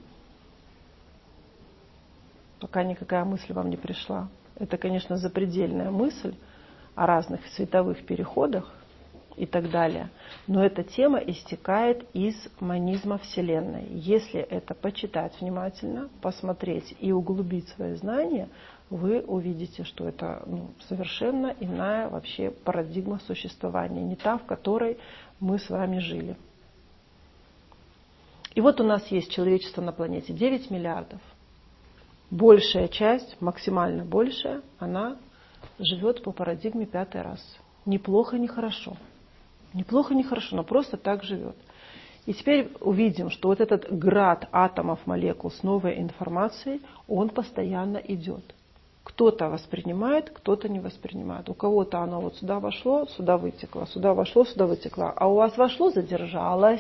Пока никакая мысль вам не пришла. Это, конечно, запредельная мысль о разных световых переходах и так далее. Но эта тема истекает из монизма Вселенной. Если это почитать внимательно, посмотреть и углубить свои знания, вы увидите, что это ну, совершенно иная вообще парадигма существования, не та, в которой мы с вами жили. И вот у нас есть человечество на планете девять миллиардов. Большая часть, максимально большая, она живет по парадигме пятой расы. Неплохо, не хорошо. Неплохо, не хорошо, но просто так живет. И теперь увидим, что вот этот град атомов, молекул с новой информацией, он постоянно идет. Кто-то воспринимает, кто-то не воспринимает. У кого-то оно вот сюда вошло, сюда вытекло, сюда вошло, сюда вытекло. А у вас вошло, задержалось.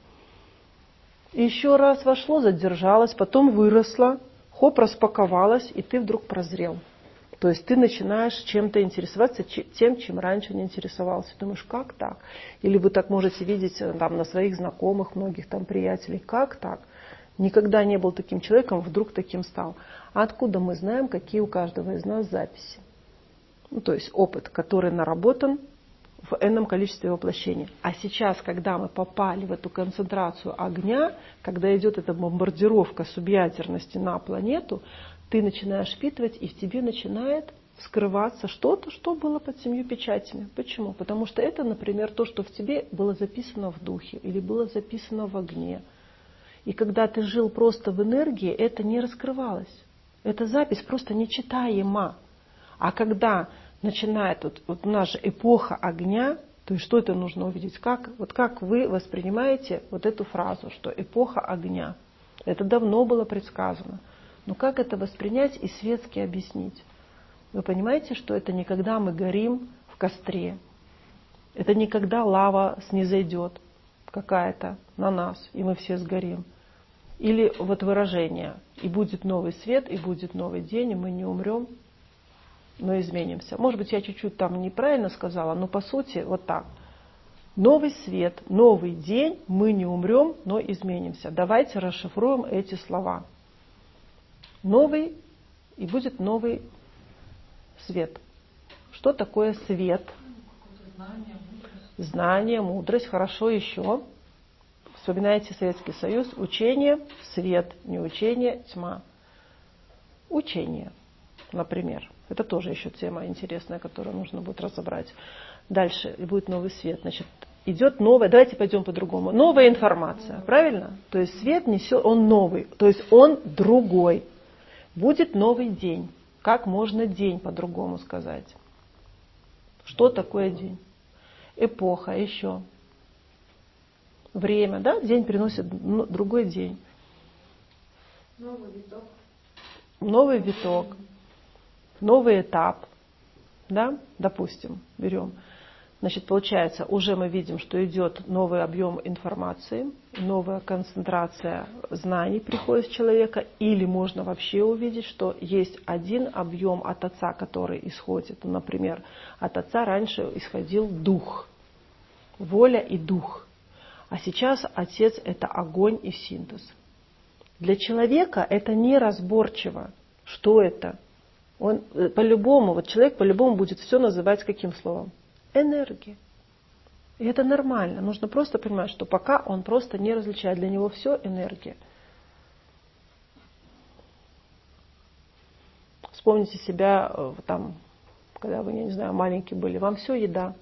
Еще раз вошло, задержалось, потом выросло, хоп, распаковалось, и ты вдруг прозрел. То есть ты начинаешь чем-то интересоваться, тем, чем раньше не интересовался. Думаешь, как так? Или вы так можете видеть там, на своих знакомых, многих там приятелей. Как так? Никогда не был таким человеком, вдруг таким стал. А откуда мы знаем, какие у каждого из нас записи? Ну, то есть опыт, который наработан в энном количестве воплощений. А сейчас, когда мы попали в эту концентрацию огня, когда идет эта бомбардировка субъядерности на планету, ты начинаешь впитывать, и в тебе начинает скрываться что-то, что было под семью печатями. Почему? Потому что это, например, то, что в тебе было записано в духе или было записано в огне. И когда ты жил просто в энергии, это не раскрывалось. Эта запись просто нечитаема. А когда начинает, вот, вот у нас же эпоха огня, то есть что это нужно увидеть? Как, вот как вы воспринимаете вот эту фразу, что эпоха огня? Это давно было предсказано. Но как это воспринять и светски объяснить? Вы понимаете, что это не когда мы горим в костре. Это не когда лава снизойдет какая-то на нас, и мы все сгорим. Или вот выражение: и будет новый свет, и будет новый день, и мы не умрем, но изменимся. Может быть, я чуть-чуть там неправильно сказала, но по сути вот так. Новый свет, новый день, мы не умрем, но изменимся. Давайте расшифруем эти слова. Новый, и будет новый свет. Что такое свет? Знание, мудрость. Знание, мудрость. Хорошо, еще. Вспоминайте Советский Союз. Учение, свет, не учение, тьма. Учение, например. Это тоже еще тема интересная, которую нужно будет разобрать. Дальше будет новый свет. Значит, идет новая, давайте пойдем по-другому. Новая информация, правильно? То есть свет несет, он новый, то есть он другой. Будет новый день. Как можно день по-другому сказать? Что такое день? Эпоха еще. Время, да? День приносит другой день. Новый виток. Новый виток. Новый этап. Да? Допустим, берем. Значит, получается, уже мы видим, что идет новый объем информации, новая концентрация знаний приходит в человека, или можно вообще увидеть, что есть один объем от Отца, который исходит. Ну, например, от Отца раньше исходил дух, воля и дух, а сейчас Отец – это огонь и синтез. Для человека это неразборчиво. Что это? Он по-любому, вот человек по-любому будет все называть каким словом? Энергия. И это нормально. Нужно просто понимать, что пока он просто не различает. Для него все энергия. Вспомните себя, там, когда вы, я не знаю, маленькие были. Вам все еда.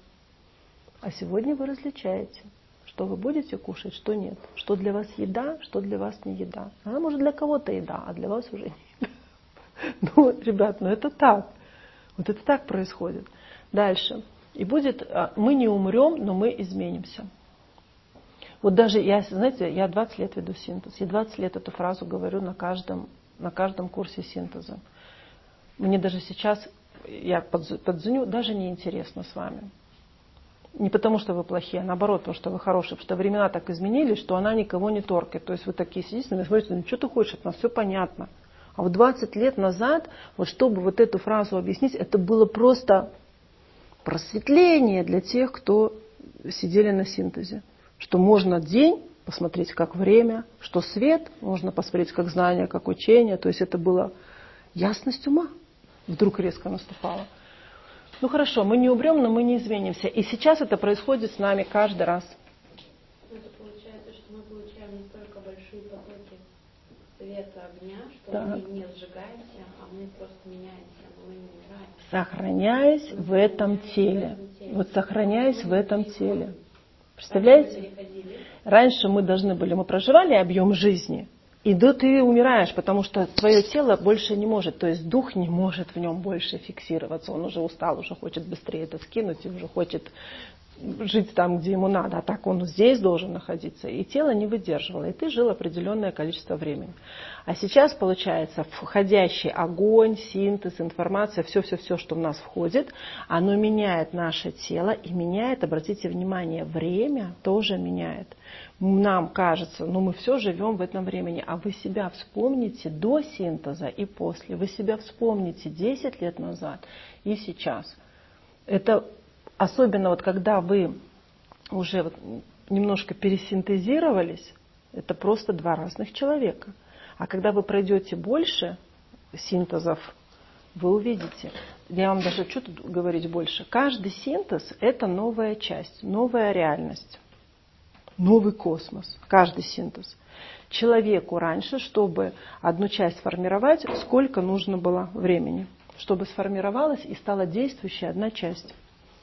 А сегодня вы различаете, что вы будете кушать, что нет. Что для вас еда, что для вас не еда. Она может для кого-то еда, а для вас уже не еда. Ну, ребят, ну это так. Вот это так происходит. Дальше. И будет, мы не умрем, но мы изменимся. Вот даже я, знаете, я двадцать лет веду синтез. Я двадцать лет эту фразу говорю на каждом, на каждом курсе синтеза. Мне даже сейчас, я подзвоню, даже не интересно с вами. Не потому, что вы плохие, а наоборот, потому что вы хорошие. Потому что времена так изменились, что она никого не торкает. То есть вы такие сидите, смотрите, ну что ты хочешь от нас, все понятно. А вот двадцать лет назад, вот чтобы вот эту фразу объяснить, это было просто просветление для тех, кто сидели на синтезе. Что можно день посмотреть как время, что свет можно посмотреть как знание, как учение. То есть это была ясность ума. Вдруг резко наступала. Ну хорошо, мы не умрем, но мы не изменимся. И сейчас это происходит с нами каждый раз. Это получается, что мы получаем настолько большие потоки света, огня, что да. мы не сжигаемся, а мы просто меняемся, но мы не умираем. Сохраняясь в этом теле. Вот сохраняясь в этом теле. Представляете? Раньше мы должны были, мы проживали объем жизни, и да, ты умираешь, потому что твое тело больше не может, то есть дух не может в нем больше фиксироваться, он уже устал, уже хочет быстрее это скинуть, и уже хочет жить там, где ему надо, а так он здесь должен находиться, и тело не выдерживало, и ты жил определенное количество времени. А сейчас, получается, входящий огонь, синтез, информация, все-все-все, что в нас входит, оно меняет наше тело и меняет, обратите внимание, время тоже меняет. Нам кажется, ну мы все живем в этом времени, а вы себя вспомните до синтеза и после, вы себя вспомните десять лет назад и сейчас. Это особенно вот когда вы уже вот немножко пересинтезировались, это просто два разных человека. А когда вы пройдете больше синтезов, вы увидите, я вам даже что тут говорить больше, каждый синтез – это новая часть, новая реальность, новый космос, каждый синтез. Человеку раньше, чтобы одну часть сформировать, сколько нужно было времени, чтобы сформировалась и стала действующей одна часть.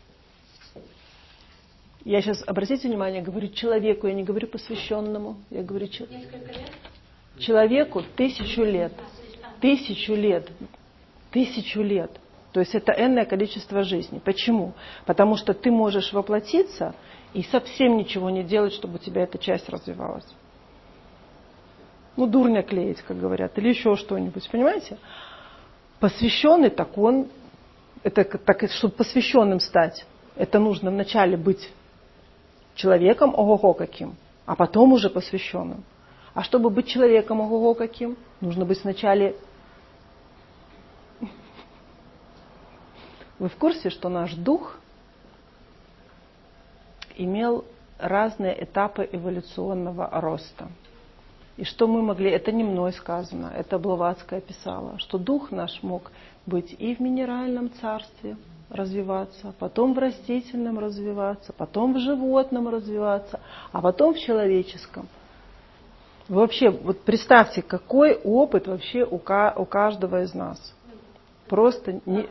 Я сейчас, обратите внимание, говорю человеку, я не говорю посвященному, я говорю человеку. Человеку тысячу лет, тысячу лет, тысячу лет. То есть это энное количество жизней. Почему? Потому что ты можешь воплотиться и совсем ничего не делать, чтобы у тебя эта часть развивалась. Ну, дурня клеить, как говорят, или еще что-нибудь, понимаете? Посвященный, так он, это, так, чтобы посвященным стать, это нужно вначале быть человеком ого-го каким, а потом уже посвященным. А чтобы быть человеком ого-го каким, нужно быть сначала... Вы в курсе, что наш дух имел разные этапы эволюционного роста? И что мы могли... Это не мной сказано, это Блаватская писала, что дух наш мог быть и в минеральном царстве, развиваться, потом в растительном развиваться, потом в животном развиваться, а потом в человеческом. Вы вообще, вот представьте, какой опыт вообще у, у каждого из нас. Просто не...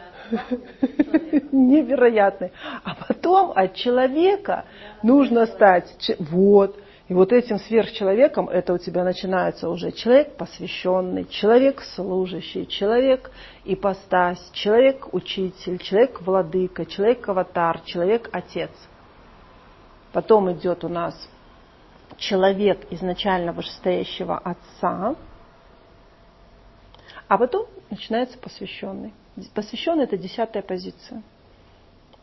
невероятный. А потом от человека нужно стать... Вот. И вот этим сверхчеловеком это у тебя начинается уже человек посвященный, человек служащий, человек ипостась, человек учитель, человек владыка, человек аватар, человек отец. Потом идет у нас человек изначально вышестоящего отца, а потом начинается посвященный. Посвященный — это десятая позиция.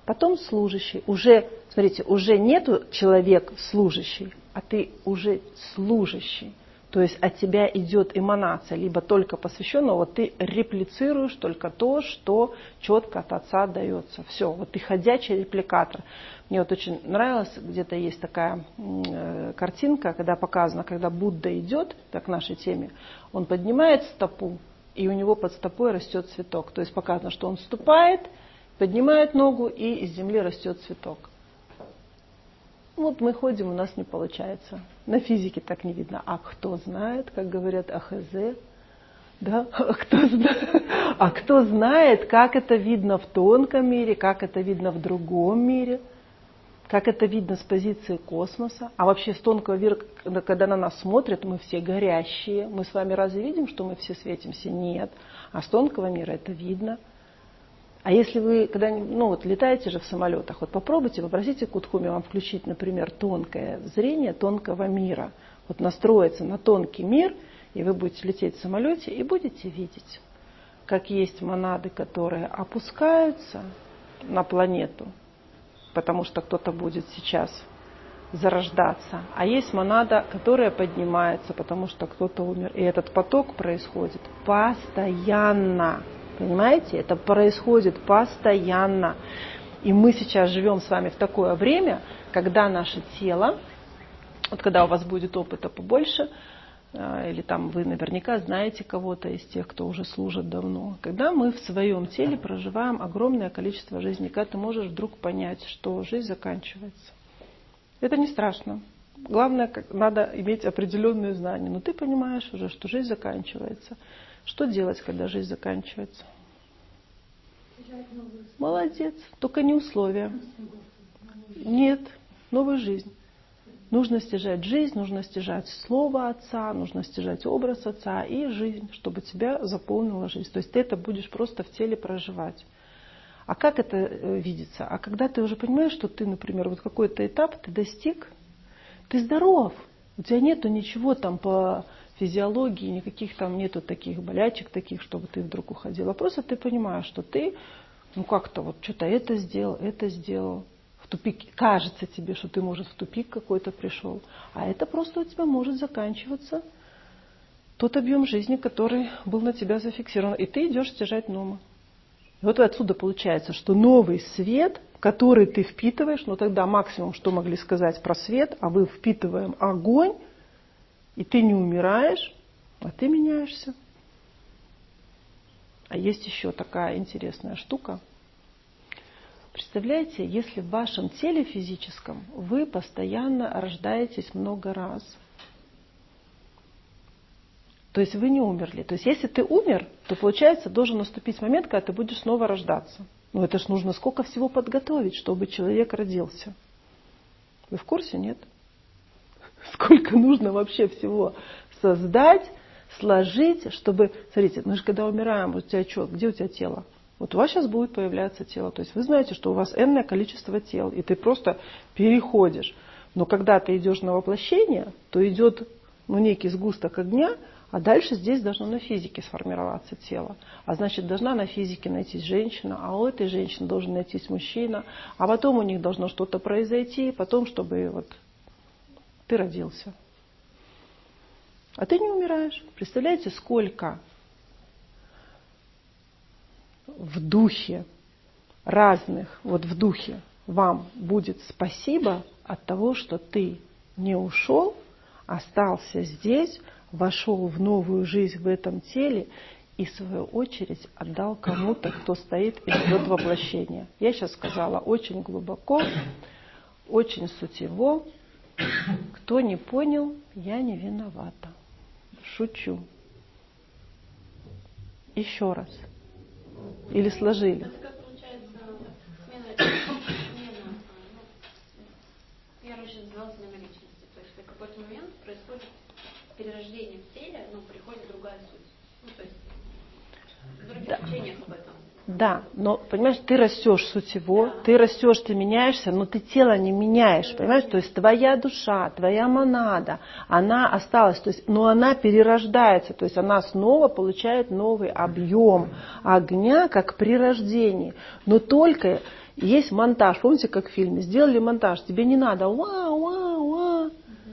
потом служащий. Уже, смотрите, уже нету человек служащий, а ты уже служащий. То есть от тебя идет эманация, либо только посвященного, вот ты реплицируешь только то, что четко от Отца дается. Все, вот ты ходячий репликатор. Мне вот очень нравилось, где-то есть такая э, картинка, когда показано, когда Будда идет, так к нашей теме, он поднимает стопу, и у него под стопой растет цветок. То есть показано, что он ступает, поднимает ногу, и из земли растет цветок. Вот мы ходим, у нас не получается. На физике так не видно. А кто знает, как говорят АХЗ, да? А кто знает, а кто знает, как это видно в тонком мире, как это видно в другом мире, как это видно с позиции космоса. А вообще с тонкого мира, когда на нас смотрят, мы все горящие. Мы с вами разве видим, что мы все светимся? Нет. А с тонкого мира это видно. А если вы когда-нибудь, ну вот летаете же в самолетах, вот попробуйте, попросите Кудхуми вам включить, например, тонкое зрение тонкого мира. Вот настроиться на тонкий мир, и вы будете лететь в самолете и будете видеть, как есть монады, которые опускаются на планету, потому что кто-то будет сейчас зарождаться, а есть монада, которая поднимается, потому что кто-то умер. И этот поток происходит постоянно. Понимаете? Это происходит постоянно. И мы сейчас живем с вами в такое время, когда наше тело, вот когда у вас будет опыта побольше, или там вы наверняка знаете кого-то из тех, кто уже служит давно, когда мы в своем теле проживаем огромное количество жизней, когда ты можешь вдруг понять, что жизнь заканчивается. Это не страшно. Главное, как, надо иметь определенные знания. Но ты понимаешь уже, что жизнь заканчивается. Что делать, когда жизнь заканчивается? Молодец. Только не условия. Нет. Новую жизнь. Нужно стяжать жизнь, нужно стяжать слово Отца, нужно стяжать образ Отца и жизнь, чтобы тебя заполнила жизнь. То есть ты это будешь просто в теле проживать. А как это видится? А когда ты уже понимаешь, что ты, например, вот какой-то этап ты достиг, ты здоров. У тебя нету ничего там по физиологии, никаких там нету таких болячек, таких, чтобы ты вдруг уходил. А просто ты понимаешь, что ты, ну как-то вот что-то это сделал, это сделал. В тупик, кажется тебе, что ты, может, в тупик какой-то пришел. А это просто у тебя может заканчиваться тот объем жизни, который был на тебя зафиксирован. И ты идешь стяжать новое. И вот отсюда получается, что новый свет, который ты впитываешь, ну тогда максимум, что могли сказать про свет, а мы впитываем огонь, и ты не умираешь, а ты меняешься. А есть еще такая интересная штука. Представляете, если в вашем теле физическом вы постоянно рождаетесь много раз, то есть вы не умерли. То есть если ты умер, то получается должен наступить момент, когда ты будешь снова рождаться. Но это ж нужно сколько всего подготовить, чтобы человек родился. Вы в курсе, нет? Сколько нужно вообще всего создать, сложить, чтобы... Смотрите, мы же когда умираем, вот у тебя что, где у тебя тело? Вот у вас сейчас будет появляться тело. То есть вы знаете, что у вас энное количество тел, и ты просто переходишь. Но когда ты идешь на воплощение, то идет ну, некий сгусток огня, а дальше здесь должно на физике сформироваться тело. А значит, должна на физике найтись женщина, а у этой женщины должен найтись мужчина, а потом у них должно что-то произойти, потом, чтобы вот ты родился. А ты не умираешь. Представляете, сколько в духе разных, вот в духе вам будет спасибо от того, что ты не ушел, остался здесь, вошел в новую жизнь в этом теле и, в свою очередь, отдал кому-то, кто стоит и ждет воплощения. Я сейчас сказала очень глубоко, очень сутево. Кто не понял, я не виновата. Шучу. Еще раз. Или сложили? Это как получается смена, смена ну, я раньше называла смена личности. То есть в какой-то момент происходит перерождение в теле, ну, приходит другая суть. Ну, то есть в других Да. учениях об этом. Да, но, понимаешь, ты растешь сутево, Да. ты растешь, ты меняешься, но ты тело не меняешь, понимаешь? То есть твоя душа, твоя монада, она осталась, то есть, но она перерождается, то есть она снова получает новый объем огня, как при рождении. Но только Есть монтаж. Помните, как в фильме? Сделали монтаж. Тебе не надо вау, вау, вау.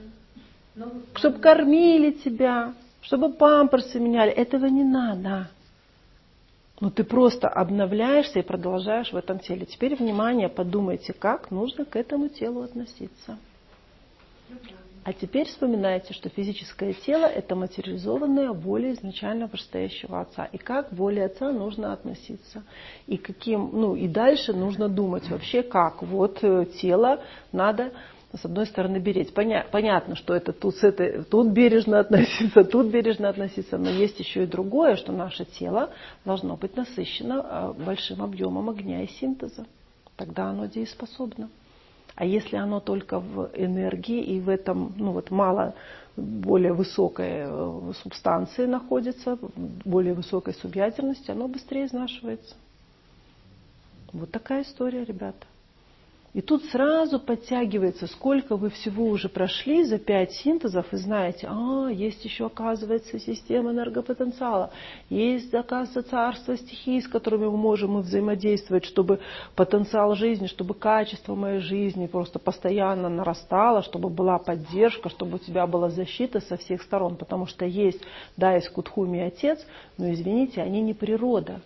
Чтобы кормили тебя, чтобы памперсы меняли. Этого не надо. Но ты просто обновляешься и продолжаешь в этом теле. Теперь, внимание, подумайте, как нужно к этому телу относиться. А теперь вспоминайте, что физическое тело – это материализованная воля изначально вышестоящего Отца. И как к воле Отца нужно относиться. И, каким, ну, и дальше нужно думать вообще как. Вот тело надо, с одной стороны, беречь. Поня- понятно, что это тут, с этой, тут бережно относиться, тут бережно относиться. Но есть еще и другое, что наше тело должно быть насыщено большим объемом огня и синтеза. Тогда оно дееспособно. А если оно только в энергии и в этом, ну вот мало более высокой субстанции находится, более высокой субъядерности, оно быстрее изнашивается. Вот такая история, ребята. И тут сразу подтягивается, сколько вы всего уже прошли за пять синтезов, и знаете, а, есть еще, оказывается, система энергопотенциала, есть, оказывается, царство стихий, с которыми мы можем взаимодействовать, чтобы потенциал жизни, чтобы качество моей жизни просто постоянно нарастало, чтобы была поддержка, чтобы у тебя была защита со всех сторон, потому что есть, да, есть Кудхуми и Отец, но, извините, они не природа.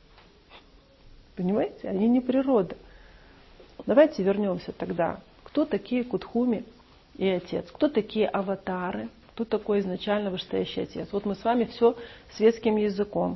Понимаете? Они не природа. Давайте вернемся тогда. Кто такие Кудхуми и Отец? Кто такие аватары? Кто такой изначально вышестоящий Отец? Вот мы с вами все светским языком.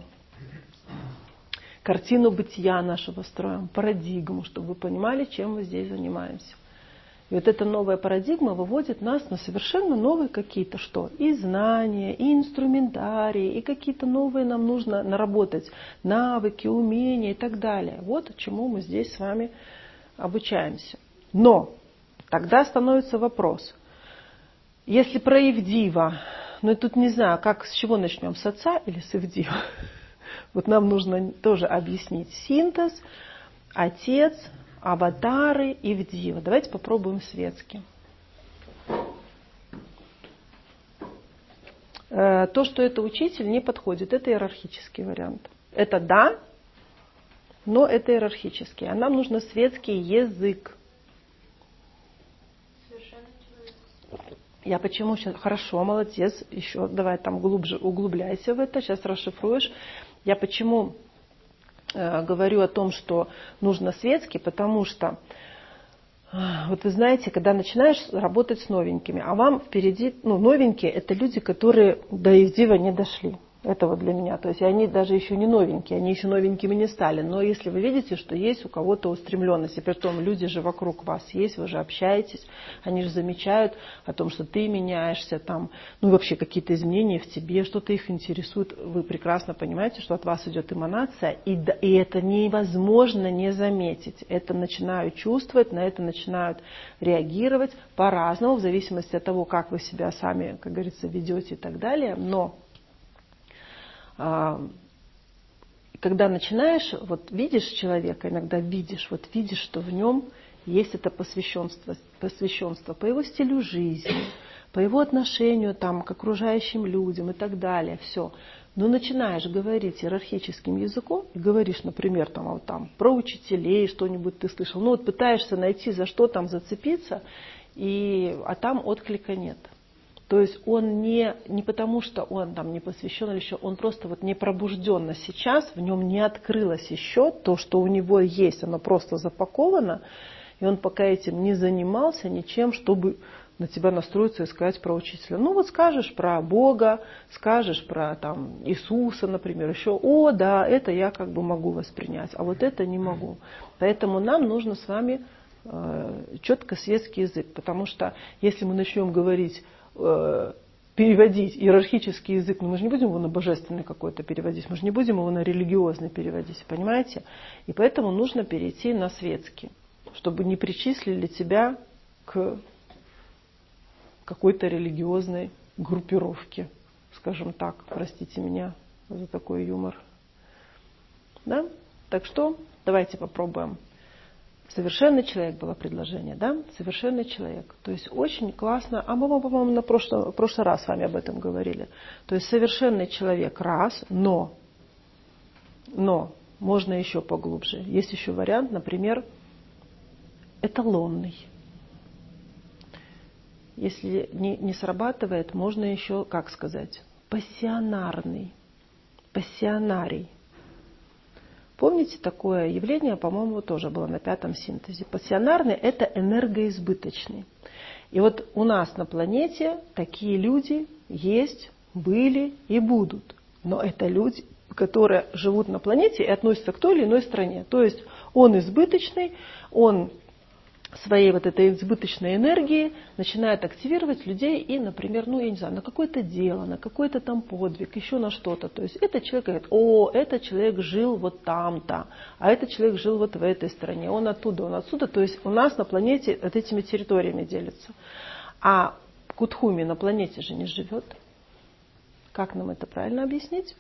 Картину бытия нашего строим, парадигму, чтобы вы понимали, чем мы здесь занимаемся. И вот эта новая парадигма выводит нас на совершенно новые какие-то что? И знания, и инструментарии, и какие-то новые нам нужно наработать навыки, умения и так далее. Вот чему мы здесь с вами обучаемся. Но тогда становится вопрос. Если про Ивдива, ну и тут не знаю, как, с чего начнем, с Отца или с Ивдива? Вот нам нужно тоже объяснить синтез, Отец, аватары, Ивдива. Давайте попробуем светски. То, что это учитель, не подходит. Это иерархический вариант. Это да, но это иерархический. А нам нужно светский язык. Совершенный человек. Я почему сейчас... Хорошо, молодец. Еще давай там глубже углубляйся в это. Сейчас расшифруешь. Я почему э, говорю о том, что нужно светский, потому что э, вот вы знаете, когда начинаешь работать с новенькими, а вам впереди, ну, новенькие, это люди, которые до Ивдива не дошли. Это вот для меня. То есть они даже еще не новенькие, они еще новенькими не стали. Но если вы видите, что есть у кого-то устремленность, и при том люди же вокруг вас есть, вы же общаетесь, они же замечают о том, что ты меняешься, там, ну вообще какие-то изменения в тебе, что-то их интересует, вы прекрасно понимаете, что от вас идет эманация, и, и это невозможно не заметить. Это начинают чувствовать, на это начинают реагировать по-разному, в зависимости от того, как вы себя сами, как говорится, ведете и так далее. Но когда начинаешь, вот видишь человека, иногда видишь, вот видишь, что в нем есть это посвященство, посвященство по его стилю жизни, по его отношению там, к окружающим людям и так далее, все. Но начинаешь говорить иерархическим языком, и говоришь, например, там, вот, там, про учителей, что-нибудь ты слышал, ну вот пытаешься найти, за что там зацепиться, и, а там отклика нет. То есть он не, не потому, что он там не посвящен или еще, он просто вот не пробужденно сейчас, в нем не открылось еще то, что у него есть, оно просто запаковано, и он пока этим не занимался ничем, чтобы на тебя настроиться и сказать про учителя. Ну вот скажешь про Бога, скажешь про там, Иисуса, например, еще, о да, это я как бы могу воспринять, а вот это не могу. Поэтому нам нужно с вами э, четко светский язык, потому что если мы начнем говорить, переводить иерархический язык, но мы же не будем его на божественный какой-то переводить, мы же не будем его на религиозный переводить, понимаете? И поэтому нужно перейти на светский, чтобы не причислили тебя к какой-то религиозной группировке, скажем так, простите меня за такой юмор. Да? Так что давайте попробуем. Совершенный человек было предложение, да? Совершенный человек. То есть очень классно. А мы, по-моему, на прошлый, прошлый раз с вами об этом говорили. То есть совершенный человек раз, но, но можно еще поглубже. Есть еще вариант, например, эталонный. Если не, не срабатывает, можно еще, как сказать, пассионарный, пассионарий. Помните, такое явление, по-моему, тоже было на пятом синтезе. Пассионарный – это энергоизбыточный. И вот у нас на планете такие люди есть, были и будут. Но это люди, которые живут на планете и относятся к той или иной стране. То есть он избыточный, он своей вот этой избыточной энергии начинает активировать людей и, например, ну, я не знаю, на какое-то дело, на какой-то там подвиг, еще на что-то. То есть этот человек говорит: о, этот человек жил вот там-то, а этот человек жил вот в этой стране, он оттуда, он отсюда. То есть у нас на планете вот этими территориями делится. А Кутхуми на планете же не живет. Как нам это правильно объяснить?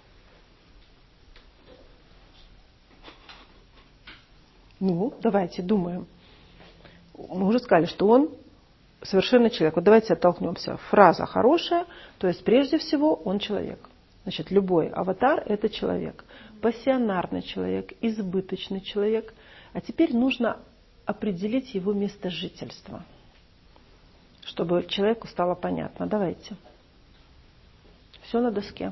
Ну, давайте думаем. Мы уже сказали, что он совершенный человек. Вот давайте оттолкнемся. Фраза хорошая, то есть прежде всего он человек. Значит, любой аватар – это человек. Пассионарный человек, избыточный человек. А теперь нужно определить его место жительства, чтобы человеку стало понятно. Давайте. Все на доске.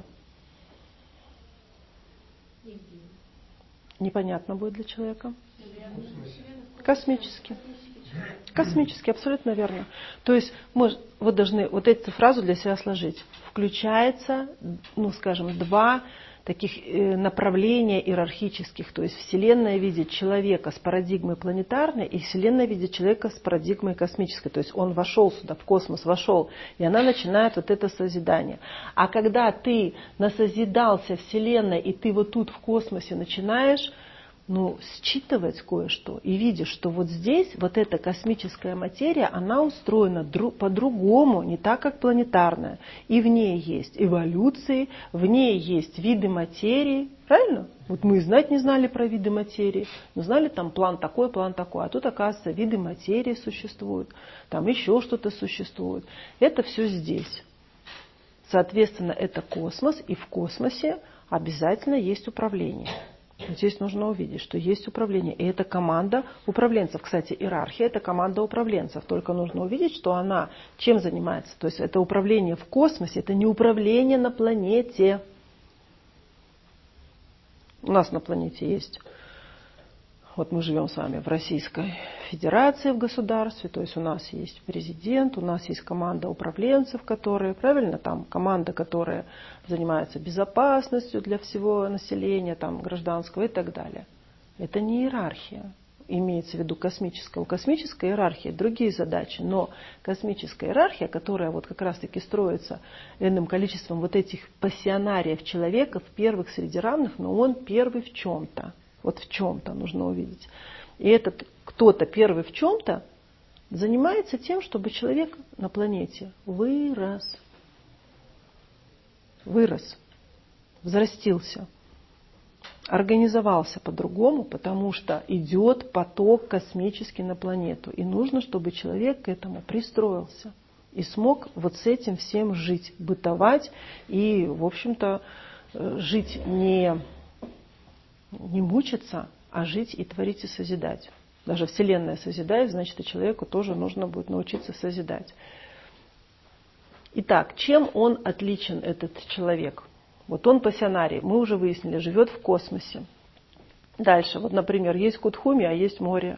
Непонятно будет для человека. Космический. Космический, абсолютно верно. То есть мы вот должны вот эту фразу для себя сложить. Включается, ну скажем, два таких направления иерархических. То есть Вселенная видит человека с парадигмой планетарной, и Вселенная видит человека с парадигмой космической. То есть он вошел сюда, в космос вошел, и она начинает вот это созидание. А когда ты насозидался Вселенной, и ты вот тут в космосе начинаешь ну, считывать кое-что и видишь, что вот здесь вот эта космическая материя, она устроена по-другому, не так, как планетарная. И в ней есть эволюции, в ней есть виды материи. Правильно? Вот мы и знать не знали про виды материи, но знали там план такой, план такой. А тут, оказывается, виды материи существуют, там еще что-то существует. Это все здесь. Соответственно, это космос, и в космосе обязательно есть управление. Здесь нужно увидеть, что есть управление. И это команда управленцев. Кстати, иерархия – это команда управленцев. Только нужно увидеть, что она чем занимается. То есть это управление в космосе, это не управление на планете. У нас на планете есть. Вот мы живем с вами в Российской Федерации, в государстве. То есть у нас есть президент, у нас есть команда управленцев, которые, правильно, там команда, которая занимается безопасностью для всего населения, там, гражданского и так далее. Это не иерархия. Имеется в виду космическая. У космической иерархии другие задачи. Но космическая иерархия, которая вот как раз-таки строится энным количеством вот этих пассионариев человека, в первых среди равных, но он первый в чем-то. Вот в чем-то нужно увидеть. И этот кто-то первый в чем-то занимается тем, чтобы человек на планете вырос. Вырос. Взрастился. Организовался по-другому, потому что идет поток космический на планету. И нужно, чтобы человек к этому пристроился. И смог вот с этим всем жить, бытовать и, в общем-то, жить не... Не мучиться, а жить и творить и созидать. Даже Вселенная созидает, значит, и человеку тоже нужно будет научиться созидать. Итак, чем он отличен, этот человек? Вот он пассионарий, мы уже выяснили, живет в космосе. Дальше, вот, например, есть Кутхуми, а есть море.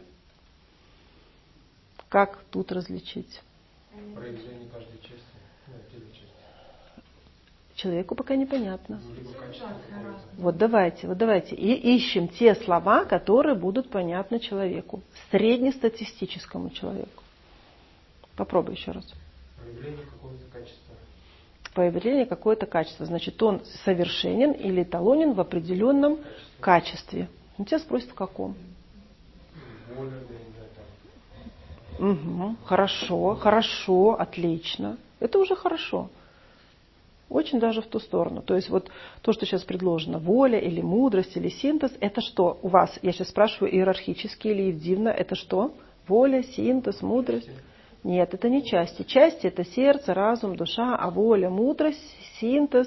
Как тут различить? Проявление каждой части, ну, отдельной части. Человеку пока непонятно. Вот давайте, вот давайте. И ищем те слова, которые будут понятны человеку. Среднестатистическому человеку. Попробуй еще раз. Проявление какого-то качества. Проявление какое-то качество. Значит, он совершенен или эталонен в определенном качестве. Он тебя спросит, в каком. Воля, да, да, там. Угу. Хорошо, хорошо, отлично. Это уже хорошо. Очень даже в ту сторону. То есть вот то, что сейчас предложено, воля или мудрость или синтез, это что у вас? Я сейчас спрашиваю иерархически или евдивно, это что? Воля, синтез, мудрость? Нет, это не части. Части это сердце, разум, душа, а воля, мудрость, синтез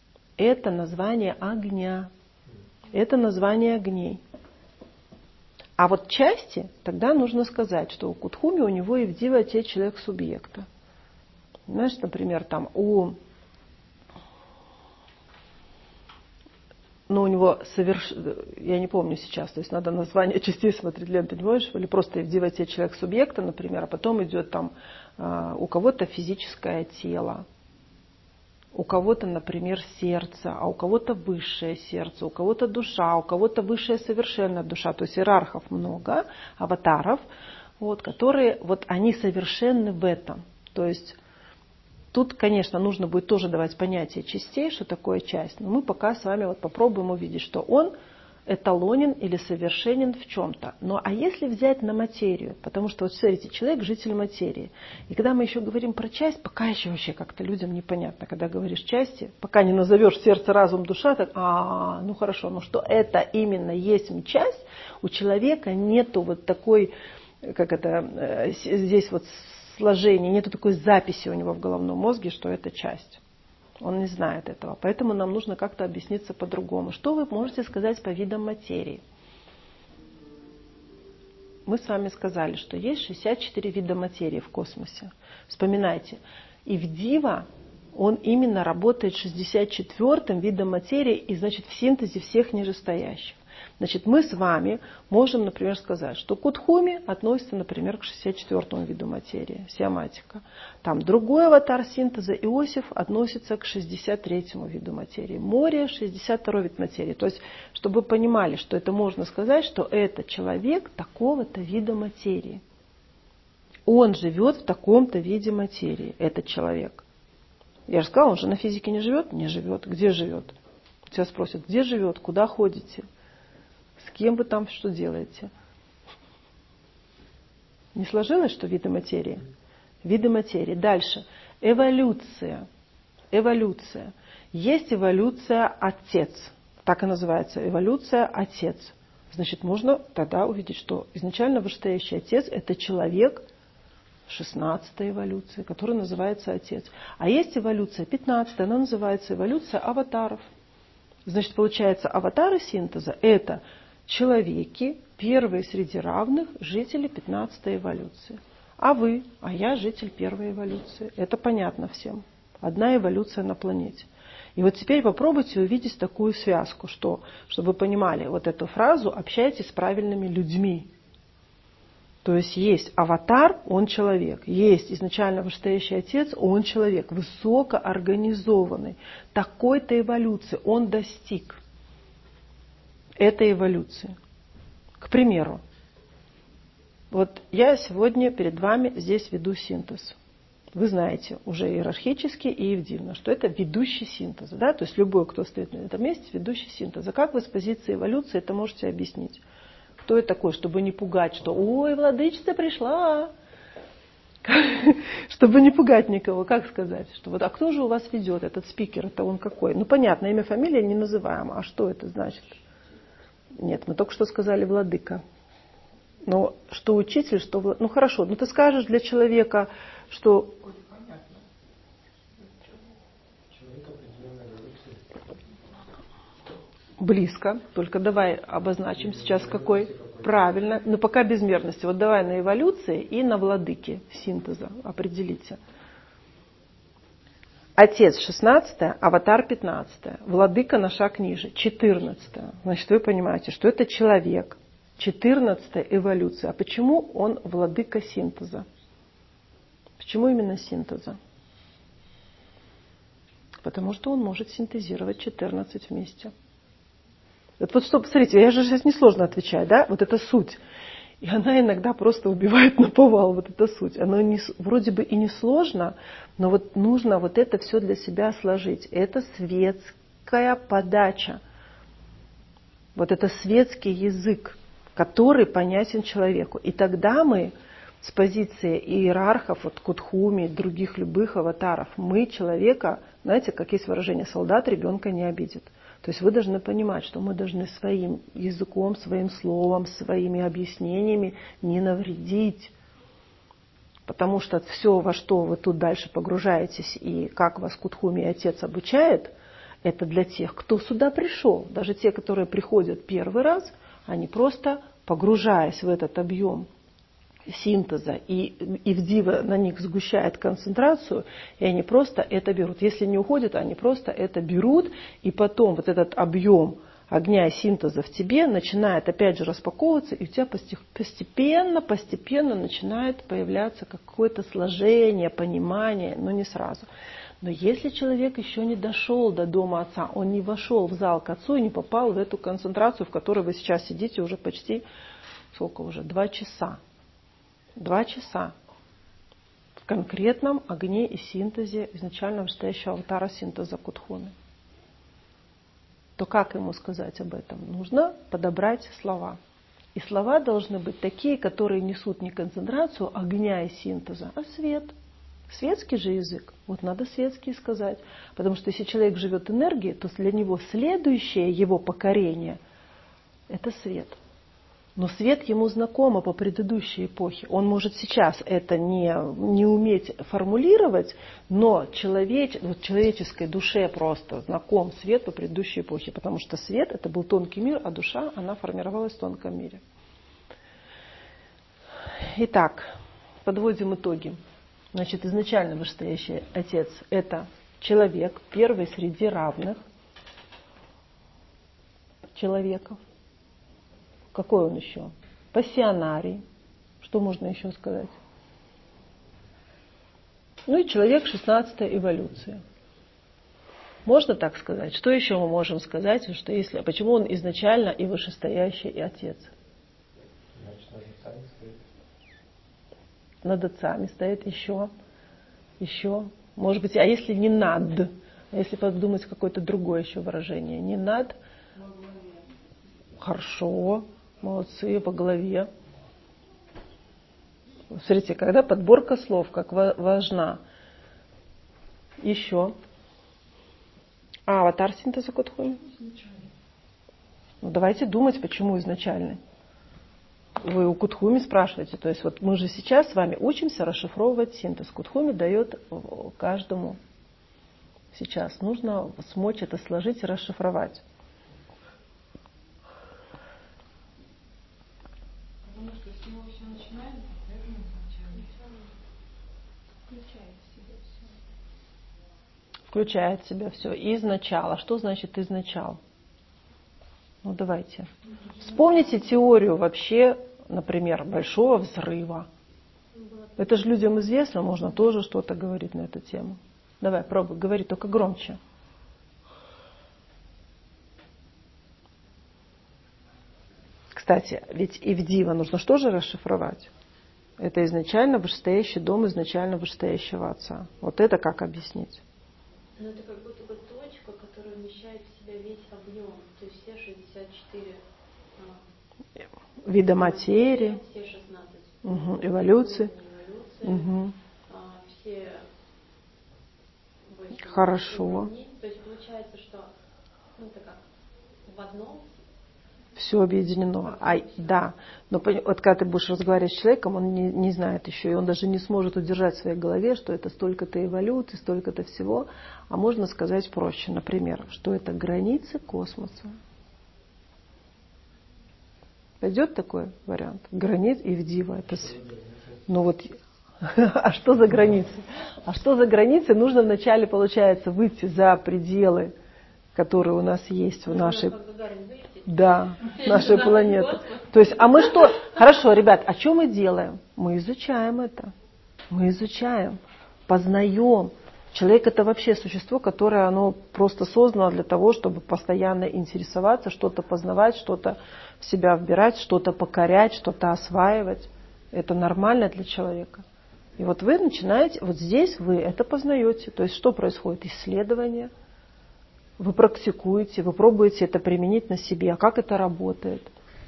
это название огня. Это название огней. А вот части, тогда нужно сказать, что у Кутхуми у него и в Дива отец человек субъекта. Знаешь, например, там у, ну, у него соверш... я не помню сейчас, то есть надо название частей смотреть, Лен, ты не можешь, или просто и в Дива отец человек субъекта, например, а потом идет там у кого-то физическое тело, у кого-то, например, сердце, а у кого-то высшее сердце, у кого-то душа, у кого-то высшая совершенная душа. То есть иерархов много, аватаров, вот, которые вот, они совершенны в этом. То есть тут, конечно, нужно будет тоже давать понятие частей, что такое часть. Но мы пока с вами вот попробуем увидеть, что он эталонен или совершенен в чем-то. Ну а если взять на материю, потому что вот смотрите, человек житель материи. И когда мы еще говорим про часть, пока еще вообще как-то людям непонятно, когда говоришь части, пока не назовешь сердце, разум, душа, так, а, ну хорошо, но что это именно есть часть, у человека нету вот такой, как это, здесь вот сложения, нету такой записи у него в головном мозге, что это часть. Он не знает этого. Поэтому нам нужно как-то объясниться по-другому. Что вы можете сказать по видам материи? Мы с вами сказали, что есть шестьдесят четыре вида материи в космосе. Вспоминайте. И в Дива он именно работает шестьдесят четвёртым видом материи, и значит в синтезе всех нижестоящих. Значит, мы с вами можем, например, сказать, что Кутхуми относится, например, к шестьдесят четвёртому виду материи, сиаматика. Там другой аватар синтеза, Иосиф, относится к шестьдесят третьему виду материи. Море, шестьдесят второй вид материи. То есть, чтобы вы понимали, что это можно сказать, что это человек такого-то вида материи. Он живет в таком-то виде материи, этот человек. Я же сказала, он же на физике не живет? Не живет. Где живет? Тебя спросят, где живет, куда ходите? С кем вы там что делаете? Не сложилось, что виды материи? Виды материи. Дальше. Эволюция. Эволюция. Есть эволюция отец. Так и называется. Эволюция отец. Значит, можно тогда увидеть, что изначально вышестоящий отец – это человек шестнадцатой эволюции, который называется отец. А есть эволюция пятнадцатая, она называется эволюция аватаров. Значит, получается, аватары синтеза – это человеки, первые среди равных, жители пятнадцатой эволюции. А вы, а я житель первой эволюции. Это понятно всем. Одна эволюция на планете. И вот теперь попробуйте увидеть такую связку, что, чтобы вы понимали вот эту фразу, общайтесь с правильными людьми. То есть есть аватар, он человек. Есть изначально вышестоящий отец, он человек, высокоорганизованный. Такой-то эволюции он достиг. Этой эволюции. К примеру, вот я сегодня перед вами здесь веду синтез. Вы знаете уже иерархически и евдивно, что это ведущий синтез. Да? То есть любой, кто стоит на этом месте, ведущий синтез. А как вы с позиции эволюции это можете объяснить? Кто это такой, чтобы не пугать, что «Ой, владычица пришла!» Чтобы не пугать никого, как сказать? Что вот, а кто же у вас ведет, этот спикер, это он какой? Ну понятно, имя, фамилия не называем, а что это значит? Нет, мы только что сказали владыка. Но что учитель, что... Влад... Ну хорошо, ну ты скажешь для человека, что... Близко, только давай обозначим сейчас какой. Правильно, но пока безмерности. Вот давай на эволюции и на владыке синтеза определите. Отец шестнадцатое, аватар пятнадцатое, владыка на шаг ниже, четырнадцатое. Значит, вы понимаете, что это человек, четырнадцатая эволюция. А почему он владыка синтеза? Почему именно синтеза? Потому что он может синтезировать четырнадцать вместе. Вот, вот что, посмотрите, я же сейчас несложно отвечаю, да? Вот это суть. И она иногда просто убивает наповал, вот эта суть. Она не, вроде бы и не сложно, но вот нужно вот это все для себя сложить. Это светская подача. Вот это светский язык, который понятен человеку. И тогда мы с позиции иерархов, вот Кутхуми, других любых аватаров, мы человека, знаете, как есть выражение, солдат ребенка не обидит. То есть вы должны понимать, что мы должны своим языком, своим словом, своими объяснениями не навредить. Потому что все, во что вы тут дальше погружаетесь и как вас Кутхуми и отец обучает, это для тех, кто сюда пришел. Даже те, которые приходят первый раз, Они просто, погружаясь в этот объем синтеза, и, и вдива на них сгущает концентрацию, и они просто это берут. Если не уходят, они просто это берут, и потом вот этот объем огня и синтеза в тебе начинает опять же распаковываться, и у тебя постепенно, постепенно начинает появляться какое-то сложение, понимание, но не сразу. Но если человек еще не дошел до дома отца, он не вошел в зал к отцу и не попал в эту концентрацию, в которой вы сейчас сидите уже почти, сколько уже, два часа. Два часа в конкретном огне и синтезе изначально вышестоящего аватара синтеза Кудхуны. То как ему сказать об этом? Нужно подобрать слова. И слова должны быть такие, которые несут не концентрацию огня и синтеза, а свет. Светский же язык. Вот надо светский сказать. Потому что если человек живет энергией, то для него следующее его покорение – это свет. Но свет ему знакомо по предыдущей эпохе. Он может сейчас это не, не уметь формулировать, но человеч, вот человеческой душе просто знаком свет по предыдущей эпохе. Потому что свет – это был тонкий мир, а душа, она формировалась в тонком мире. Итак, подводим итоги. Значит, изначально вышестоящий отец – это человек, первый среди равных человеков. Какой он еще? Пассионарий. Что можно еще сказать? Ну и человек шестнадцатой эволюции. Можно так сказать? Что еще мы можем сказать? Что если, почему он изначально и вышестоящий и отец? Над отцами стоит еще. Еще. Может быть, а если не над? А если подумать какое-то другое еще выражение? Не над? Хорошо. Молодцы, по голове. Смотрите, когда подборка слов, как важна. Еще. А, аватар синтеза Кудхуны? Ну, давайте думать, почему изначальный. Вы у Кудхуми спрашиваете. То есть вот мы же сейчас с вами учимся расшифровывать синтез. Кудхуми дает каждому сейчас. Нужно смочь это сложить и расшифровать. Потому что с него все начинается, поэтому изначально включает в себя все. Включает в себя все. Изначало. Что значит изначал? Ну давайте. Вспомните теорию вообще, например, большого взрыва. Это же людям известно, можно тоже что-то говорить на эту тему. Давай, пробуй, говори, только громче. Кстати, ведь Ивдива нужно что же расшифровать? Это изначально вышестоящий дом изначально вышестоящего отца. Вот это как объяснить? Ну, это как будто бы точка, которая вмещает в себя весь объем. То есть все шестьдесят четыре а, вида материи, все шестнадцать угу, эволюции, эволюции, угу. а, все хорошо. Уровни. То есть получается, что ну, это как в одном все объединено. А, да, но вот когда ты будешь разговаривать с человеком, он не, не знает еще, и он даже не сможет удержать в своей голове, что это столько-то эволюций, столько-то всего. А можно сказать проще, например, что это границы космоса. Пойдет такой вариант? Границ и Ивдива. Это... Ну вот, а что за границы? А что за границы? Нужно вначале, получается, выйти за пределы, которые у нас есть в нашей... Да, нашей планеты. То есть, а мы что? Хорошо, ребят, а что мы делаем? Мы изучаем это. Мы изучаем, познаем. Человек — это вообще существо, которое оно просто создано для того, чтобы постоянно интересоваться, что-то познавать, что-то в себя вбирать, что-то покорять, что-то осваивать. Это нормально для человека. И вот вы начинаете, вот здесь вы это познаете. То есть, что происходит? Исследование. Вы практикуете, вы пробуете это применить на себе. А как это работает?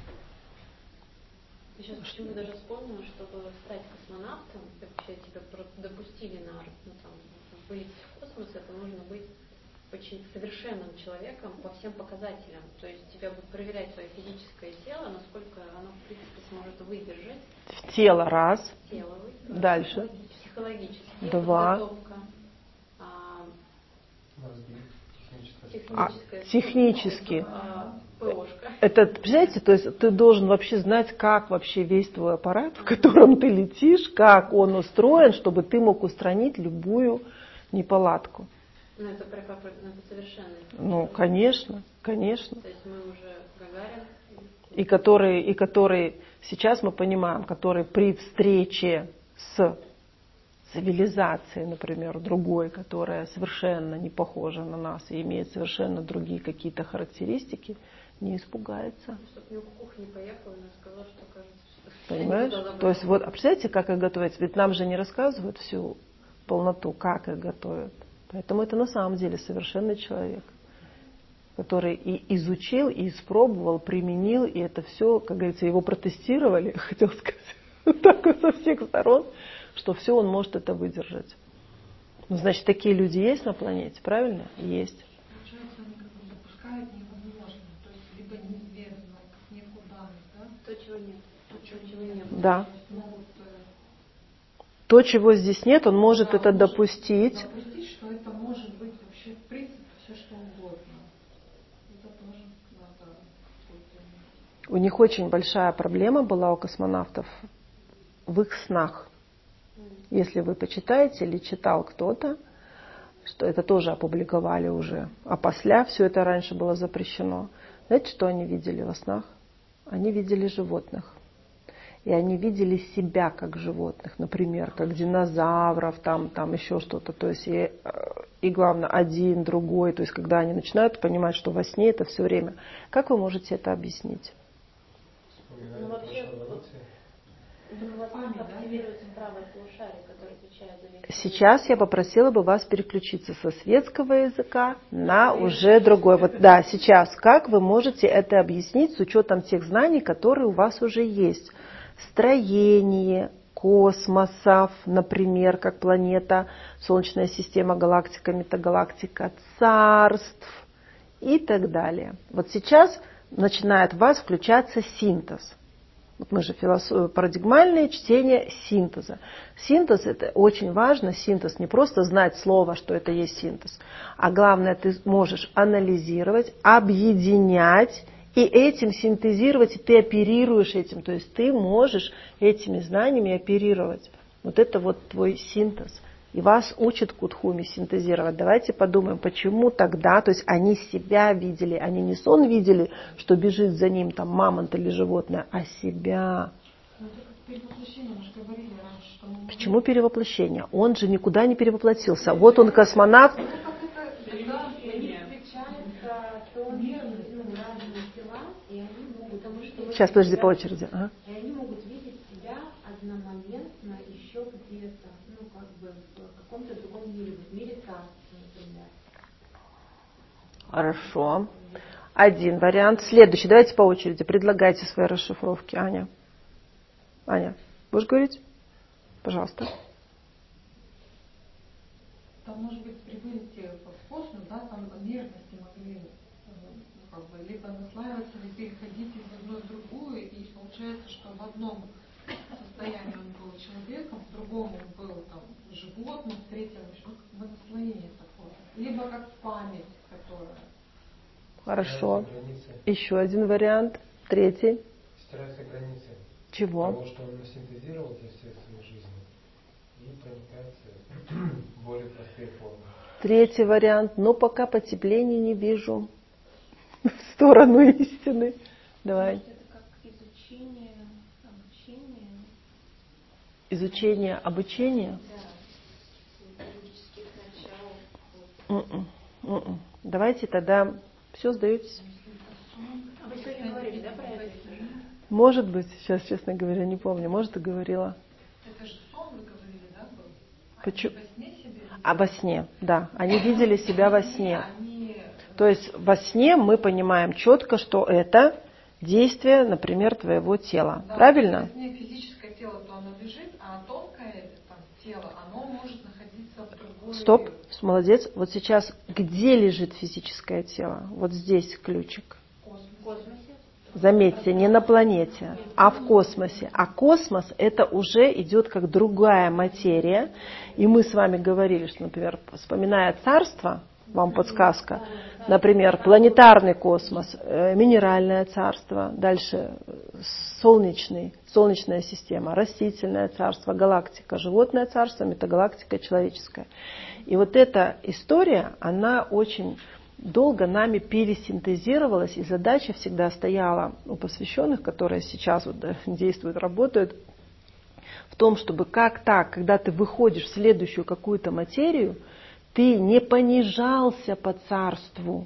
Я сейчас почему-то даже вспомнила, чтобы стать космонавтом, вообще тебя допустили на ну, там, выйти в космос, это нужно быть очень совершенным человеком по всем показателям. То есть тебя будут проверять твое физическое тело, насколько оно в принципе сможет выдержать. Тело раз. Тело выдержать. Дальше. Психологически. Два. Подготовка. А, техническая А, технически. А, ПОшка. Это, представляете, то есть ты должен вообще знать, как вообще весь твой аппарат, в котором ты летишь, как он устроен, чтобы ты мог устранить любую неполадку. Ну, это, про, про, ну, это совершенно. Ну, конечно, конечно. То есть мы уже Гагарин. И который, и который, сейчас мы понимаем, который при встрече с цивилизацией, например, другой, которая совершенно не похожа на нас и имеет совершенно другие какие-то характеристики, не испугается. Чтобы мне кухня не поехала, она сказала, что кажется, что... Понимаешь? То есть вот, а представляете, как их готовят? Ведь нам же не рассказывают всю полноту, как их готовят. Поэтому это на самом деле совершенный человек, который и изучил, и испробовал, применил, и это все, как говорится, его протестировали, хотел сказать, так вот со всех сторон, что все он может это выдержать. Ну, значит, такие люди есть на планете, правильно? Есть. Получается, они как бы допускают невозможное, то есть либо неизвестное, как никуда, да? То, чего нет. То, чего, чего не было. Да. Могут, То, чего здесь нет, он может да, это может допустить. Допустить, что это может быть вообще в принципе все что угодно. Это тоже надо. У них очень большая проблема была у космонавтов в их снах. Если вы почитаете или читал кто-то, что это тоже опубликовали уже, а после все это раньше было запрещено. Знаете, что они видели во снах? Они видели животных. И они видели себя как животных, например, как динозавров, там, там еще что-то. То есть и, и главное, один, другой. То есть когда они начинают понимать, что во сне это все время. Как вы можете это объяснить? Ну, вообще, у вас активируется правое полушарие, которое отвечает за весь. Сейчас я попросила бы вас переключиться со светского языка на уже другой. Вот да, сейчас как вы можете это объяснить с учетом тех знаний, которые у вас уже есть? Строение космосов, например, как планета, Солнечная система, галактика, метагалактика, царств и так далее. Вот сейчас начинает в вас включаться синтез. Вот мы же философ... парадигмальное чтение синтеза. Синтез — это очень важно. Синтез не просто знать слово, что это есть синтез, а главное, ты можешь анализировать, объединять и этим синтезировать, и ты оперируешь этим. То есть ты можешь этими знаниями оперировать. Вот это вот твой синтез. И вас учат кудхуми синтезировать. Давайте подумаем, почему тогда, то есть они себя видели, они не сон видели, что бежит за ним там мамонт или животное, а себя. Ну, это как перевоплощение, мы же говорили раньше, что мы... Почему перевоплощение? Он же никуда не перевоплотился. Вот он космонавт. Ну, как это, когда они встречаются, то Ну, разные тела, и они могут, потому что... Сейчас, подожди, по очереди. Ага. И они могут видеть себя одномоментно еще где-то, ну, как бы в каком-то другом мире, в мире царства, например. Хорошо. Один вариант. Следующий. Давайте по очереди. Предлагайте свои расшифровки. Аня. Аня, будешь говорить? Пожалуйста. Там, может быть, при вылете в космос, да, там мерности могли, ну, как бы, либо наслаиваться, либо переходить из одной в другую, и получается, что в одном состоянии он был человеком, в другом он был там животным, в третьем еще как бы наслоение такое. Либо как память, которая... Хорошо. Стираются границы. Еще один вариант. Третий. Стираются границы Чего? того, что он синтезировал для всех своей жизни, и проникается в более простые формы. Третий вариант. Но пока потепления не вижу. В сторону истины. Давай. Это как изучение, обучение. Изучение обучения. Да, логических начал. М-м, м-м. Давайте тогда все сдаетесь. А вы сегодня говорили, да, про это? Может быть, сейчас, честно говоря, не помню. Может, и говорила. Это же сон, вы говорили, да, был? Почему? Они во сне себе видели? А во сне, да. Они видели себя во сне. Они... То есть во сне мы понимаем четко, что это действие, например, твоего тела. Да, Правильно? Во сне физическое тело, то оно лежит, а тонкое там, тело, оно может находиться в другой... Стоп, молодец. Вот сейчас где лежит физическое тело? Вот здесь ключик. В космосе. Заметьте, не на планете, а в космосе. А космос — это уже идет как другая материя. И мы с вами говорили, что, например, вспоминая царство, вам подсказка. Например, планетарный космос, минеральное царство, дальше солнечный, солнечная система, растительное царство, галактика, животное царство, метагалактика, человеческое. И вот эта история, она очень долго нами пересинтезировалась, и задача всегда стояла у посвященных, которые сейчас вот действуют, работают, в том, чтобы как так, когда ты выходишь в следующую какую-то материю, ты не понижался по царству.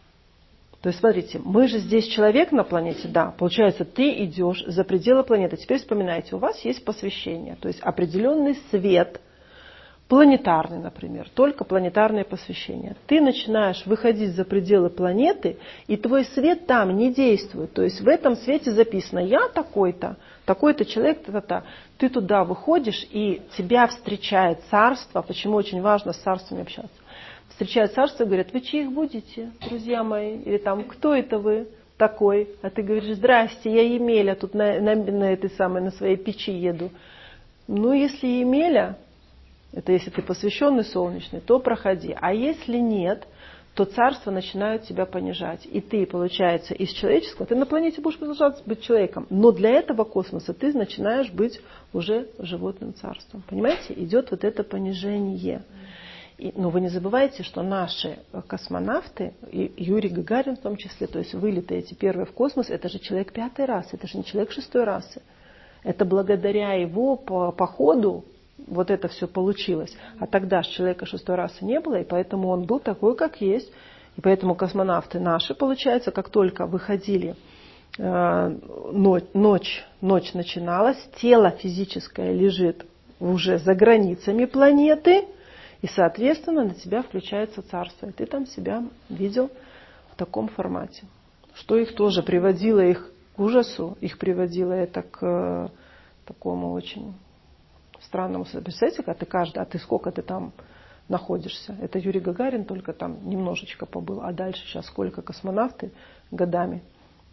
То есть, смотрите, мы же здесь человек на планете, да, получается, ты идешь за пределы планеты. Теперь вспоминайте, у вас есть посвящение, то есть определенный свет, планетарный, например, только планетарное посвящение. Ты начинаешь выходить за пределы планеты, и твой свет там не действует. То есть в этом свете записано: я такой-то, такой-то человек, та-та-та. Ты туда выходишь, и тебя встречает царство. Почему очень важно с царствами общаться? Встречают царство и говорят: вы чьих будете, друзья мои? Или там: кто это вы такой? А ты говоришь: здрасте, я Емеля, тут на, на, на этой самой, на своей печи еду. Ну, если Емеля, это если ты посвященный солнечный, то проходи. А если нет, то царства начинают тебя понижать. И ты, получается, из человеческого, ты на планете будешь продолжать быть человеком, но для этого космоса ты начинаешь быть уже животным царством. Понимаете? Идет вот это понижение. И, но вы не забывайте, что наши космонавты, и Юрий Гагарин в том числе, то есть вылеты эти первые в космос, это же человек пятой расы, это же не человек шестой расы. Это благодаря его походу вот это все получилось. А тогда же человека шестой расы не было, и поэтому он был такой, как есть. И поэтому космонавты наши, получается, как только выходили, э, ночь, ночь, ночь начиналась, тело физическое лежит уже за границами планеты, и, соответственно, на тебя включается царство. И ты там себя видел в таком формате. Что их тоже приводило их к ужасу, их приводило это к э, такому очень странному. Представляете, когда ты каждый, а ты сколько ты там находишься? Это Юрий Гагарин только там немножечко побыл, а дальше сейчас сколько космонавты годами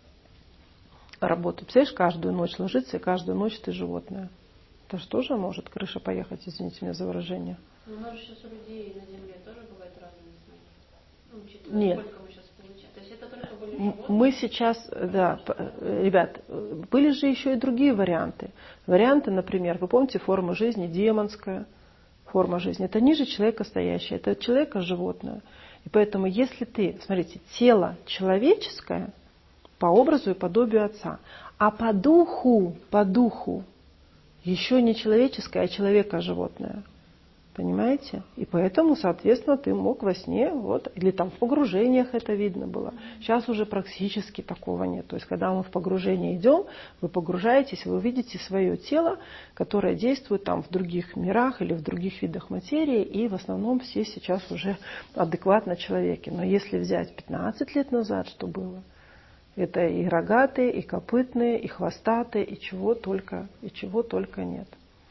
работают. Представляешь, каждую ночь ложится, и каждую ночь ты животное. Это же тоже может крыша поехать, извините меня за выражение. Но у нас же сейчас у людей на Земле тоже бывает разные сны. Ну, учитывая, Нет. сколько мы сейчас получаем. То есть это только были животные? Мы сейчас, да, ребят, были же еще и другие варианты. Варианты, например, вы помните форму жизни, демонская форма жизни. Это ниже человека стоящее, это человека животное. И поэтому, если ты, смотрите, тело человеческое по образу и подобию Отца, а по духу, по духу еще не человеческое, а человека животное. Понимаете? И поэтому, соответственно, ты мог во сне, вот, или там в погружениях это видно было. Сейчас уже практически такого нет. То есть, когда мы в погружение идем, вы погружаетесь, вы увидите свое тело, которое действует там в других мирах или в других видах материи, и в основном все сейчас уже адекватно человеки. Но если взять пятнадцать лет назад, что было, это и рогатые, и копытные, и хвостатые, и чего только, и чего только нет.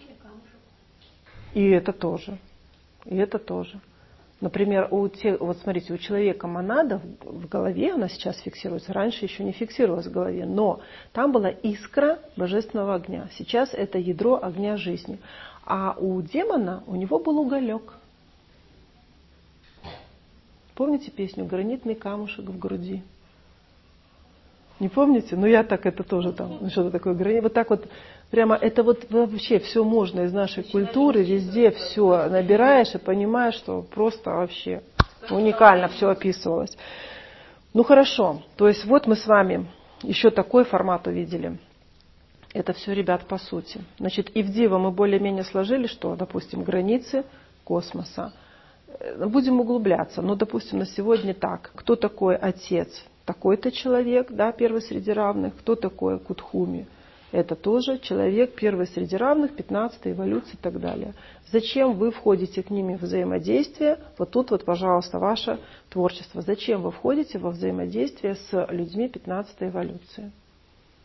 И это тоже. И это тоже. Например, у тех, вот смотрите, у человека монада в голове, она сейчас фиксируется, раньше еще не фиксировалась в голове, но там была искра божественного огня. Сейчас это ядро огня жизни. А у демона, у него был уголек. Помните песню «Гранитный камушек в груди»? Не помните? Ну я так это тоже там, ну, что-то такое гранит. Вот так вот, прямо это вот вообще все можно из нашей культуры, везде все набираешь и понимаешь, что просто вообще уникально все описывалось. Ну хорошо, то есть вот мы с вами еще такой формат увидели. Это все, ребят, по сути. Значит, и в Диво мы более-менее сложили, что, допустим, границы космоса. Будем углубляться, но, допустим, на сегодня так. Кто такой Отец? Такой-то человек, да, первый среди равных. Кто такой Кутхуми? Это тоже человек, первый среди равных, пятнадцатая эволюция и так далее. Зачем вы входите к ним в взаимодействие? Вот тут вот, пожалуйста, ваше творчество. Зачем вы входите во взаимодействие с людьми пятнадцатой эволюции?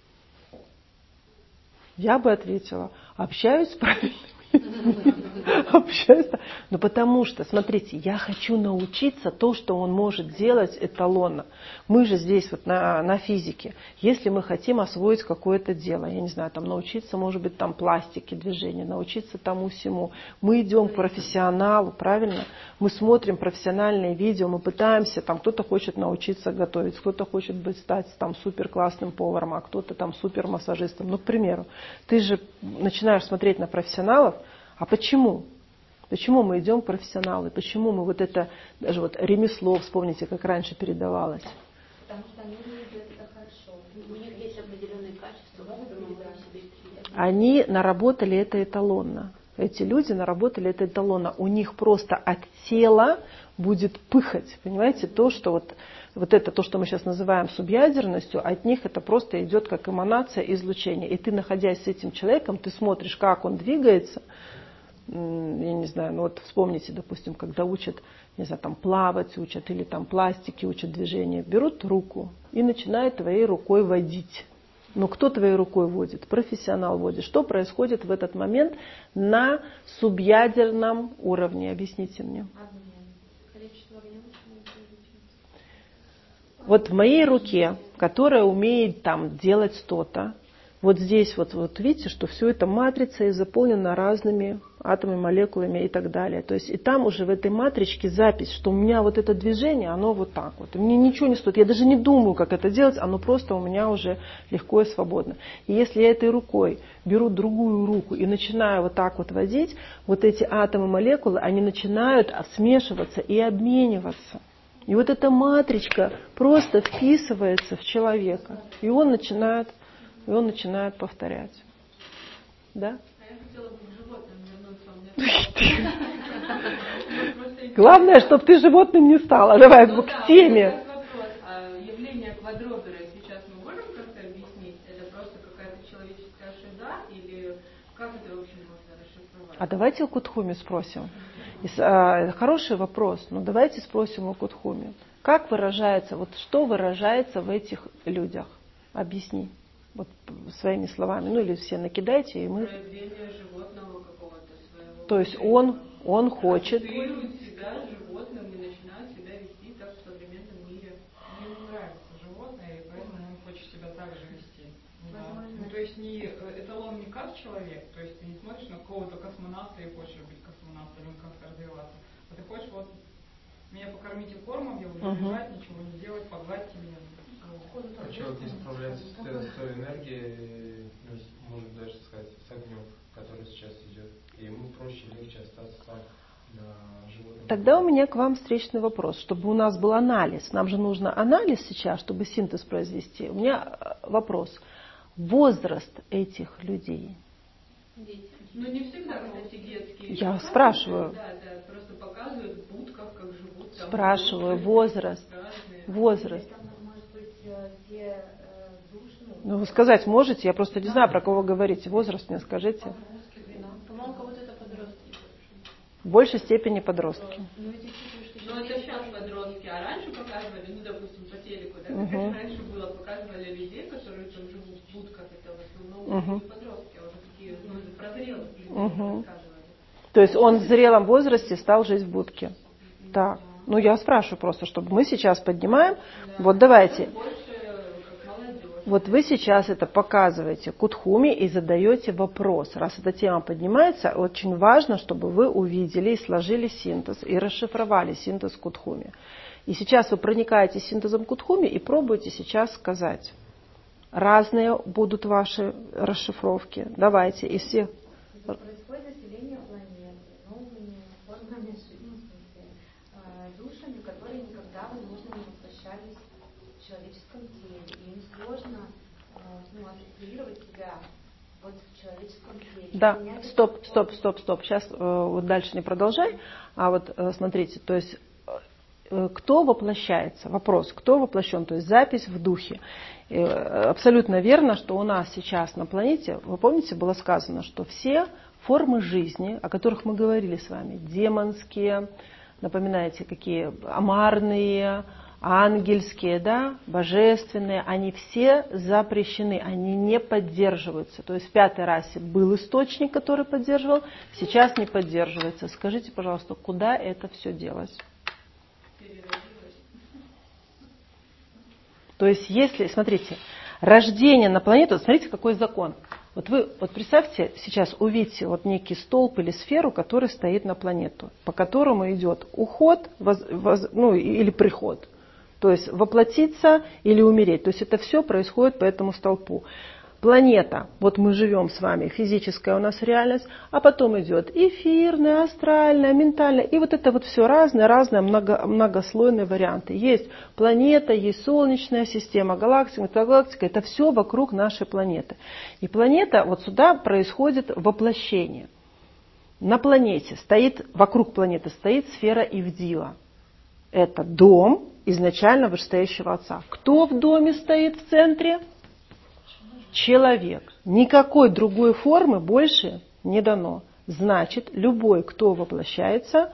Я бы ответила: общаюсь с правильными людьми. общаюсь. Ну потому что, смотрите, я хочу научиться то, что он может делать эталонно. Мы же здесь вот на, на физике. Если мы хотим освоить какое-то дело, я не знаю, там научиться, может быть, там пластике движения, научиться тому-сему. Мы идем к профессионалу, правильно? Мы смотрим профессиональные видео, мы пытаемся, там кто-то хочет научиться готовить, кто-то хочет быть, стать там супер классным поваром, а кто-то там супер массажистом. Ну, к примеру, ты же начинаешь смотреть на профессионалов, а почему? Почему мы идем к профессионалу? Почему мы вот это, даже вот ремесло, вспомните, как раньше передавалось? Потому что они видят это хорошо. У них есть определенные качества, которые мы можем себе передать. Они наработали это эталонно. Эти люди наработали это эталонно. У них просто от тела будет пыхать. Понимаете, то, что вот, вот это, то, что мы сейчас называем субъядерностью, от них это просто идет как эманация излучения. И ты, находясь с этим человеком, ты смотришь, как он двигается. Я не знаю, ну вот вспомните, допустим, когда учат, не знаю, там плавать учат или там пластики учат движение, берут руку и начинают твоей рукой водить. Но кто твоей рукой водит? Профессионал водит. Что происходит в этот момент на субъядерном уровне? Объясните мне. Вот в моей руке, которая умеет там делать что-то, вот здесь вот, вот видите, что все это матрица и заполнена разными атомами, молекулами и так далее. То есть и там уже в этой матричке запись, что у меня вот это движение, оно вот так вот. И мне ничего не стоит. Я даже не думаю, как это делать, оно просто у меня уже легко и свободно. И если я этой рукой беру другую руку и начинаю вот так вот водить, вот эти атомы, молекулы, они начинают смешиваться и обмениваться. И вот эта матричка просто вписывается в человека. И он начинает... И он начинает повторять. Да? А я хотела бы к животным вернуться. Главное, чтобы ты животным не стала. Давай Ну, к да, теме. Вопрос. А явление квадробера сейчас мы можем как-то объяснить? Это просто какая-то человеческая шиза? Или как это вообще можно расшифровать? А давайте у Кутхуми спросим. А, хороший вопрос. Но давайте спросим у Кутхуми. Как выражается, вот что выражается в этих людях? Объясни. Вот своими словами, ну или все накидайте, и мы... Проявление животного какого-то своего. То есть он, он хочет... Ассоциирует себя с животным и начинает себя вести так в современном мире. Мне не нравится животное, и поэтому он хочет себя так же вести. Да. Ну, то есть не эталон не как человек, то есть ты не смотришь на какого-то космонавта и хочешь быть космонавтом или как-то развиваться. А ты хочешь вот меня покормите кормом, я буду лежать, ничего не делать, погладьте меня. А человек не справляется с той энергией, может даже сказать, с огнем, который сейчас идет. И ему проще, легче остаться там на животном. Тогда у меня к вам встречный вопрос, чтобы у нас был анализ. Нам же нужно анализ сейчас, чтобы синтез произвести. У меня вопрос. Возраст этих людей? Дети. Ну не всегда, кстати, детские. Я спрашиваю. Да, да, просто показывают в будках, как живут. Там, спрашиваю, возраст. Разные. Возраст. Те души, Ну, вы сказать можете? Я просто не знаю, про кого вы говорите. Возраст мне скажите. По-моему, кого-то это подростки. В большей степени подростки. Ну это сейчас подростки, а раньше показывали, ну допустим, по телеку, да, как Угу. раньше было, показывали людей, которые там живут в будках, это в основном Угу. не подростки, а уже такие, ну, прозрелых людей Угу. рассказывали. То есть он в зрелом возрасте стал жить в будке. Так. Ну, я спрашиваю просто, чтобы мы сейчас поднимаем. Да. Вот давайте. Больше как молодежь. Вот вы сейчас это показываете Кутхуми и задаете вопрос. Раз эта тема поднимается, очень важно, чтобы вы увидели и сложили синтез, и расшифровали синтез Кутхуми. И сейчас вы проникаете синтезом Кутхуми и пробуете сейчас сказать. Разные будут ваши расшифровки. Давайте, из всех. происходит заселение планеты новыми формами жизни, душами, которые никогда, возможно, не воплощались в человеческом теле. И им сложно ну, ассоциировать себя вот в человеческом теле. Да, стоп, стоп, стоп, стоп. Сейчас э, вот дальше не продолжай. А вот э, смотрите, то есть э, кто воплощается? Вопрос, кто воплощен? То есть запись в духе. Э, абсолютно верно, что у нас сейчас на планете, вы помните, было сказано, что все формы жизни, о которых мы говорили с вами, демонские, напоминаете, какие амарные, ангельские, да, божественные, они все запрещены, они не поддерживаются. То есть в пятой расе был источник, который поддерживал, сейчас не поддерживается. Скажите, пожалуйста, куда это все делось? То есть если, смотрите, рождение на планету, смотрите, какой закон. Вот вы вот представьте, сейчас увидите вот некий столб или сферу, который стоит на планету, по которому идет уход, воз, воз, ну, или приход. То есть воплотиться или умереть. То есть это все происходит по этому столпу. Планета, вот мы живем с вами, физическая у нас реальность, а потом идет эфирная, астральная, ментальная. И вот это вот все разные, разные много, многослойные варианты. Есть планета, есть Солнечная система, галактика, галактика. Это все вокруг нашей планеты. И планета, вот сюда происходит воплощение. На планете стоит, вокруг планеты стоит сфера Ивдила. Это дом изначально вышестоящего Отца. Кто в доме стоит в центре? Человек. Никакой другой формы больше не дано. Значит, любой, кто воплощается,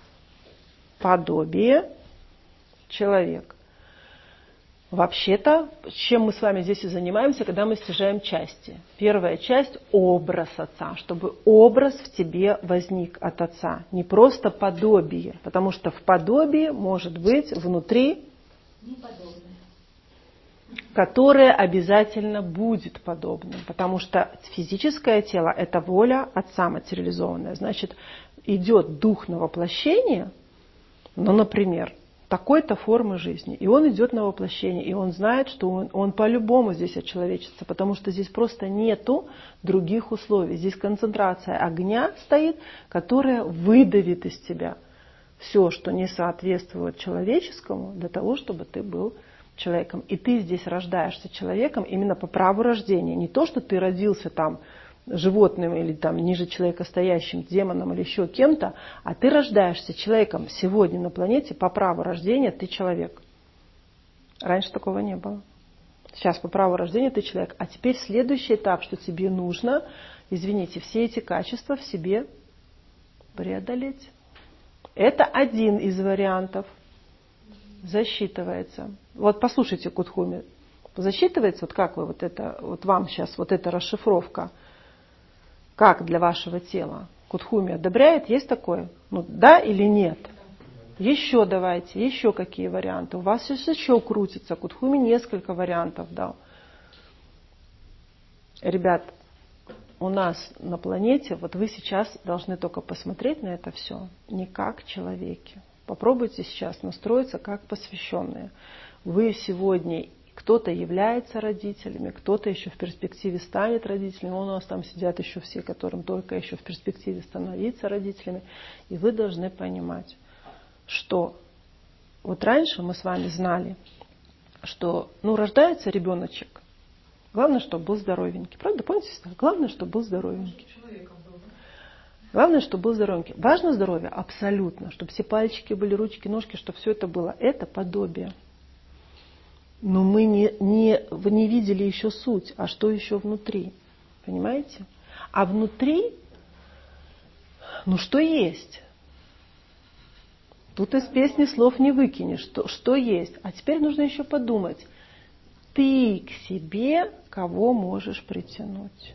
подобие человек. Вообще-то, чем мы с вами здесь и занимаемся, когда мы стяжаем части. Первая часть – образ Отца, чтобы образ в тебе возник от Отца. Не просто подобие, потому что в подобии может быть внутри неподобное, которое обязательно будет подобным, потому что физическое тело – это воля Отца материализованная. Значит, идет дух на воплощение, ну, например, такой-то формы жизни, и он идет на воплощение, и он знает, что он, он по-любому здесь очеловечится, потому что здесь просто нету других условий. Здесь концентрация огня стоит, которая выдавит из тебя все, что не соответствует человеческому, для того, чтобы ты был человеком. И ты здесь рождаешься человеком именно по праву рождения. Не то, что ты родился там животным или там ниже человека стоящим, демоном или еще кем-то, а ты рождаешься человеком сегодня на планете по праву рождения, ты человек. Раньше такого не было. Сейчас по праву рождения ты человек. А теперь следующий этап, что тебе нужно, извините, все эти качества в себе преодолеть. Это один из вариантов. Засчитывается. Вот послушайте, Кутхуми, засчитывается, вот как вы вот это, вот вам сейчас вот эта расшифровка, как для вашего тела? Кутхуми одобряет? Есть такое? Ну, да или нет? Еще давайте, еще какие варианты? У вас сейчас еще крутится. Кутхуми несколько вариантов дал. Ребят, у нас на планете, вот вы сейчас должны только посмотреть на это все не как человеки. Попробуйте сейчас настроиться как посвященные. Вы сегодня, кто-то является родителями, кто-то еще в перспективе станет родителями. У нас там сидят еще все, которым только еще в перспективе становиться родителями. И вы должны понимать, что вот раньше мы с вами знали, что ну, рождается ребеночек. Главное, чтобы был здоровенький. Правда, помните? Главное, чтобы был здоровенький. Главное, чтобы был здоровенький. Важно здоровье? Абсолютно. Чтобы все пальчики были, ручки, ножки, чтобы все это было. Это подобие. Но мы не, не, не видели еще суть. А что еще внутри? Понимаете? А внутри, ну что есть? Тут из песни слов не выкинешь. Что, что есть? А теперь нужно еще подумать. Ты к себе кого можешь притянуть?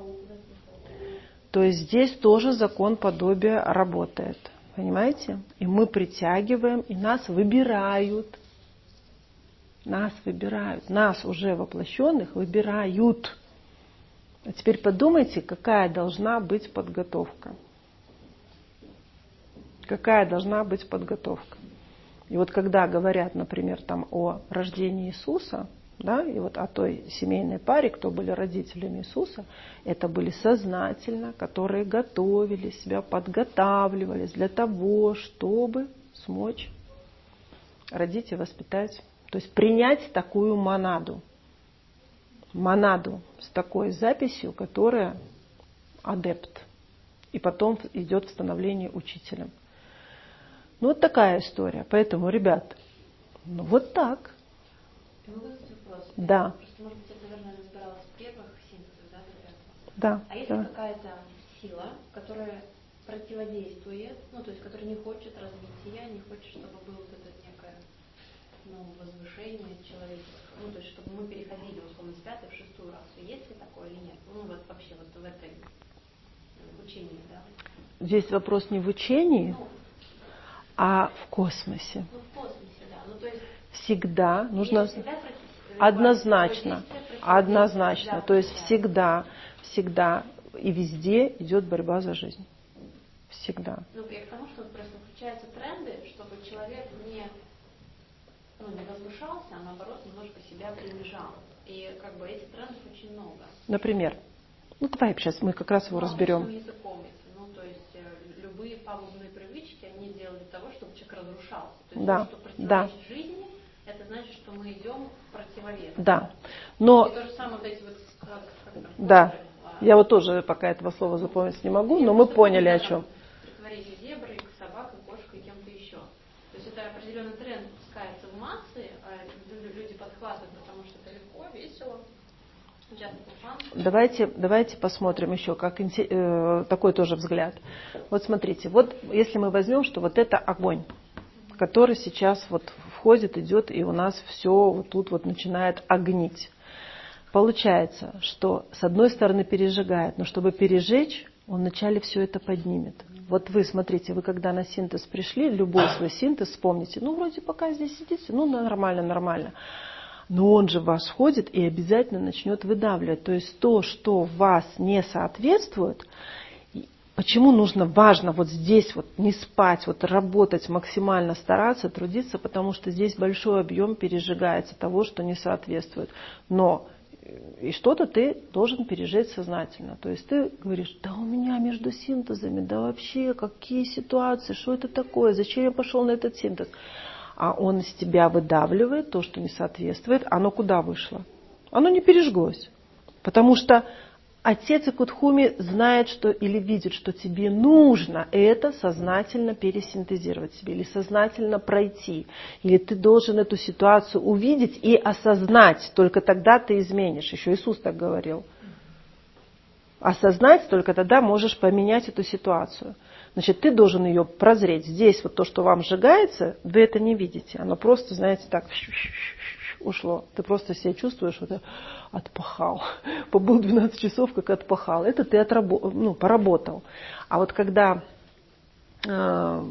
То есть здесь тоже закон подобия работает. Понимаете? И мы притягиваем, и нас выбирают. Нас выбирают. Нас уже воплощенных выбирают. А теперь подумайте, какая должна быть подготовка. Какая должна быть подготовка. И вот когда говорят, например, там о рождении Иисуса, да, и вот о той семейной паре, кто были родителями Иисуса, это были сознательно, которые готовили себя, подготавливались для того, чтобы смочь родить и воспитать. То есть принять такую монаду. Монаду с такой записью, которая адепт. И потом идет в становление учителем. Ну вот такая история. Поэтому, ребят, ну вот так. Да. Просто, может быть, это, наверное, разбиралась в первых синтезах, да, до Да. А если да. какая-то сила, которая противодействует, ну, то есть, которая не хочет развития, не хочет, чтобы было вот это некое ну, возвышения человеческого, ну, то есть, чтобы мы переходили, условно, с пятой в шестую расу. Есть ли такое или нет? Ну, вот вообще вот в этой в учении, да. Здесь вопрос не в учении, ну, а в космосе. Ну, в космосе, да. Ну, то есть, всегда нужно... Всегда Однозначно. Однозначно. То есть всегда, всегда и везде идет борьба за жизнь. Всегда. Ну, я к тому, что просто включаются тренды, чтобы человек не, ну, не возвышался, а наоборот немножко себя принижал. И как бы этих трендов очень много. Например? Ну, давай сейчас мы как раз его ну, разберем. Языком, если, ну, то есть любые пагубные привычки, они делают для того, чтобы человек разрушался. То есть да. то, что противоречит да. жизни, это значит, что мы идем в противовес. Да. Но... И то же самое вот эти вот... Как, как там, да. кожи, Я вот тоже пока этого слова запомнить не могу, но мы поняли, о чем. Творение зебры, собакой, кошкой, кем-то еще. То есть это определенный тренд пускается в массы, а люди подхватывают, потому что это легко, весело. Давайте, давайте посмотрим еще, как э, такой тоже взгляд. Вот смотрите, вот если мы возьмем, что вот это огонь, который сейчас вот входит, идет, и у нас все вот тут вот начинает огнить. Получается, что с одной стороны пережигает, но чтобы пережечь, он вначале все это поднимет. Вот вы, смотрите, вы когда на синтез пришли, любой свой синтез вспомните, ну вроде пока здесь сидите, ну нормально, нормально. Но он же в вас входит и обязательно начнет выдавливать. То есть то, что в вас не соответствует, почему нужно, важно вот здесь вот не спать, вот работать, максимально стараться, трудиться, потому что здесь большой объем пережигается того, что не соответствует. Но и что-то ты должен пережить сознательно. То есть ты говоришь, да у меня между синтезами, да вообще какие ситуации, что это такое, зачем я пошел на этот синтез? А он из тебя выдавливает то, что не соответствует. Оно куда вышло? Оно не пережглось. Потому что отец Икудхуми знает, что или видит, что тебе нужно это сознательно пересинтезировать себе, или сознательно пройти. Или ты должен эту ситуацию увидеть и осознать. Только тогда ты изменишь. Еще Иисус так говорил. Осознать, только тогда можешь поменять эту ситуацию. Значит, ты должен ее прозреть. Здесь вот то, что вам сжигается, вы это не видите. Оно просто, знаете, так ушло. Ты просто себя чувствуешь, что ты отпахал. Побыл двенадцать часов, как отпахал. Это ты отрабо- ну, поработал. А вот когда, э,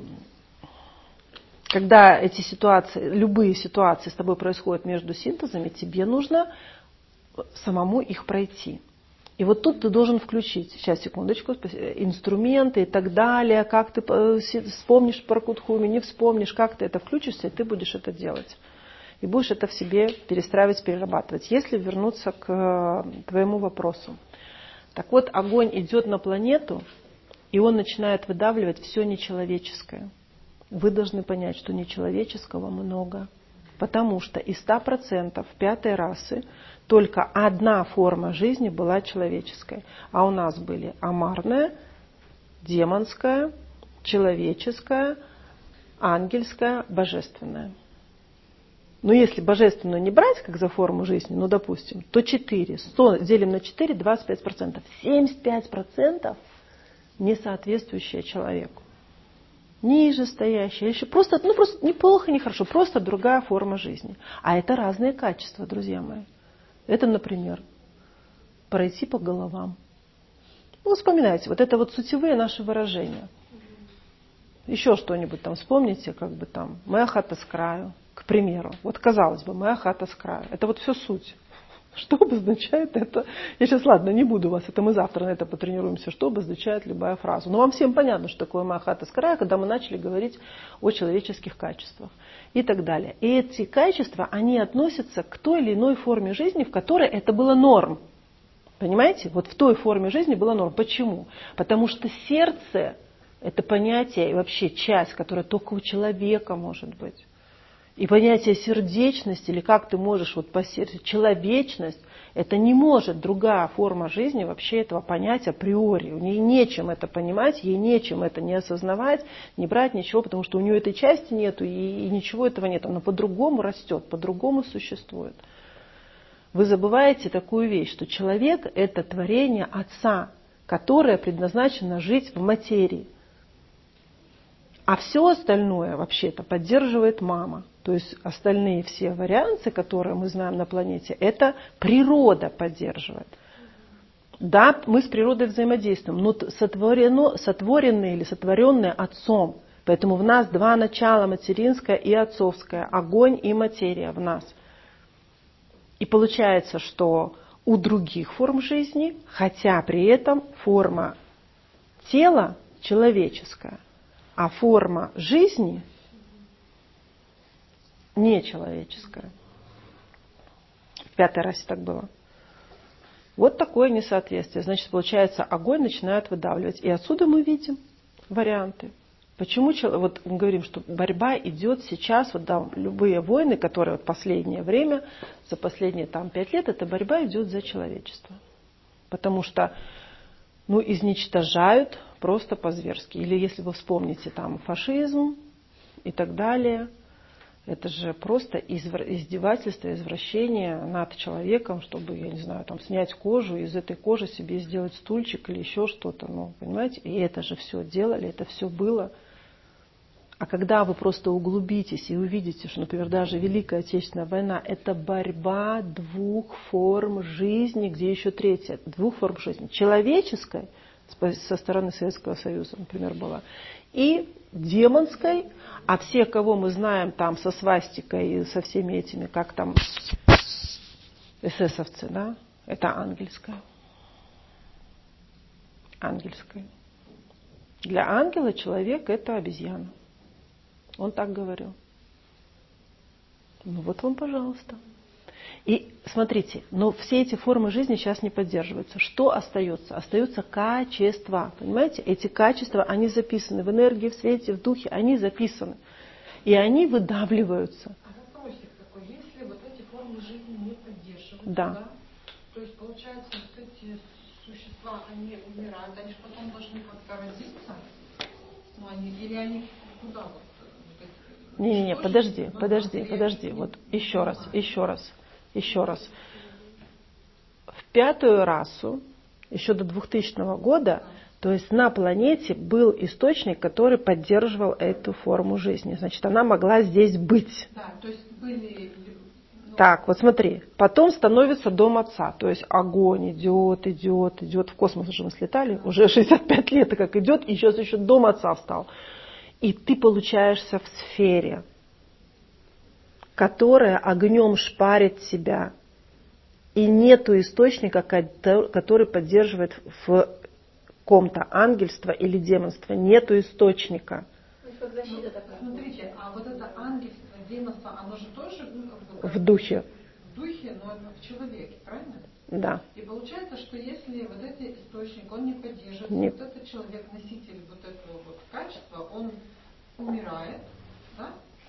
когда эти ситуации, любые ситуации с тобой происходят между синтезами, тебе нужно самому их пройти. И вот тут ты должен включить, сейчас, секундочку, инструменты и так далее, как ты вспомнишь про Кудхуми, не вспомнишь, как ты это включишься, и ты будешь это делать. И будешь это в себе перестраивать, перерабатывать. Если вернуться к твоему вопросу. Так вот, огонь идет на планету, и он начинает выдавливать все нечеловеческое. Вы должны понять, что нечеловеческого много. Потому что из ста процентов пятой расы только одна форма жизни была человеческой. А у нас были амарная, демонская, человеческая, ангельская, божественная. Но если божественную не брать, как за форму жизни, ну, допустим, то четыре. сто делим на четыре, двадцать пять процентов. семьдесят пять процентов не соответствующие человеку. Ниже стоящая, еще просто, ну, просто неплохо, не хорошо, просто другая форма жизни. А это разные качества, друзья мои. Это, например, пройти по головам. Ну, вспоминайте, вот это вот сутевые наши выражения. Еще что-нибудь там вспомните, как бы там, моя хата с краю, к примеру. Вот казалось бы, моя хата с краю. Это вот все суть. Что обозначает это? Я сейчас, ладно, не буду вас, это мы завтра на это потренируемся, что обозначает любая фраза. Но вам всем понятно, что такое моя хата с края, когда мы начали говорить о человеческих качествах и так далее. И эти качества, они относятся к той или иной форме жизни, в которой это было норм. Понимаете? Вот в той форме жизни было норм. Почему? Потому что сердце – это понятие и вообще часть, которая только у человека может быть. И понятие сердечности, или как ты можешь вот по сердцу, человечность, это не может другая форма жизни вообще этого понять априори. У нее нечем это понимать, ей нечем это не осознавать, не брать ничего, потому что у нее этой части нету, и, и ничего этого нет. Она по-другому растет, по-другому существует. Вы забываете такую вещь, что человек – это творение Отца, которое предназначено жить в материи. А все остальное вообще-то поддерживает мама. То есть остальные все варианты, которые мы знаем на планете, это природа поддерживает. Да, мы с природой взаимодействуем, но сотворено, сотворенные или сотворенные Отцом. Поэтому в нас два начала, материнское и отцовское, огонь и материя в нас. И получается, что у других форм жизни, хотя при этом форма тела человеческая, а форма жизни нечеловеческая. В пятой расе так было. Вот такое несоответствие. Значит, получается, огонь начинает выдавливать. И отсюда мы видим варианты. Почему вот мы говорим, что борьба идет сейчас, вот да, любые войны, которые вот последнее время, за последние там пять лет, эта борьба идет за человечество. Потому что ну, изничтожают просто по-зверски. Или если вы вспомните там фашизм и так далее, это же просто издевательство, извращение над человеком, чтобы, я не знаю, там снять кожу, из этой кожи себе сделать стульчик или еще что-то. Ну, понимаете? И это же все делали, это все было. А когда вы просто углубитесь и увидите, что, например, даже Великая Отечественная война – это борьба двух форм жизни, где еще третья, двух форм жизни. Человеческой, со стороны Советского Союза, например, была, и демонской, а все, кого мы знаем там со свастикой и со всеми этими, как там эсэсовцы, да, это ангельская. Ангельская. Для ангела человек – это обезьяна. Он так говорил. Ну вот вам, пожалуйста. И смотрите, но все эти формы жизни сейчас не поддерживаются. Что остается? Остаются качества. Понимаете? Эти качества, они записаны в энергии, в свете, в духе, они записаны. И они выдавливаются. А вопросик такой, если вот эти формы жизни не поддерживаются, да. Да, то есть получается, вот эти существа, они умирают, они же потом должны как-то родиться, ну, они, или они куда вот? Не-не-не, подожди, подожди, подожди. Вот еще раз, еще раз, еще раз. В пятую расу, еще до двухтысячного года, то есть на планете был источник, который поддерживал эту форму жизни. Значит, она могла здесь быть. Да, то есть были... Так, вот смотри, потом становится дом Отца, то есть огонь идет, идет, идет. В космос уже мы слетали, уже шестьдесят пять лет как идет, и сейчас еще дом Отца встал. И ты получаешься в сфере, которая огнем шпарит себя. И нету источника, который поддерживает в ком-то ангельство или демонство. Нету источника. Как защита такая. Смотрите, а вот это ангельство, демонство, оно же тоже ну, как бы, в духе. В духе, но это в человеке, правильно? Да. И получается, что если вот этот источник, он не поддерживает, не... вот этот человек, носитель вот этого вот качества, он умирает, да?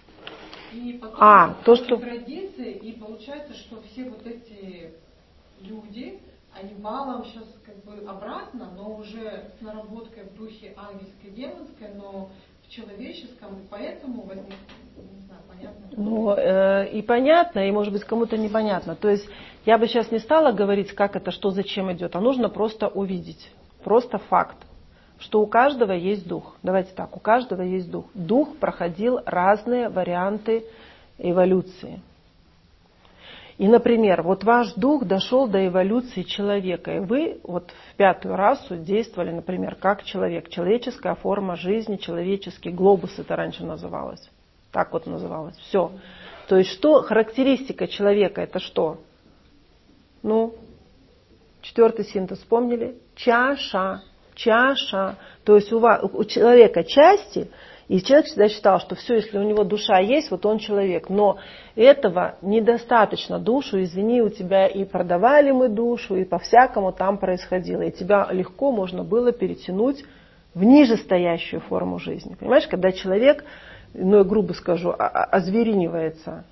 И потом а, то, что... традиции, и получается, что все вот эти люди, они балом сейчас как бы обратно, но уже с наработкой в духе ангельской, демонской, но в человеческом, и поэтому возник, не знаю, понятно? Ну, э, и понятно, и может быть кому-то непонятно. То есть я бы сейчас не стала говорить, как это, что, зачем идет, а нужно просто увидеть, просто факт, что у каждого есть дух. Давайте так, у каждого есть дух. Дух проходил разные варианты эволюции. И, например, вот ваш дух дошел до эволюции человека, и вы вот в пятую расу действовали, например, как человек. Человеческая форма жизни, человеческий глобус это раньше называлось. Так вот называлось. Все. То есть что характеристика человека это что? Ну, четвертый синтез вспомнили? Чаша. Чаша. То есть у, вас, у человека части, и человек всегда считал, что все, если у него душа есть, вот он человек. Но этого недостаточно. Душу, извини, у тебя и продавали мы душу, и по-всякому там происходило. И тебя легко можно было перетянуть в нижестоящую форму жизни. Понимаешь, когда человек, ну я грубо скажу, озверинивается.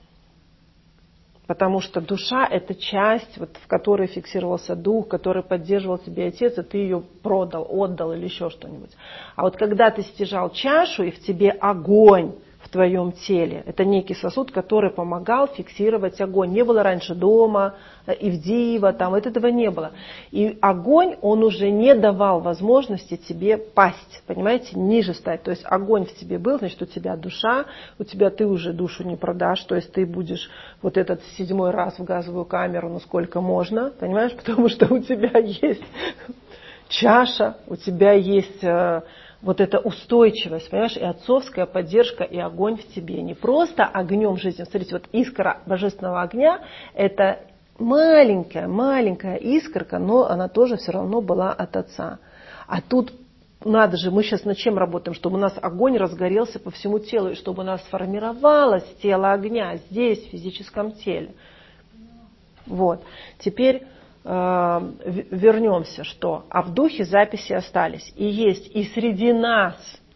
Потому что душа это часть, вот, в которой фиксировался дух, который поддерживал тебе отец, и ты ее продал, отдал или еще что-нибудь. А вот когда ты стяжал чашу, и в тебе огонь, в твоем теле. Это некий сосуд, который помогал фиксировать огонь. Не было раньше дома, Ивдиева, там вот этого не было. И огонь, он уже не давал возможности тебе пасть, понимаете, ниже стать. То есть огонь в тебе был, значит, у тебя душа, у тебя ты уже душу не продашь, то есть ты будешь вот этот седьмой раз в газовую камеру, ну сколько можно, понимаешь, потому что у тебя есть чаша, у тебя есть э, вот эта устойчивость, понимаешь, и отцовская поддержка, и огонь в тебе. Не просто огнем жизни. Смотрите, вот искра божественного огня, это маленькая, маленькая искорка, но она тоже все равно была от Отца. А тут надо же, мы сейчас над чем работаем, чтобы у нас огонь разгорелся по всему телу, и чтобы у нас сформировалось тело огня здесь, в физическом теле. Вот. Теперь э, вернемся, что, а в духе записи остались. И есть, и среди нас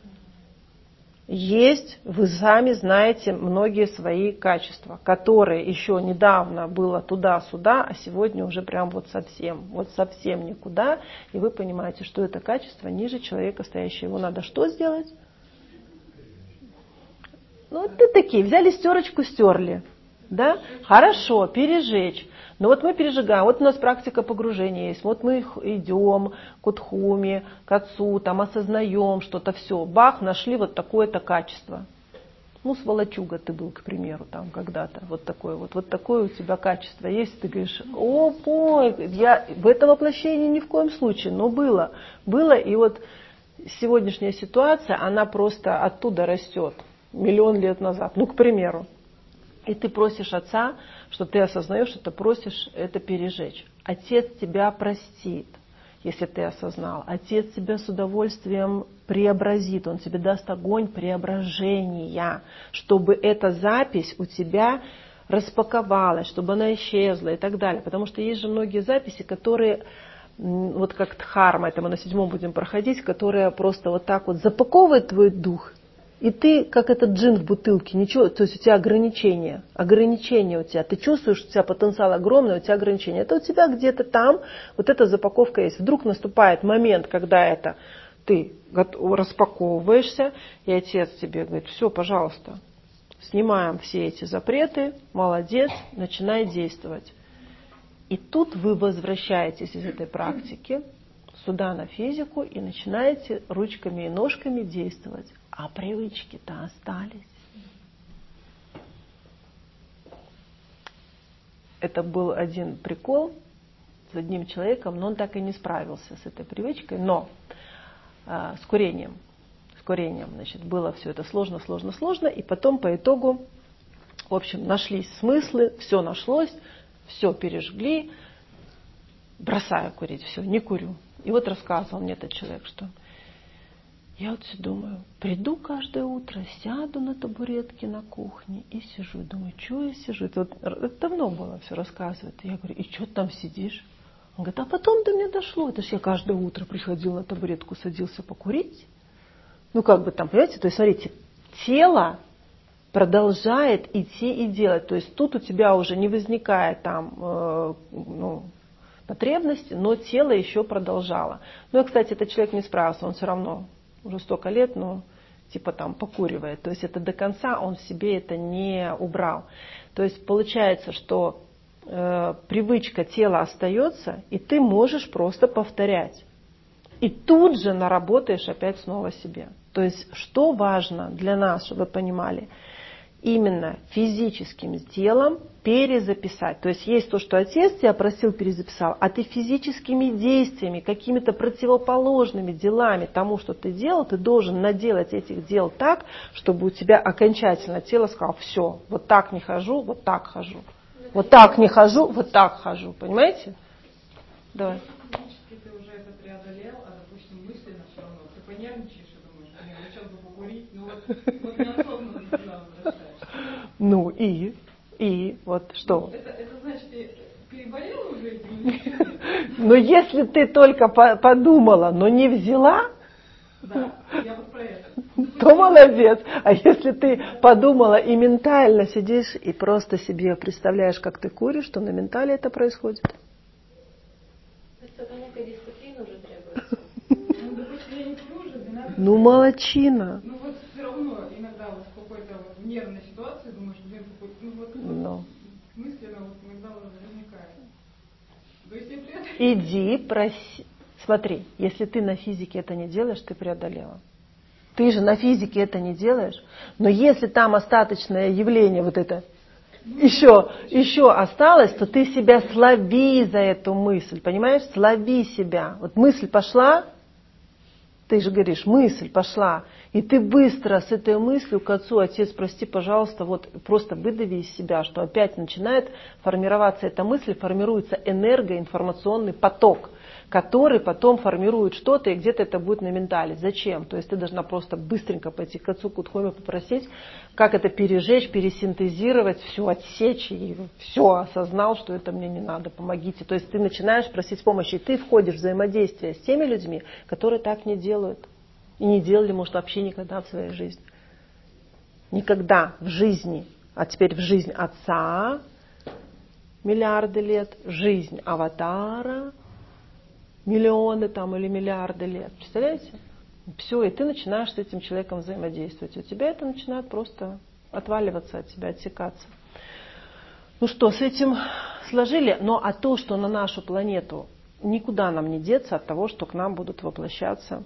есть, вы сами знаете многие свои качества, которые еще недавно было туда-сюда, а сегодня уже прям вот совсем, вот совсем никуда. И вы понимаете, что это качество ниже человека стоящего. Его надо что сделать? Ну, вот ты такие, взяли стерочку, стерли. Да? Хорошо, пережечь. Но вот мы пережигаем, вот у нас практика погружения есть, вот мы идем к Удхуме, к Отцу, там осознаем что-то, все, бах, нашли вот такое-то качество. Ну, сволочуга ты был, к примеру, там когда-то, вот такое вот, вот такое у тебя качество есть, ты говоришь, о, пой, я в этом воплощении ни в коем случае, но было, было, и вот сегодняшняя ситуация, она просто оттуда растет, миллион лет назад, ну, к примеру. И ты просишь Отца, что ты осознаешь, что ты просишь это пережечь. Отец тебя простит, если ты осознал. Отец тебя с удовольствием преобразит. Он тебе даст огонь преображения, чтобы эта запись у тебя распаковалась, чтобы она исчезла и так далее. Потому что есть же многие записи, которые, вот как дхарма, это мы на седьмом будем проходить, которые просто вот так вот запаковывают твой дух. И ты, как этот джин в бутылке, ничего, то есть у тебя ограничения, ограничения у тебя, ты чувствуешь, что у тебя потенциал огромный, у тебя ограничения. Это у тебя где-то там, вот эта запаковка есть. Вдруг наступает момент, когда это ты распаковываешься, и Отец тебе говорит, все, пожалуйста, снимаем все эти запреты, молодец, начинай действовать. И тут вы возвращаетесь из этой практики сюда на физику и начинаете ручками и ножками действовать. А привычки-то остались. Это был один прикол с одним человеком, но он так и не справился с этой привычкой. Но а, с курением, с курением, значит, было все это сложно, сложно, сложно. И потом по итогу, в общем, нашлись смыслы, все нашлось, все пережгли. Бросаю курить, все, не курю. И вот рассказывал мне этот человек, что я вот все думаю, приду каждое утро, сяду на табуретке на кухне и сижу. Думаю, что я сижу? Это, вот, это давно было, все рассказывает. И я говорю, и что ты там сидишь? Он говорит, а потом до меня дошло. Это ж я каждое утро приходил на табуретку, садился покурить. Ну, как бы там, понимаете, то есть, смотрите, тело продолжает идти и делать. То есть, тут у тебя уже не возникает там, э, ну, потребности, но тело еще продолжало. Ну, и, кстати, этот человек не справился, он все равно уже столько лет, но типа там покуривает. То есть это до конца он в себе это не убрал. То есть получается, что э, привычка тела остается, и ты можешь просто повторять. И тут же наработаешь опять снова себе. То есть что важно для нас, чтобы вы понимали, именно физическим телом перезаписать. То есть есть то, что Отец тебя просил, перезаписал, а ты физическими действиями, какими-то противоположными делами тому, что ты делал, ты должен наделать этих дел так, чтобы у тебя окончательно тело сказало, все, вот так не хожу, вот так хожу. Вот так не хожу, вот так хожу. Понимаете? Давай. Физически ты уже это преодолел, а, допустим, мысленно все равно. Ты понервничаешь и думаешь, блин, ну сейчас бы покурить, ну вот, вот неосознанно туда возвращаешься. Ну и? И вот что? Это, это значит, ты переболела уже этим? Но если ты только подумала, но не взяла, да, я вот про это. То молодец. А если ты подумала и ментально сидишь и просто себе представляешь, как ты куришь, то на ментале это происходит. Это некая дисциплина уже требуется. Ну, допустим, я не курю уже двенадцать лет. Ну, молодчина. Ну вот все равно иногда когда вот в какой-то вот нервной ситуации думаешь, блин, какой, ну вот no. мысленно вот иногда вот возникает. То есть если это... Иди, проси. Смотри, если ты на физике это не делаешь, ты преодолела. Ты же на физике это не делаешь. Но если там остаточное явление, вот это, еще, еще осталось, то ты себя слави за эту мысль, понимаешь? Слави себя. Вот мысль пошла, ты же говоришь, мысль пошла, и ты быстро с этой мыслью к отцу: отец, прости, пожалуйста, вот просто выдави из себя, что опять начинает формироваться эта мысль, формируется энергоинформационный поток, который потом формирует что-то, и где-то это будет на ментале. Зачем? То есть ты должна просто быстренько пойти к отцу Кудхоме, попросить, как это пережечь, пересинтезировать, все отсечь, и все, осознал, что это мне не надо, помогите. То есть ты начинаешь просить помощи, и ты входишь в взаимодействие с теми людьми, которые так не делают. И не делали, может, вообще никогда в своей жизни. Никогда в жизни, а теперь в жизнь отца миллиарды лет, жизнь аватара миллионы там или миллиарды лет. Представляете? Все, и ты начинаешь с этим человеком взаимодействовать. У тебя это начинает просто отваливаться от тебя, отсекаться. Ну что, с этим сложили? Но а то, что на нашу планету никуда нам не деться от того, что к нам будут воплощаться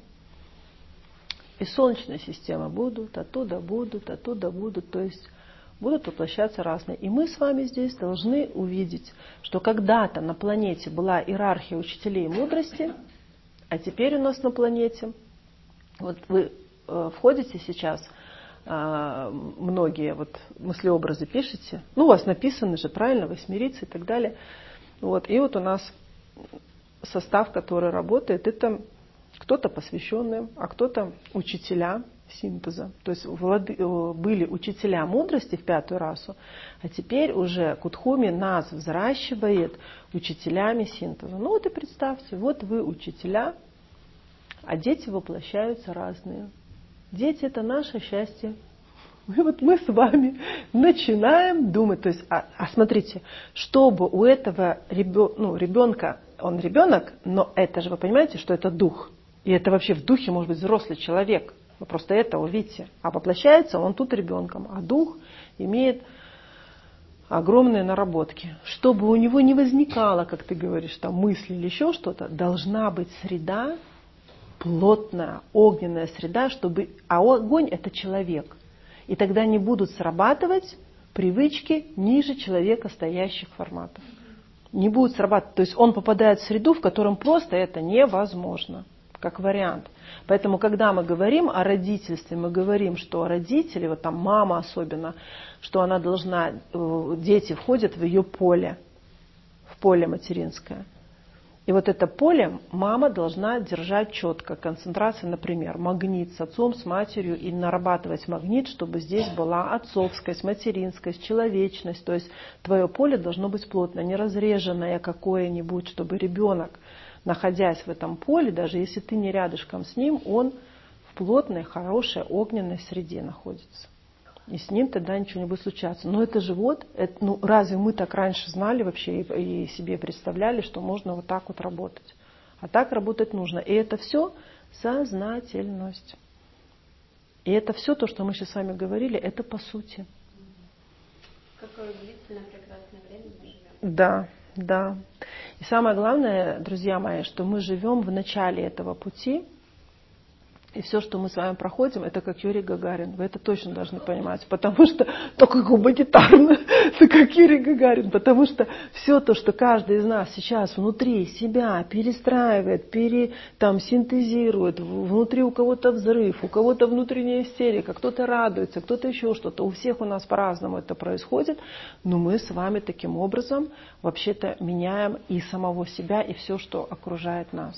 из Солнечной системы будут, оттуда будут, оттуда будут. То есть будут воплощаться разные. И мы с вами здесь должны увидеть, что когда-то на планете была иерархия учителей мудрости, а теперь у нас на планете, вот вы э, входите сейчас, э, многие вот мыслеобразы пишете, ну у вас написаны же, правильно, восьмерицы и так далее. Вот, и вот у нас состав, который работает, это кто-то посвященные, а кто-то учителя синтеза. То есть влады, были учителя мудрости в пятую расу, а теперь уже Кудхоми нас взращивает учителями синтеза. Ну вот и представьте, вот вы учителя, а дети воплощаются разные. Дети — это наше счастье. И вот мы с вами начинаем думать. То есть, а, а смотрите, чтобы у этого ребенка, ну, ребенка, он ребенок, но это же, вы понимаете, что это дух. И это вообще в духе может быть взрослый человек. Вы просто это увидите. А воплощается он тут ребенком. А дух имеет огромные наработки. Чтобы у него не возникало, как ты говоришь, там мысли или еще что-то, должна быть среда, плотная, огненная среда, чтобы... А огонь — это человек. И тогда не будут срабатывать привычки ниже человека стоящих форматов. Не будут срабатывать. То есть он попадает в среду, в котором просто это невозможно. Как вариант. Поэтому, когда мы говорим о родительстве, мы говорим, что родители, вот там мама особенно, что она должна, дети входят в ее поле, в поле материнское. И вот это поле мама должна держать четко. Концентрация, например, магнит с отцом, с матерью, и нарабатывать магнит, чтобы здесь была отцовскость, материнскость, человечность. То есть твое поле должно быть плотное, не разреженное какое-нибудь, чтобы ребенок, находясь в этом поле, даже если ты не рядышком с ним, он в плотной, хорошей, огненной среде находится. И с ним тогда ничего не будет случаться. Но это же вот, это, ну разве мы так раньше знали вообще и, и себе представляли, что можно вот так вот работать? А так работать нужно. И это все сознательность. И это все то, что мы сейчас с вами говорили, это по сути. Какое длительное, прекрасное время мы живем. Да, да. И самое главное, друзья мои, что мы живем в начале этого пути, и все, что мы с вами проходим, это как Юрий Гагарин. Вы это точно должны понимать, потому что только гуманитарно, это как Юрий Гагарин, потому что все то, что каждый из нас сейчас внутри себя перестраивает, пере, там, синтезирует, внутри у кого-то взрыв, у кого-то внутренняя истерика, кто-то радуется, кто-то еще что-то, у всех у нас по-разному это происходит, но мы с вами таким образом вообще-то меняем и самого себя, и все, что окружает нас.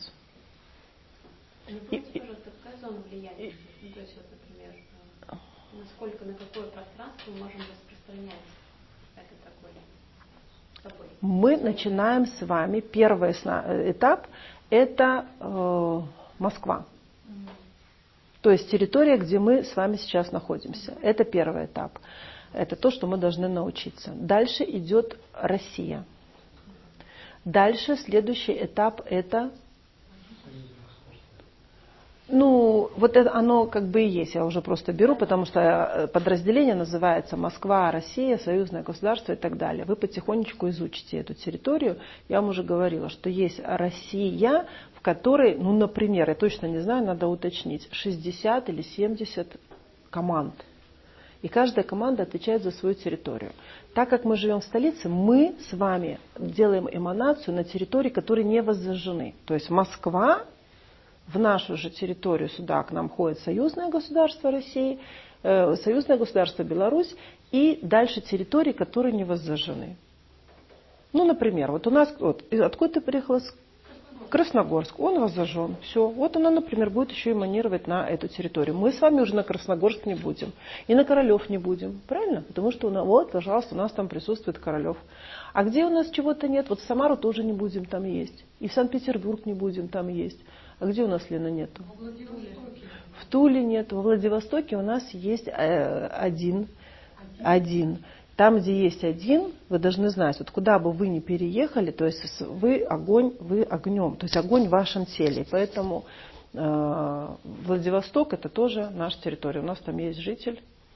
Напомните, пожалуйста, какая зона влияния? Ну, то есть, вот, например, насколько, на какое пространство мы можем распространять этот огонь? Мы начинаем с вами, первый этап – это э, Москва. Mm. То есть территория, где мы с вами сейчас находимся. Это первый этап. Это то, что мы должны научиться. Дальше идет Россия. Дальше следующий этап – это… Ну, вот это оно как бы и есть, я уже просто беру, потому что подразделение называется Москва, Россия, союзное государство и так далее. Вы потихонечку изучите эту территорию. Я вам уже говорила, что есть Россия, в которой, ну, например, я точно не знаю, надо уточнить, шестьдесят или семьдесят команд. И каждая команда отвечает за свою территорию. Так как мы живем в столице, мы с вами делаем эманацию на территории, которые не воззажжены. То есть Москва, в нашу же территорию сюда к нам ходит союзное государство России, э, союзное государство Беларусь и дальше территории, которые не воззажжены. Ну, например, вот у нас, вот, откуда ты приехала? Красногорск, он воззажжен. Все. Вот она, например, будет еще эманировать на эту территорию. Мы с вами уже на Красногорск не будем. И на Королев не будем. Правильно? Потому что, у нас, вот, пожалуйста, у нас там присутствует Королев. А где у нас чего-то нет? Вот в Самару тоже не будем там есть. И в Санкт-Петербург не будем там есть. А где у нас, Лена, нету? Во Владивостоке. В Туле нет. Во Владивостоке у нас есть э, один. Один. один. Там, где есть один, вы должны знать, вот куда бы вы ни переехали, то есть вы огонь, вы огнем, то есть огонь в вашем теле. Поэтому э, Владивосток это тоже наша территория. У нас там есть житель,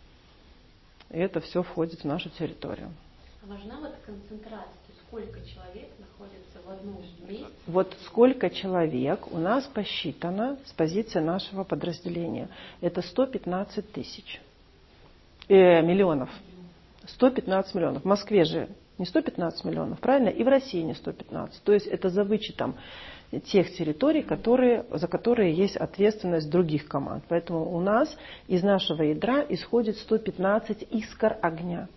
и это все входит в нашу территорию. А важна вот концентрация, то есть сколько человек находится в одном месте? Вот сколько человек у нас посчитано с позиции нашего подразделения. Это сто пятнадцать тысяч э, миллионов. сто пятнадцать миллионов. В Москве же не сто пятнадцать миллионов, правильно? И в России не сто пятнадцать. То есть это за вычетом тех территорий, которые, за которые есть ответственность других команд. Поэтому у нас из нашего ядра исходит сто пятнадцать искр огня.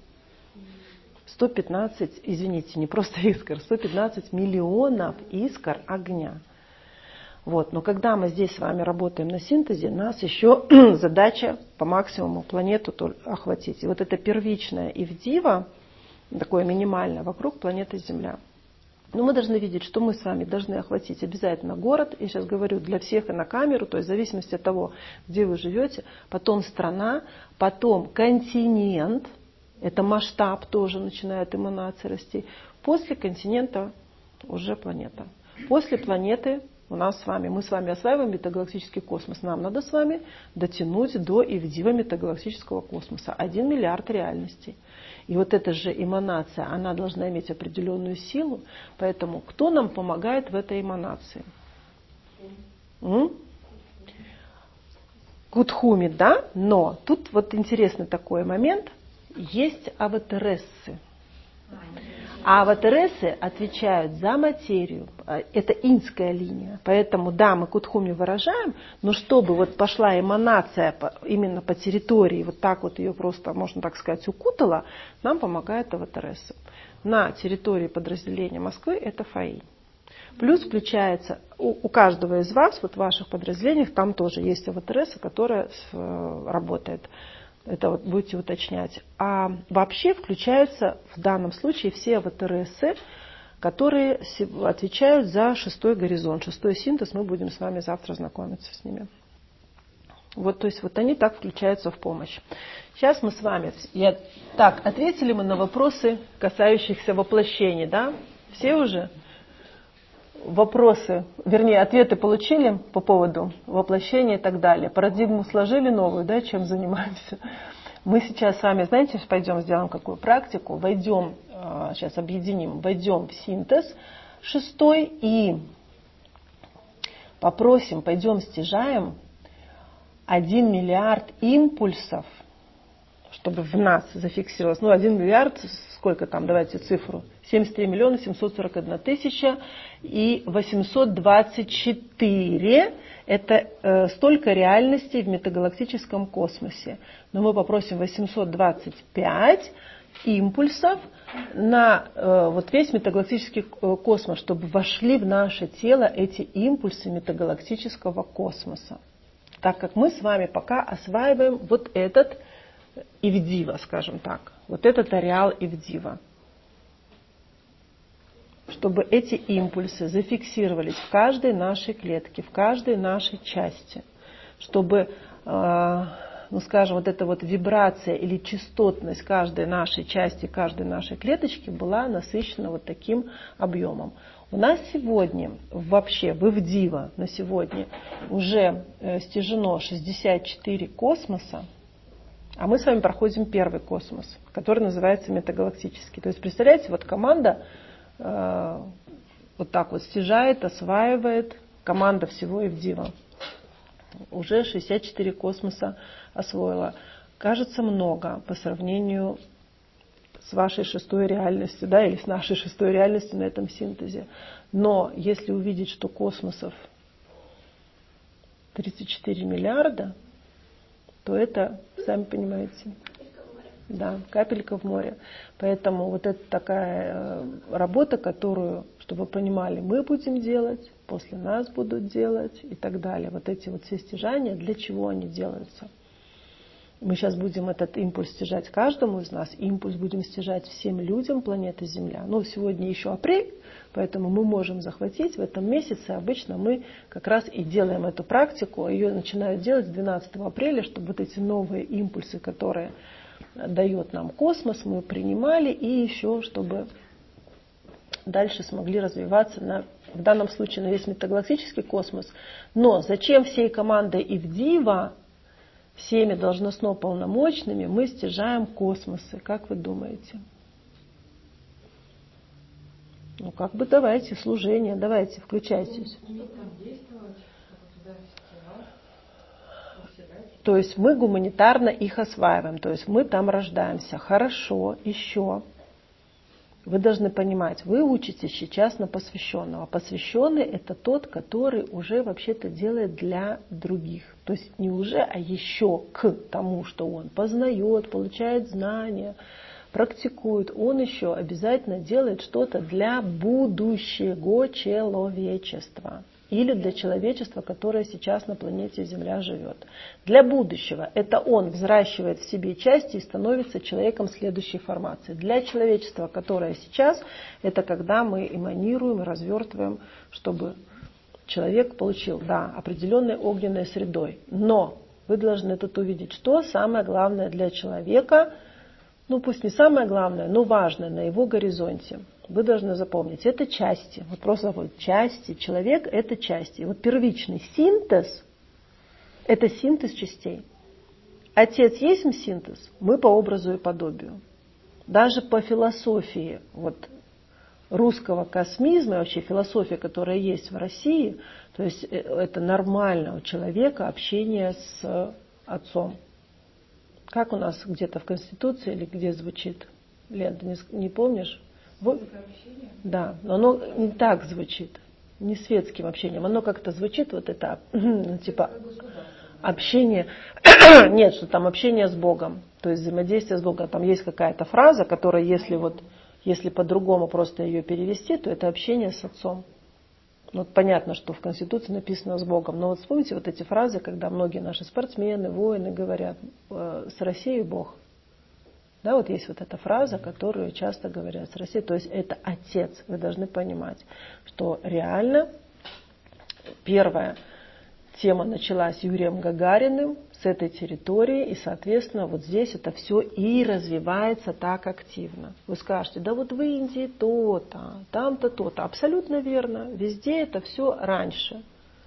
сто пятнадцать, извините, не просто искр, сто пятнадцать миллионов искр огня. Вот. Но когда мы здесь с вами работаем на синтезе, у нас еще задача по максимуму планету охватить. И вот это первичное Ивдива, такое минимальное, вокруг планеты Земля. Но мы должны видеть, что мы с вами должны охватить обязательно город. Я сейчас говорю для всех и на камеру, то есть в зависимости от того, где вы живете. Потом страна, потом континент. Это масштаб тоже начинает эманация расти. После континента уже планета. После планеты у нас с вами, мы с вами осваиваем метагалактический космос. Нам надо с вами дотянуть до Ивдива метагалактического космоса. Один миллиард реальностей. И вот эта же эманация, она должна иметь определенную силу. Поэтому кто нам помогает в этой эманации? М? Кутхуми, да? Но тут вот интересный такой момент. Есть аватарессы. А аватарессы отвечают за материю. Это иньская линия. Поэтому, да, мы кутхуми выражаем, но чтобы вот пошла эманация именно по территории, вот так вот ее просто, можно так сказать, укутала, нам помогает аватарессы. На территории подразделения Москвы это фаи. Плюс включается у, у каждого из вас, вот в ваших подразделениях, там тоже есть аватаресса, которая с, работает. Это вот будете уточнять. А вообще включаются в данном случае все аватарессы, которые отвечают за шестой горизонт. Шестой синтез, мы будем с вами завтра знакомиться с ними. Вот, то есть вот они так включаются в помощь. Сейчас мы с вами... Я, так, ответили мы на вопросы, касающихся воплощений, да? Все уже? Вопросы, вернее, ответы получили по поводу воплощения и так далее. Парадигму сложили новую, да, чем занимаемся. Мы сейчас с вами, знаете, пойдем сделаем какую практику, войдем, сейчас объединим, войдем в синтез шестой и попросим, пойдем стяжаем один миллиард импульсов, чтобы в нас зафиксировалось. Ну, один миллиард, сколько там, давайте цифру, семьдесят три миллиона семьсот сорок одна тысяча и восемьсот двадцать четыре. Это э, столько реальностей в метагалактическом космосе. Но мы попросим восемьсот двадцать пять импульсов на э, вот весь метагалактический космос, чтобы вошли в наше тело эти импульсы метагалактического космоса. Так как мы с вами пока осваиваем вот этот Ивдива, скажем так. Вот этот ареал Ивдива. Чтобы эти импульсы зафиксировались в каждой нашей клетке, в каждой нашей части. Чтобы э, ну скажем, вот эта вот вибрация или частотность каждой нашей части, каждой нашей клеточки была насыщена вот таким объемом. У нас сегодня, вообще в Ивдива на сегодня уже стяжено шестьдесят четыре космоса, а мы с вами проходим первый космос, который называется метагалактический. То есть, представляете, вот команда э, вот так вот стяжает, осваивает, команда всего Ивдива. Уже шестьдесят четыре космоса освоила. Кажется, много по сравнению с вашей шестой реальностью, да, или с нашей шестой реальностью на этом синтезе. Но если увидеть, что космосов тридцать четыре миллиарда, то это, сами понимаете, да, капелька в море. Поэтому вот это такая работа, которую, чтобы вы понимали, мы будем делать, после нас будут делать и так далее. Вот эти вот все стяжания, для чего они делаются? Мы сейчас будем этот импульс стяжать каждому из нас, импульс будем стяжать всем людям планеты Земля. Но сегодня еще апрель, поэтому мы можем захватить в этом месяце. Обычно мы как раз и делаем эту практику, ее начинают делать с двенадцатого апреля, чтобы вот эти новые импульсы, которые дает нам космос, мы принимали, и еще чтобы дальше смогли развиваться на, в данном случае на весь метагалактический космос. Но зачем всей командой Ивдива, всеми должностно полномочными, мы стяжаем космосы? Как вы думаете? Ну, как бы давайте, служение, давайте, включайтесь. То есть мы гуманитарно их осваиваем, то есть мы там рождаемся. Хорошо, еще. Вы должны понимать, вы учитесь сейчас на посвященного. Посвященный — это тот, который уже вообще-то делает для других. То есть не уже, а еще к тому, что он познает, получает знания, практикует. Он еще обязательно делает что-то для будущего человечества. Или для человечества, которое сейчас на планете Земля живет. Для будущего это он взращивает в себе части и становится человеком следующей формации. Для человечества, которое сейчас, это когда мы эманируем, развертываем, чтобы человек получил, да, определенной огненной средой. Но вы должны тут увидеть, что самое главное для человека, ну пусть не самое главное, но важное на его горизонте. Вы должны запомнить, это части. Вот просто вот части. Человек – это части. И вот первичный синтез – это синтез частей. Отец есть синтез, мы по образу и подобию. Даже по философии вот, русского космизма, и вообще философия, которая есть в России, то есть это нормально у человека общение с отцом. Как у нас где-то в Конституции или где звучит? Лен, ты не, не помнишь? Вот, да, но оно не так звучит, не светским общением, оно как-то звучит вот это, ну, типа общение, нет, что там общение с Богом, то есть взаимодействие с Богом, там есть какая-то фраза, которая, если вот, если по-другому просто ее перевести, то это общение с Отцом. Ну, вот понятно, что в Конституции написано с Богом, но вот вспомните вот эти фразы, когда многие наши спортсмены, воины говорят, с Россией Бог. Да, вот есть вот эта фраза, которую часто говорят с Россией, то есть это Отец. Вы должны понимать, что реально первая тема началась Юрием Гагариным с этой территории, и, соответственно, вот здесь это все и развивается так активно. Вы скажете, да вот в Индии то-то, там-то то-то. Абсолютно верно, везде это все раньше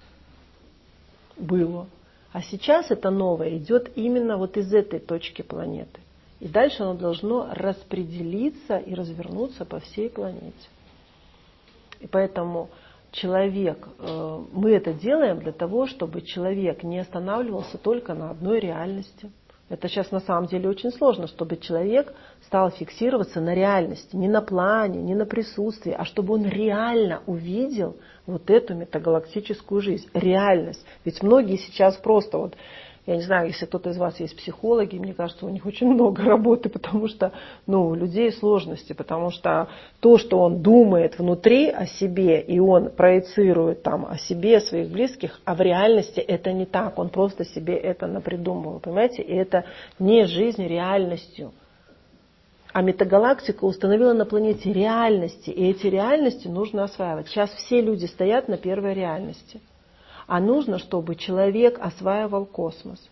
было. А сейчас это новое идет именно вот из этой точки планеты. И дальше оно должно распределиться и развернуться по всей планете. И поэтому человек, мы это делаем для того, чтобы человек не останавливался только на одной реальности. Это сейчас на самом деле очень сложно, чтобы человек стал фиксироваться на реальности, не на плане, не на присутствии, а чтобы он реально увидел вот эту метагалактическую жизнь, реальность. Ведь многие сейчас просто вот, я не знаю, если кто-то из вас есть психологи, мне кажется, у них очень много работы, потому что ну, у людей сложности, потому что то, что он думает внутри о себе, и он проецирует там о себе, о своих близких, а в реальности это не так, он просто себе это напридумывал, понимаете, и это не жизнь реальностью. А метагалактика установила на планете реальности, и эти реальности нужно осваивать. Сейчас все люди стоят на первой реальности. А нужно, чтобы человек осваивал космос.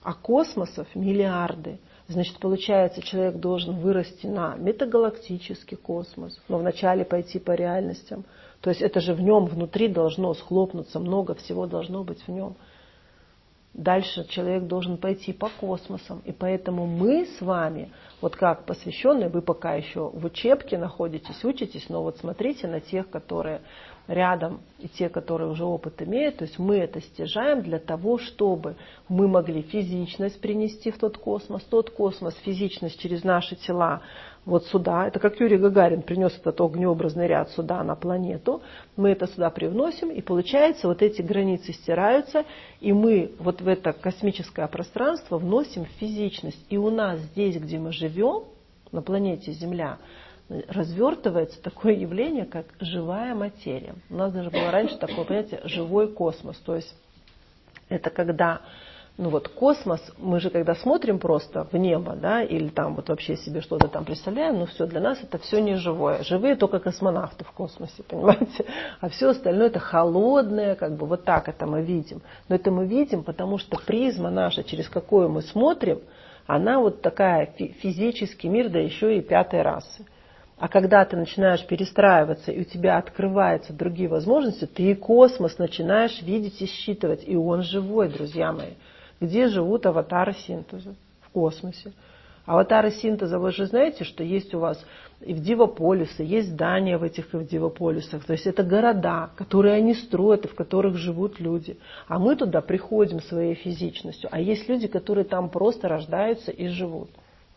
а космосов миллиарды. Значит, получается, человек должен вырасти на метагалактический космос, но вначале пойти по реальностям. То есть это же в нем внутри должно схлопнуться, много всего должно быть в нем. Дальше человек должен пойти по космосам. И поэтому мы с вами, вот как посвященные, вы пока еще в учебке находитесь, учитесь, но вот смотрите на тех, которые рядом, и те, которые уже опыт имеют. То есть мы это стяжаем для того, чтобы мы могли физичность принести в тот космос. Тот космос, физичность через наши тела вот сюда. Это как Юрий Гагарин принес этот огнеобразный ряд сюда на планету. Мы это сюда привносим, и получается, вот эти границы стираются, и мы вот в это космическое пространство вносим физичность. И у нас здесь, где мы живем, на планете Земля, развертывается такое явление, как живая материя. У нас даже было раньше такое понятие «живой космос». То есть это когда, ну вот космос, мы же когда смотрим просто в небо, да, или там вот вообще себе что-то там представляем, ну все, для нас это все не живое. Живые только космонавты в космосе, понимаете? А все остальное это холодное, как бы вот так это мы видим. Но это мы видим, потому что призма наша, через какую мы смотрим, она вот такая физический мир, да еще и пятой расы. А когда ты начинаешь перестраиваться, и у тебя открываются другие возможности, ты и космос начинаешь видеть и считывать. И он живой, друзья мои. Где живут аватары синтеза? В космосе. Аватары синтеза, вы же знаете, что есть у вас и в Дивополисе, есть здания в этих и в Дивополисах. То есть это города, которые они строят и в которых живут люди. А мы туда приходим своей физичностью. А есть люди, которые там просто рождаются и живут.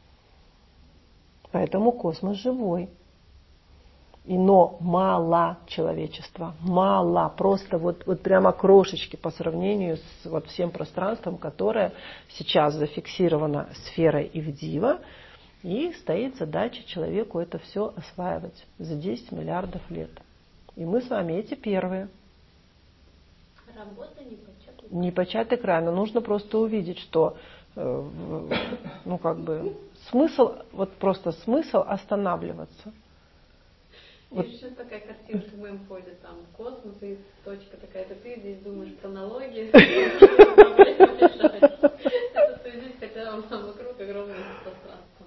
Поэтому космос живой. И но мало человечества, мало, просто вот, вот прямо крошечки по сравнению с вот всем пространством, которое сейчас зафиксировано сферой Ивдива, и стоит задача человеку это все осваивать за десять миллиардов лет. И мы с вами эти первые. Работа непочатый. Непочатый край, но нужно просто увидеть, что э, ну как бы смысл, вот просто смысл останавливаться. Вот. И сейчас такая картинка, мем ходит, там космос и точка такая, это ты здесь думаешь про налоги, проблемы решать. Это ты здесь, хотя вокруг огромное пространство.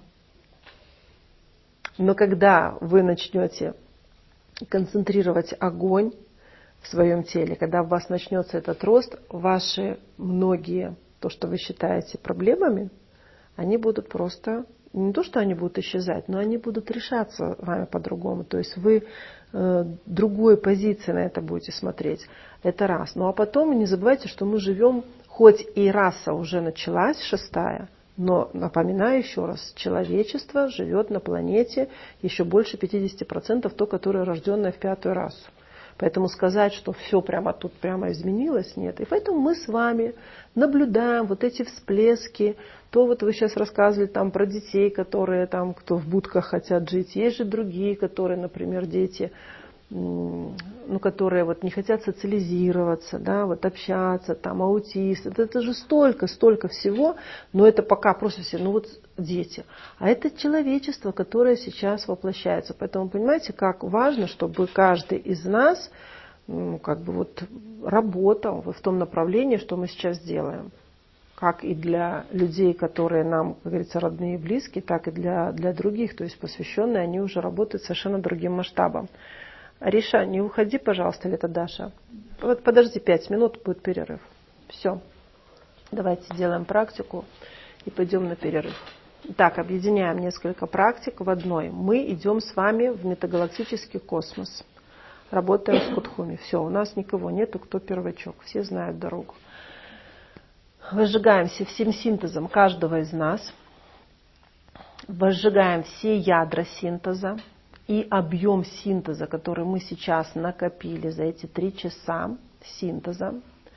Но когда вы начнете концентрировать огонь в своем теле, когда у вас начнется этот рост, ваши многие, то, что вы считаете проблемами, они будут просто, не то, что они будут исчезать, но они будут решаться вами по-другому. То есть вы э, другой позиции на это будете смотреть. Это раз. Ну а потом не забывайте, что мы живем, хоть и раса уже началась, шестая, но, напоминаю еще раз, человечество живет на планете еще больше пятьдесят процентов то, которое рожденное в пятую расу. Поэтому сказать, что все прямо тут прямо изменилось, нет. И поэтому мы с вами наблюдаем вот эти всплески. То вот вы сейчас рассказывали там про детей, которые там, кто в будках хотят жить. Есть же другие, которые, например, дети, ну, которые вот не хотят социализироваться, да, вот общаться, там, аутисты. Это, это же столько, столько всего, но это пока просто все, ну вот дети. А это человечество, которое сейчас воплощается. Поэтому понимаете, как важно, чтобы каждый из нас, ну, как бы вот работал в том направлении, что мы сейчас делаем. Как и для людей, которые нам, как говорится, родные и близкие, так и для, для других. То есть посвященные, они уже работают совершенно другим масштабом. Ариша, не уходи, пожалуйста, или это Даша. Вот подожди пять минут, будет перерыв. Все. Давайте сделаем практику и пойдем на перерыв. Так, объединяем несколько практик в одной. Мы идем с вами в метагалактический космос. Работаем с Кутхуми. Все, у нас никого нету, кто первачок. Все знают дорогу. Возжигаемся всем синтезом каждого из нас. Возжигаем все ядра синтеза. И объем синтеза, который мы сейчас накопили за эти три часа синтеза.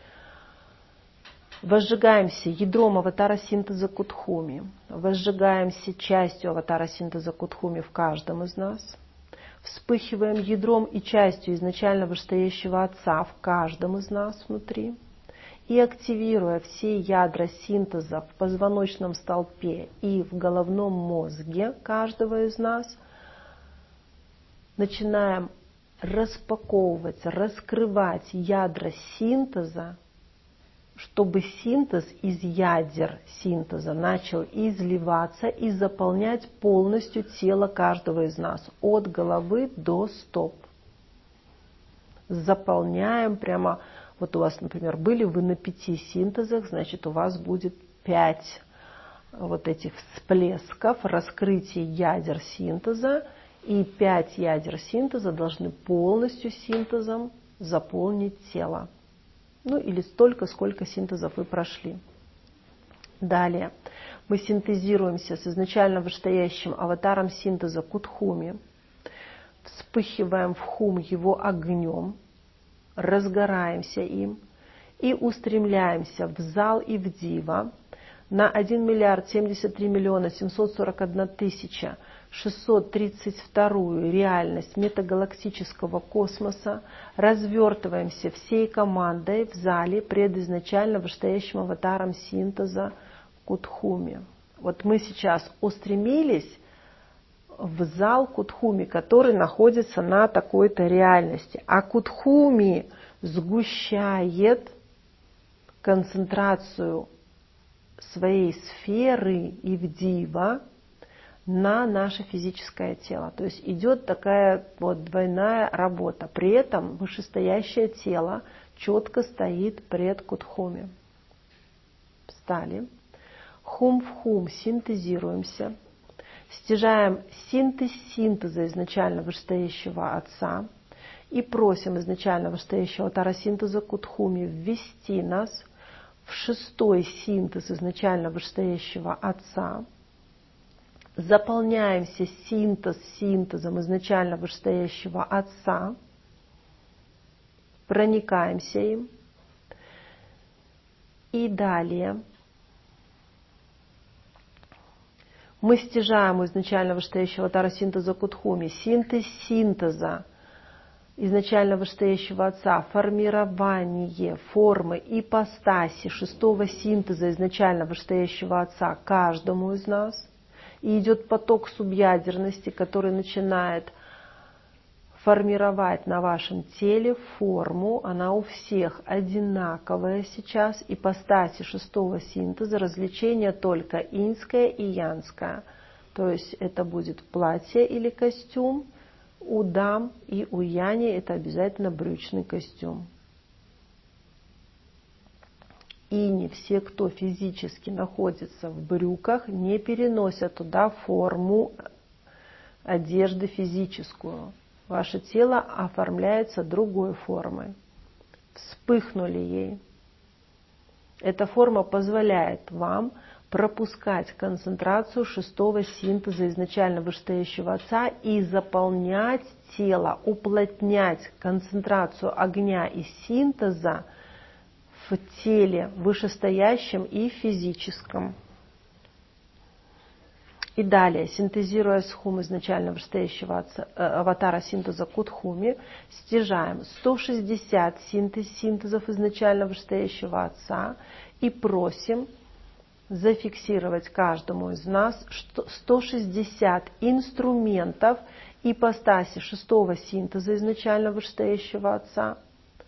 Возжигаемся ядром аватара синтеза Кутхуми. Возжигаемся частью аватара синтеза Кутхуми в каждом из нас. Вспыхиваем ядром и частью изначально вышестоящего Отца в каждом из нас внутри. И активируя все ядра синтеза в позвоночном столпе и в головном мозге каждого из нас, начинаем распаковывать, раскрывать ядра синтеза чтобы синтез из ядер синтеза начал изливаться и заполнять полностью тело каждого из нас, от головы до стоп. Заполняем прямо, вот у вас, например, были вы на пяти синтезах, значит, у вас будет пять вот этих всплесков, раскрытия ядер синтеза, и пять ядер синтеза должны полностью синтезом заполнить тело. Ну или столько, сколько синтезов вы прошли. Далее мы синтезируемся с изначально вышестоящим аватаром синтеза Кутхуми, вспыхиваем в хум его огнем, разгораемся им и устремляемся в зал и в дива на один миллиард семьдесят три миллиона семьсот сорок одна тысяча шестьсот тридцать вторую реальность метагалактического космоса, развертываемся всей командой в зале пред изначально вышестоящим аватаром синтеза Кутхуми. Вот мы сейчас устремились в зал Кутхуми, который находится на такой-то реальности. А Кутхуми сгущает концентрацию своей сферы Ивдива на наше физическое тело. То есть идет такая вот двойная работа. При этом вышестоящее тело четко стоит пред Кутхуми. Встали. Хум в хум синтезируемся. Стяжаем синтез синтеза изначально вышестоящего Отца и просим изначально вышестоящего аватара синтеза Кутхуми ввести нас в шестой синтез изначально вышестоящего Отца. Заполняемся синтез синтезом изначально вышестоящего Отца, проникаемся им. И далее мы стяжаем у изначально вышестоящего аватара синтеза Кутхуми синтез синтеза изначально вышестоящего Отца, формирование формы ипостаси шестого синтеза изначально вышестоящего Отца каждому из нас. И идет поток субъядерности, который начинает формировать на вашем теле форму. Она у всех одинаковая сейчас. Ипостаси шестого синтеза, развлечение только иньское и янское. То есть это будет платье или костюм. У дам и у яни это обязательно брючный костюм. И не все, кто физически находится в брюках, не переносят туда форму одежды физическую. Ваше тело оформляется другой формой. Вспыхнули ей. Эта форма позволяет вам пропускать концентрацию шестого синтеза изначально вышестоящего Отца и заполнять тело, уплотнять концентрацию огня и синтеза в теле вышестоящем и физическом. И далее, синтезируя с хум изначально вышестоящего отца, э, аватара синтеза Кутхуми, стяжаем сто шестьдесят синтез, синтезов изначально вышестоящего Отца и просим зафиксировать каждому из нас сто шестьдесят инструментов ипостаси шестого синтеза изначально вышестоящего Отца.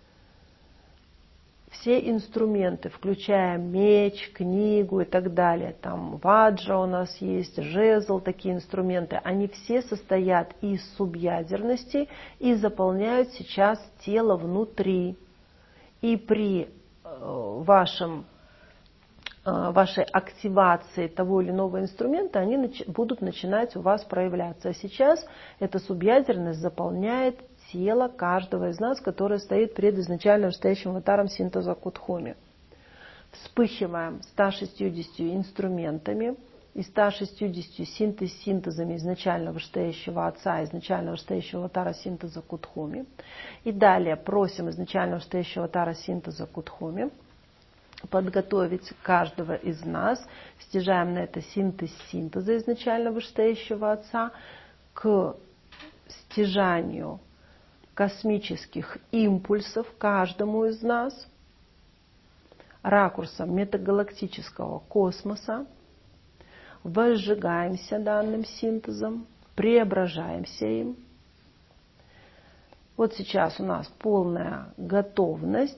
Все инструменты, включая меч, книгу и так далее, там ваджра у нас есть, жезл, такие инструменты, они все состоят из субъядерности и заполняют сейчас тело внутри. И при вашем, вашей активации того или иного инструмента они нач- будут начинать у вас проявляться. А сейчас эта субъядерность заполняет тело каждого из нас, которое стоит перед изначально вышестоящим аватаром синтеза Кутхуми. Вспыхиваем ста шестьюдесятью инструментами и ста шестьюдесятью синтез синтезами изначально вышестоящего Отца, изначально вышестоящего аватара синтеза Кутхуми. И далее просим изначально вышестоящего аватара синтеза Кутхуми подготовить каждого из нас, стяжаем на это синтез синтеза изначально вышестоящего Отца к стяжанию космических импульсов каждому из нас, ракурсом метагалактического космоса, возжигаемся данным синтезом, преображаемся им. Вот сейчас у нас полная готовность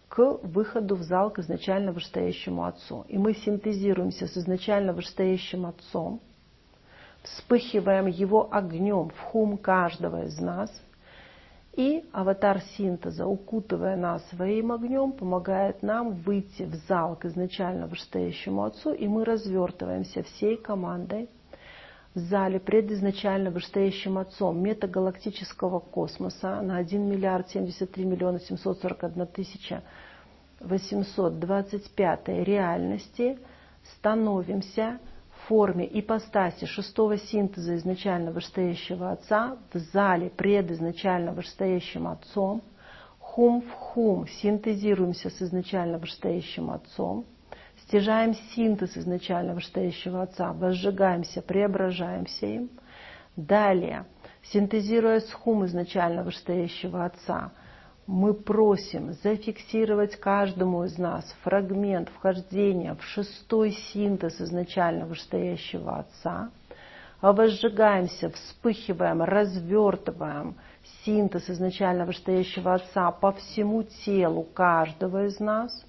к выходу в зал к изначально вышестоящему Отцу. И мы синтезируемся с изначально вышестоящим Отцом, вспыхиваем его огнем в хум каждого из нас, и аватар синтеза, укутывая нас своим огнем, помогает нам выйти в зал к изначально вышестоящему Отцу, и мы развертываемся всей командой в зале пред изначально вышестоящим Отцом метагалактического космоса на один миллиард семьдесят три миллиона семьсот сорок одна тысяча восемьсот двадцать пятой реальности, становимся в форме ипостаси шестого синтеза изначально вышестоящего Отца в зале пред изначально вышестоящим Отцом, хум в хум синтезируемся с изначально вышестоящим Отцом, стяжаем синтез изначально вышестоящего Отца, возжигаемся, преображаемся им. Далее, синтезируя с хум изначально вышестоящего Отца, мы просим зафиксировать каждому из нас фрагмент вхождения в шестой синтез изначально вышестоящего Отца, возжигаемся, вспыхиваем, развертываем синтез изначально вышестоящего Отца по всему телу каждого из нас,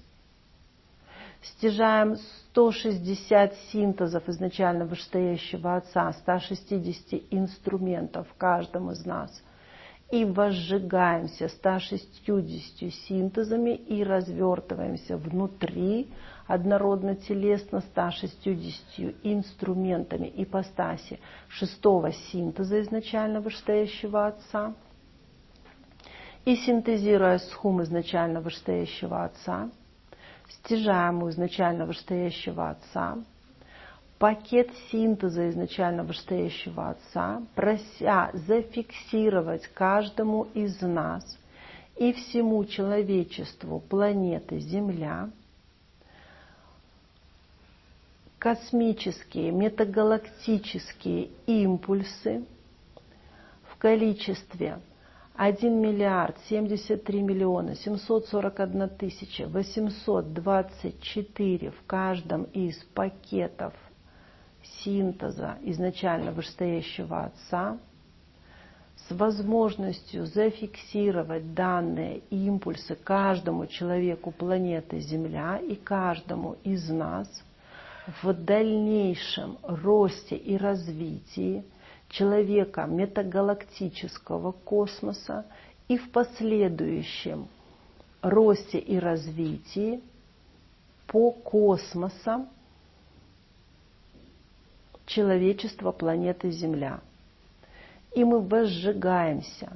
стяжаем сто шестьдесят синтезов изначально вышестоящего Отца, сто шестьдесят инструментов в каждом из нас, и возжигаемся ста шестьюдесятью синтезами и развертываемся внутри однородно телесно ста шестьюдесятью инструментами ипостаси шестого синтеза изначально вышестоящего Отца, и синтезируя с хум изначально вышестоящего Отца, стяжаем у изначально вышестоящего Отца пакет синтеза изначально вышестоящего Отца, прося зафиксировать каждому из нас и всему человечеству планеты Земля космические, метагалактические импульсы в количестве один миллиард семьдесят три миллиона семьсот сорок одна тысяча восемьсот двадцать четыре в каждом из пакетов синтеза изначально вышестоящего Отца, с возможностью зафиксировать данные импульсы каждому человеку планеты Земля и каждому из нас в дальнейшем росте и развитии человека метагалактического космоса и в последующем росте и развитии по космосам человечества планеты Земля. И мы возжигаемся.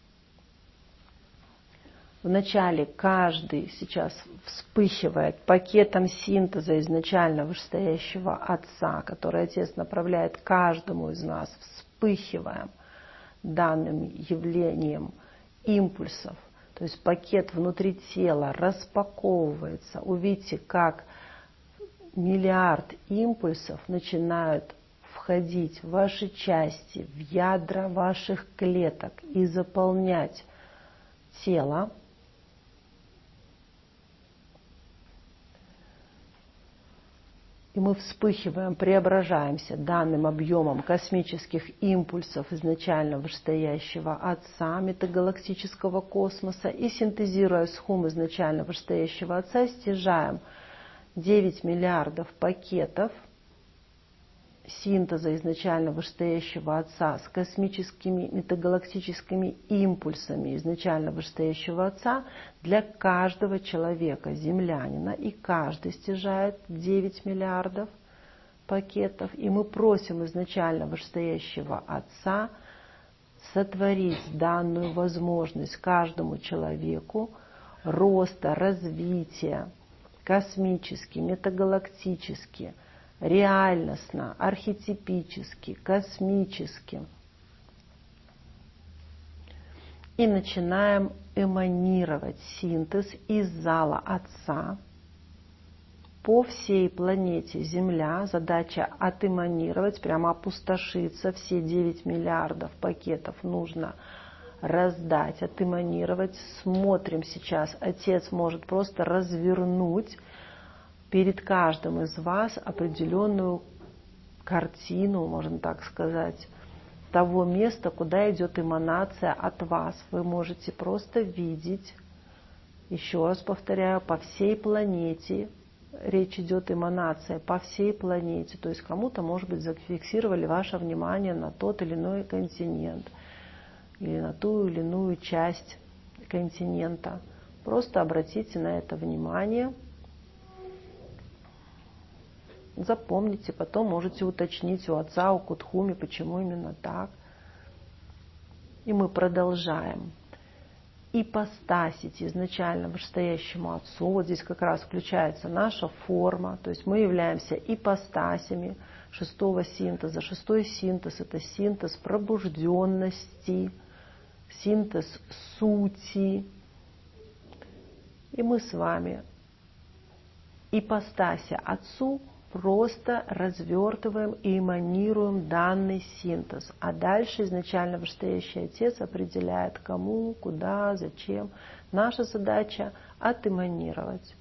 Вначале каждый сейчас вспыхивает пакетом синтеза изначально вышестоящего Отца, который Отец направляет каждому из нас, вспыхиваем данным явлением импульсов. То есть пакет внутри тела распаковывается. Увидите, как миллиард импульсов начинают входить в ваши части, в ядра ваших клеток и заполнять тело. И мы вспыхиваем, преображаемся данным объемом космических импульсов изначально вышестоящего Отца метагалактического космоса и, синтезируя с хум изначально вышестоящего Отца, стяжаем девять миллиардов пакетов синтеза изначально вышестоящего Отца с космическими метагалактическими импульсами изначально вышестоящего Отца для каждого человека, землянина, и каждый стяжает девять миллиардов пакетов, и мы просим изначально вышестоящего Отца сотворить данную возможность каждому человеку роста, развития космически, метагалактически, реальностно, архетипически, космически. И начинаем эманировать синтез из зала Отца по всей планете Земля. Задача отэманировать, прямо опустошиться. Все девять миллиардов пакетов нужно раздать, отэманировать. Смотрим сейчас, Отец может просто развернуть перед каждым из вас определенную картину, можно так сказать, того места, куда идет эманация от вас. Вы можете просто видеть Еще раз повторяю, по всей планете. Речь идет эманация по всей планете. То есть кому-то, может быть, зафиксировали ваше внимание на тот или иной континент. Или на ту или иную часть континента. Просто обратите на это внимание. Запомните, потом можете уточнить у отца, у Кутхуми, почему именно так. И мы продолжаем. Ипостасить изначально вышестоящему Отцу. Вот здесь как раз включается наша форма. То есть мы являемся ипостасями шестого синтеза. Шестой синтез — это синтез пробужденности, синтез сути. И мы с вами ипостаси Отцу просто развертываем и эманируем данный синтез. А дальше изначально вышестоящий Отец определяет, кому, куда, зачем. Наша задача — отэманировать.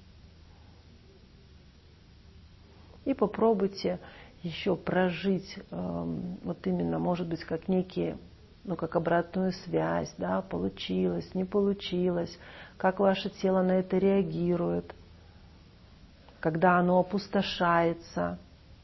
И попробуйте еще прожить, э, вот именно, может быть, как некие, ну, как обратную связь, да, получилось, не получилось, как ваше тело на это реагирует, когда оно опустошается.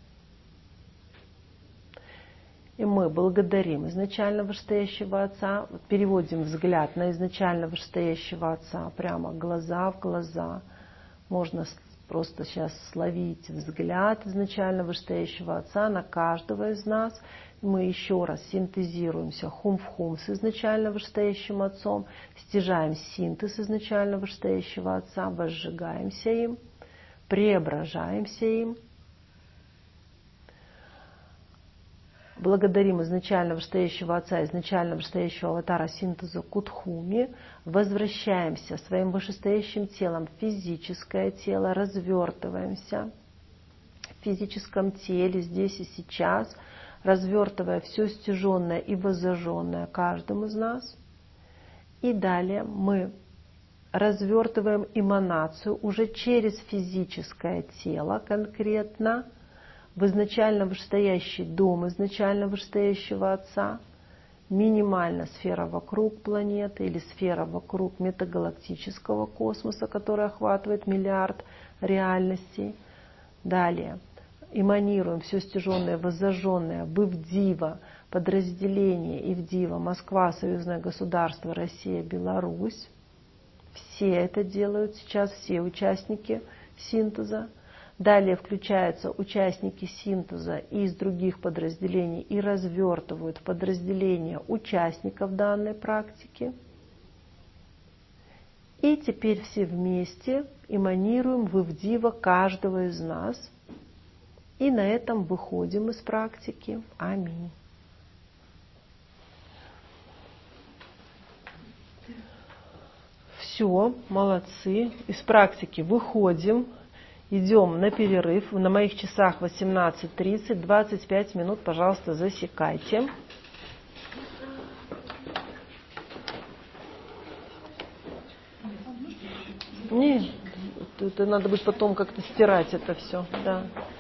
И мы благодарим изначально вышестоящего Отца, переводим взгляд на изначально вышестоящего Отца, прямо глаза в глаза. Можно просто сейчас словить взгляд изначально вышестоящего Отца на каждого из нас. И мы еще раз синтезируемся хум в хум с изначально вышестоящим Отцом, стяжаем синтез изначально вышестоящего Отца, возжигаемся им, преображаемся им, благодарим изначально вышестоящего Отца, изначально вышестоящего аватара синтеза Кутхуми, возвращаемся своим вышестоящим телом в физическое тело, развертываемся в физическом теле здесь и сейчас, развертывая все стяженное и воззаженное каждым из нас. И далее мы развертываем эманацию уже через физическое тело конкретно в изначально вышестоящий дом изначально вышестоящего Отца, минимально сфера вокруг планеты или сфера вокруг метагалактического космоса, который охватывает миллиард реальностей. Далее эманируем все стяженное, воззаженное в Ивдива, подразделение Ивдива, Москва, Союзное государство, Россия, Беларусь. Все это делают сейчас, все участники синтеза. Далее включаются участники синтеза из других подразделений и развертывают в подразделения участников данной практики. И теперь все вместе эманируем в Ивдива каждого из нас. И на этом выходим из практики. Аминь. Все, молодцы. Из практики выходим. Идем на перерыв. На моих часах восемнадцать тридцать. двадцать пять минут, пожалуйста, засекайте. Нет, это надо будет потом как-то стирать это все. Да.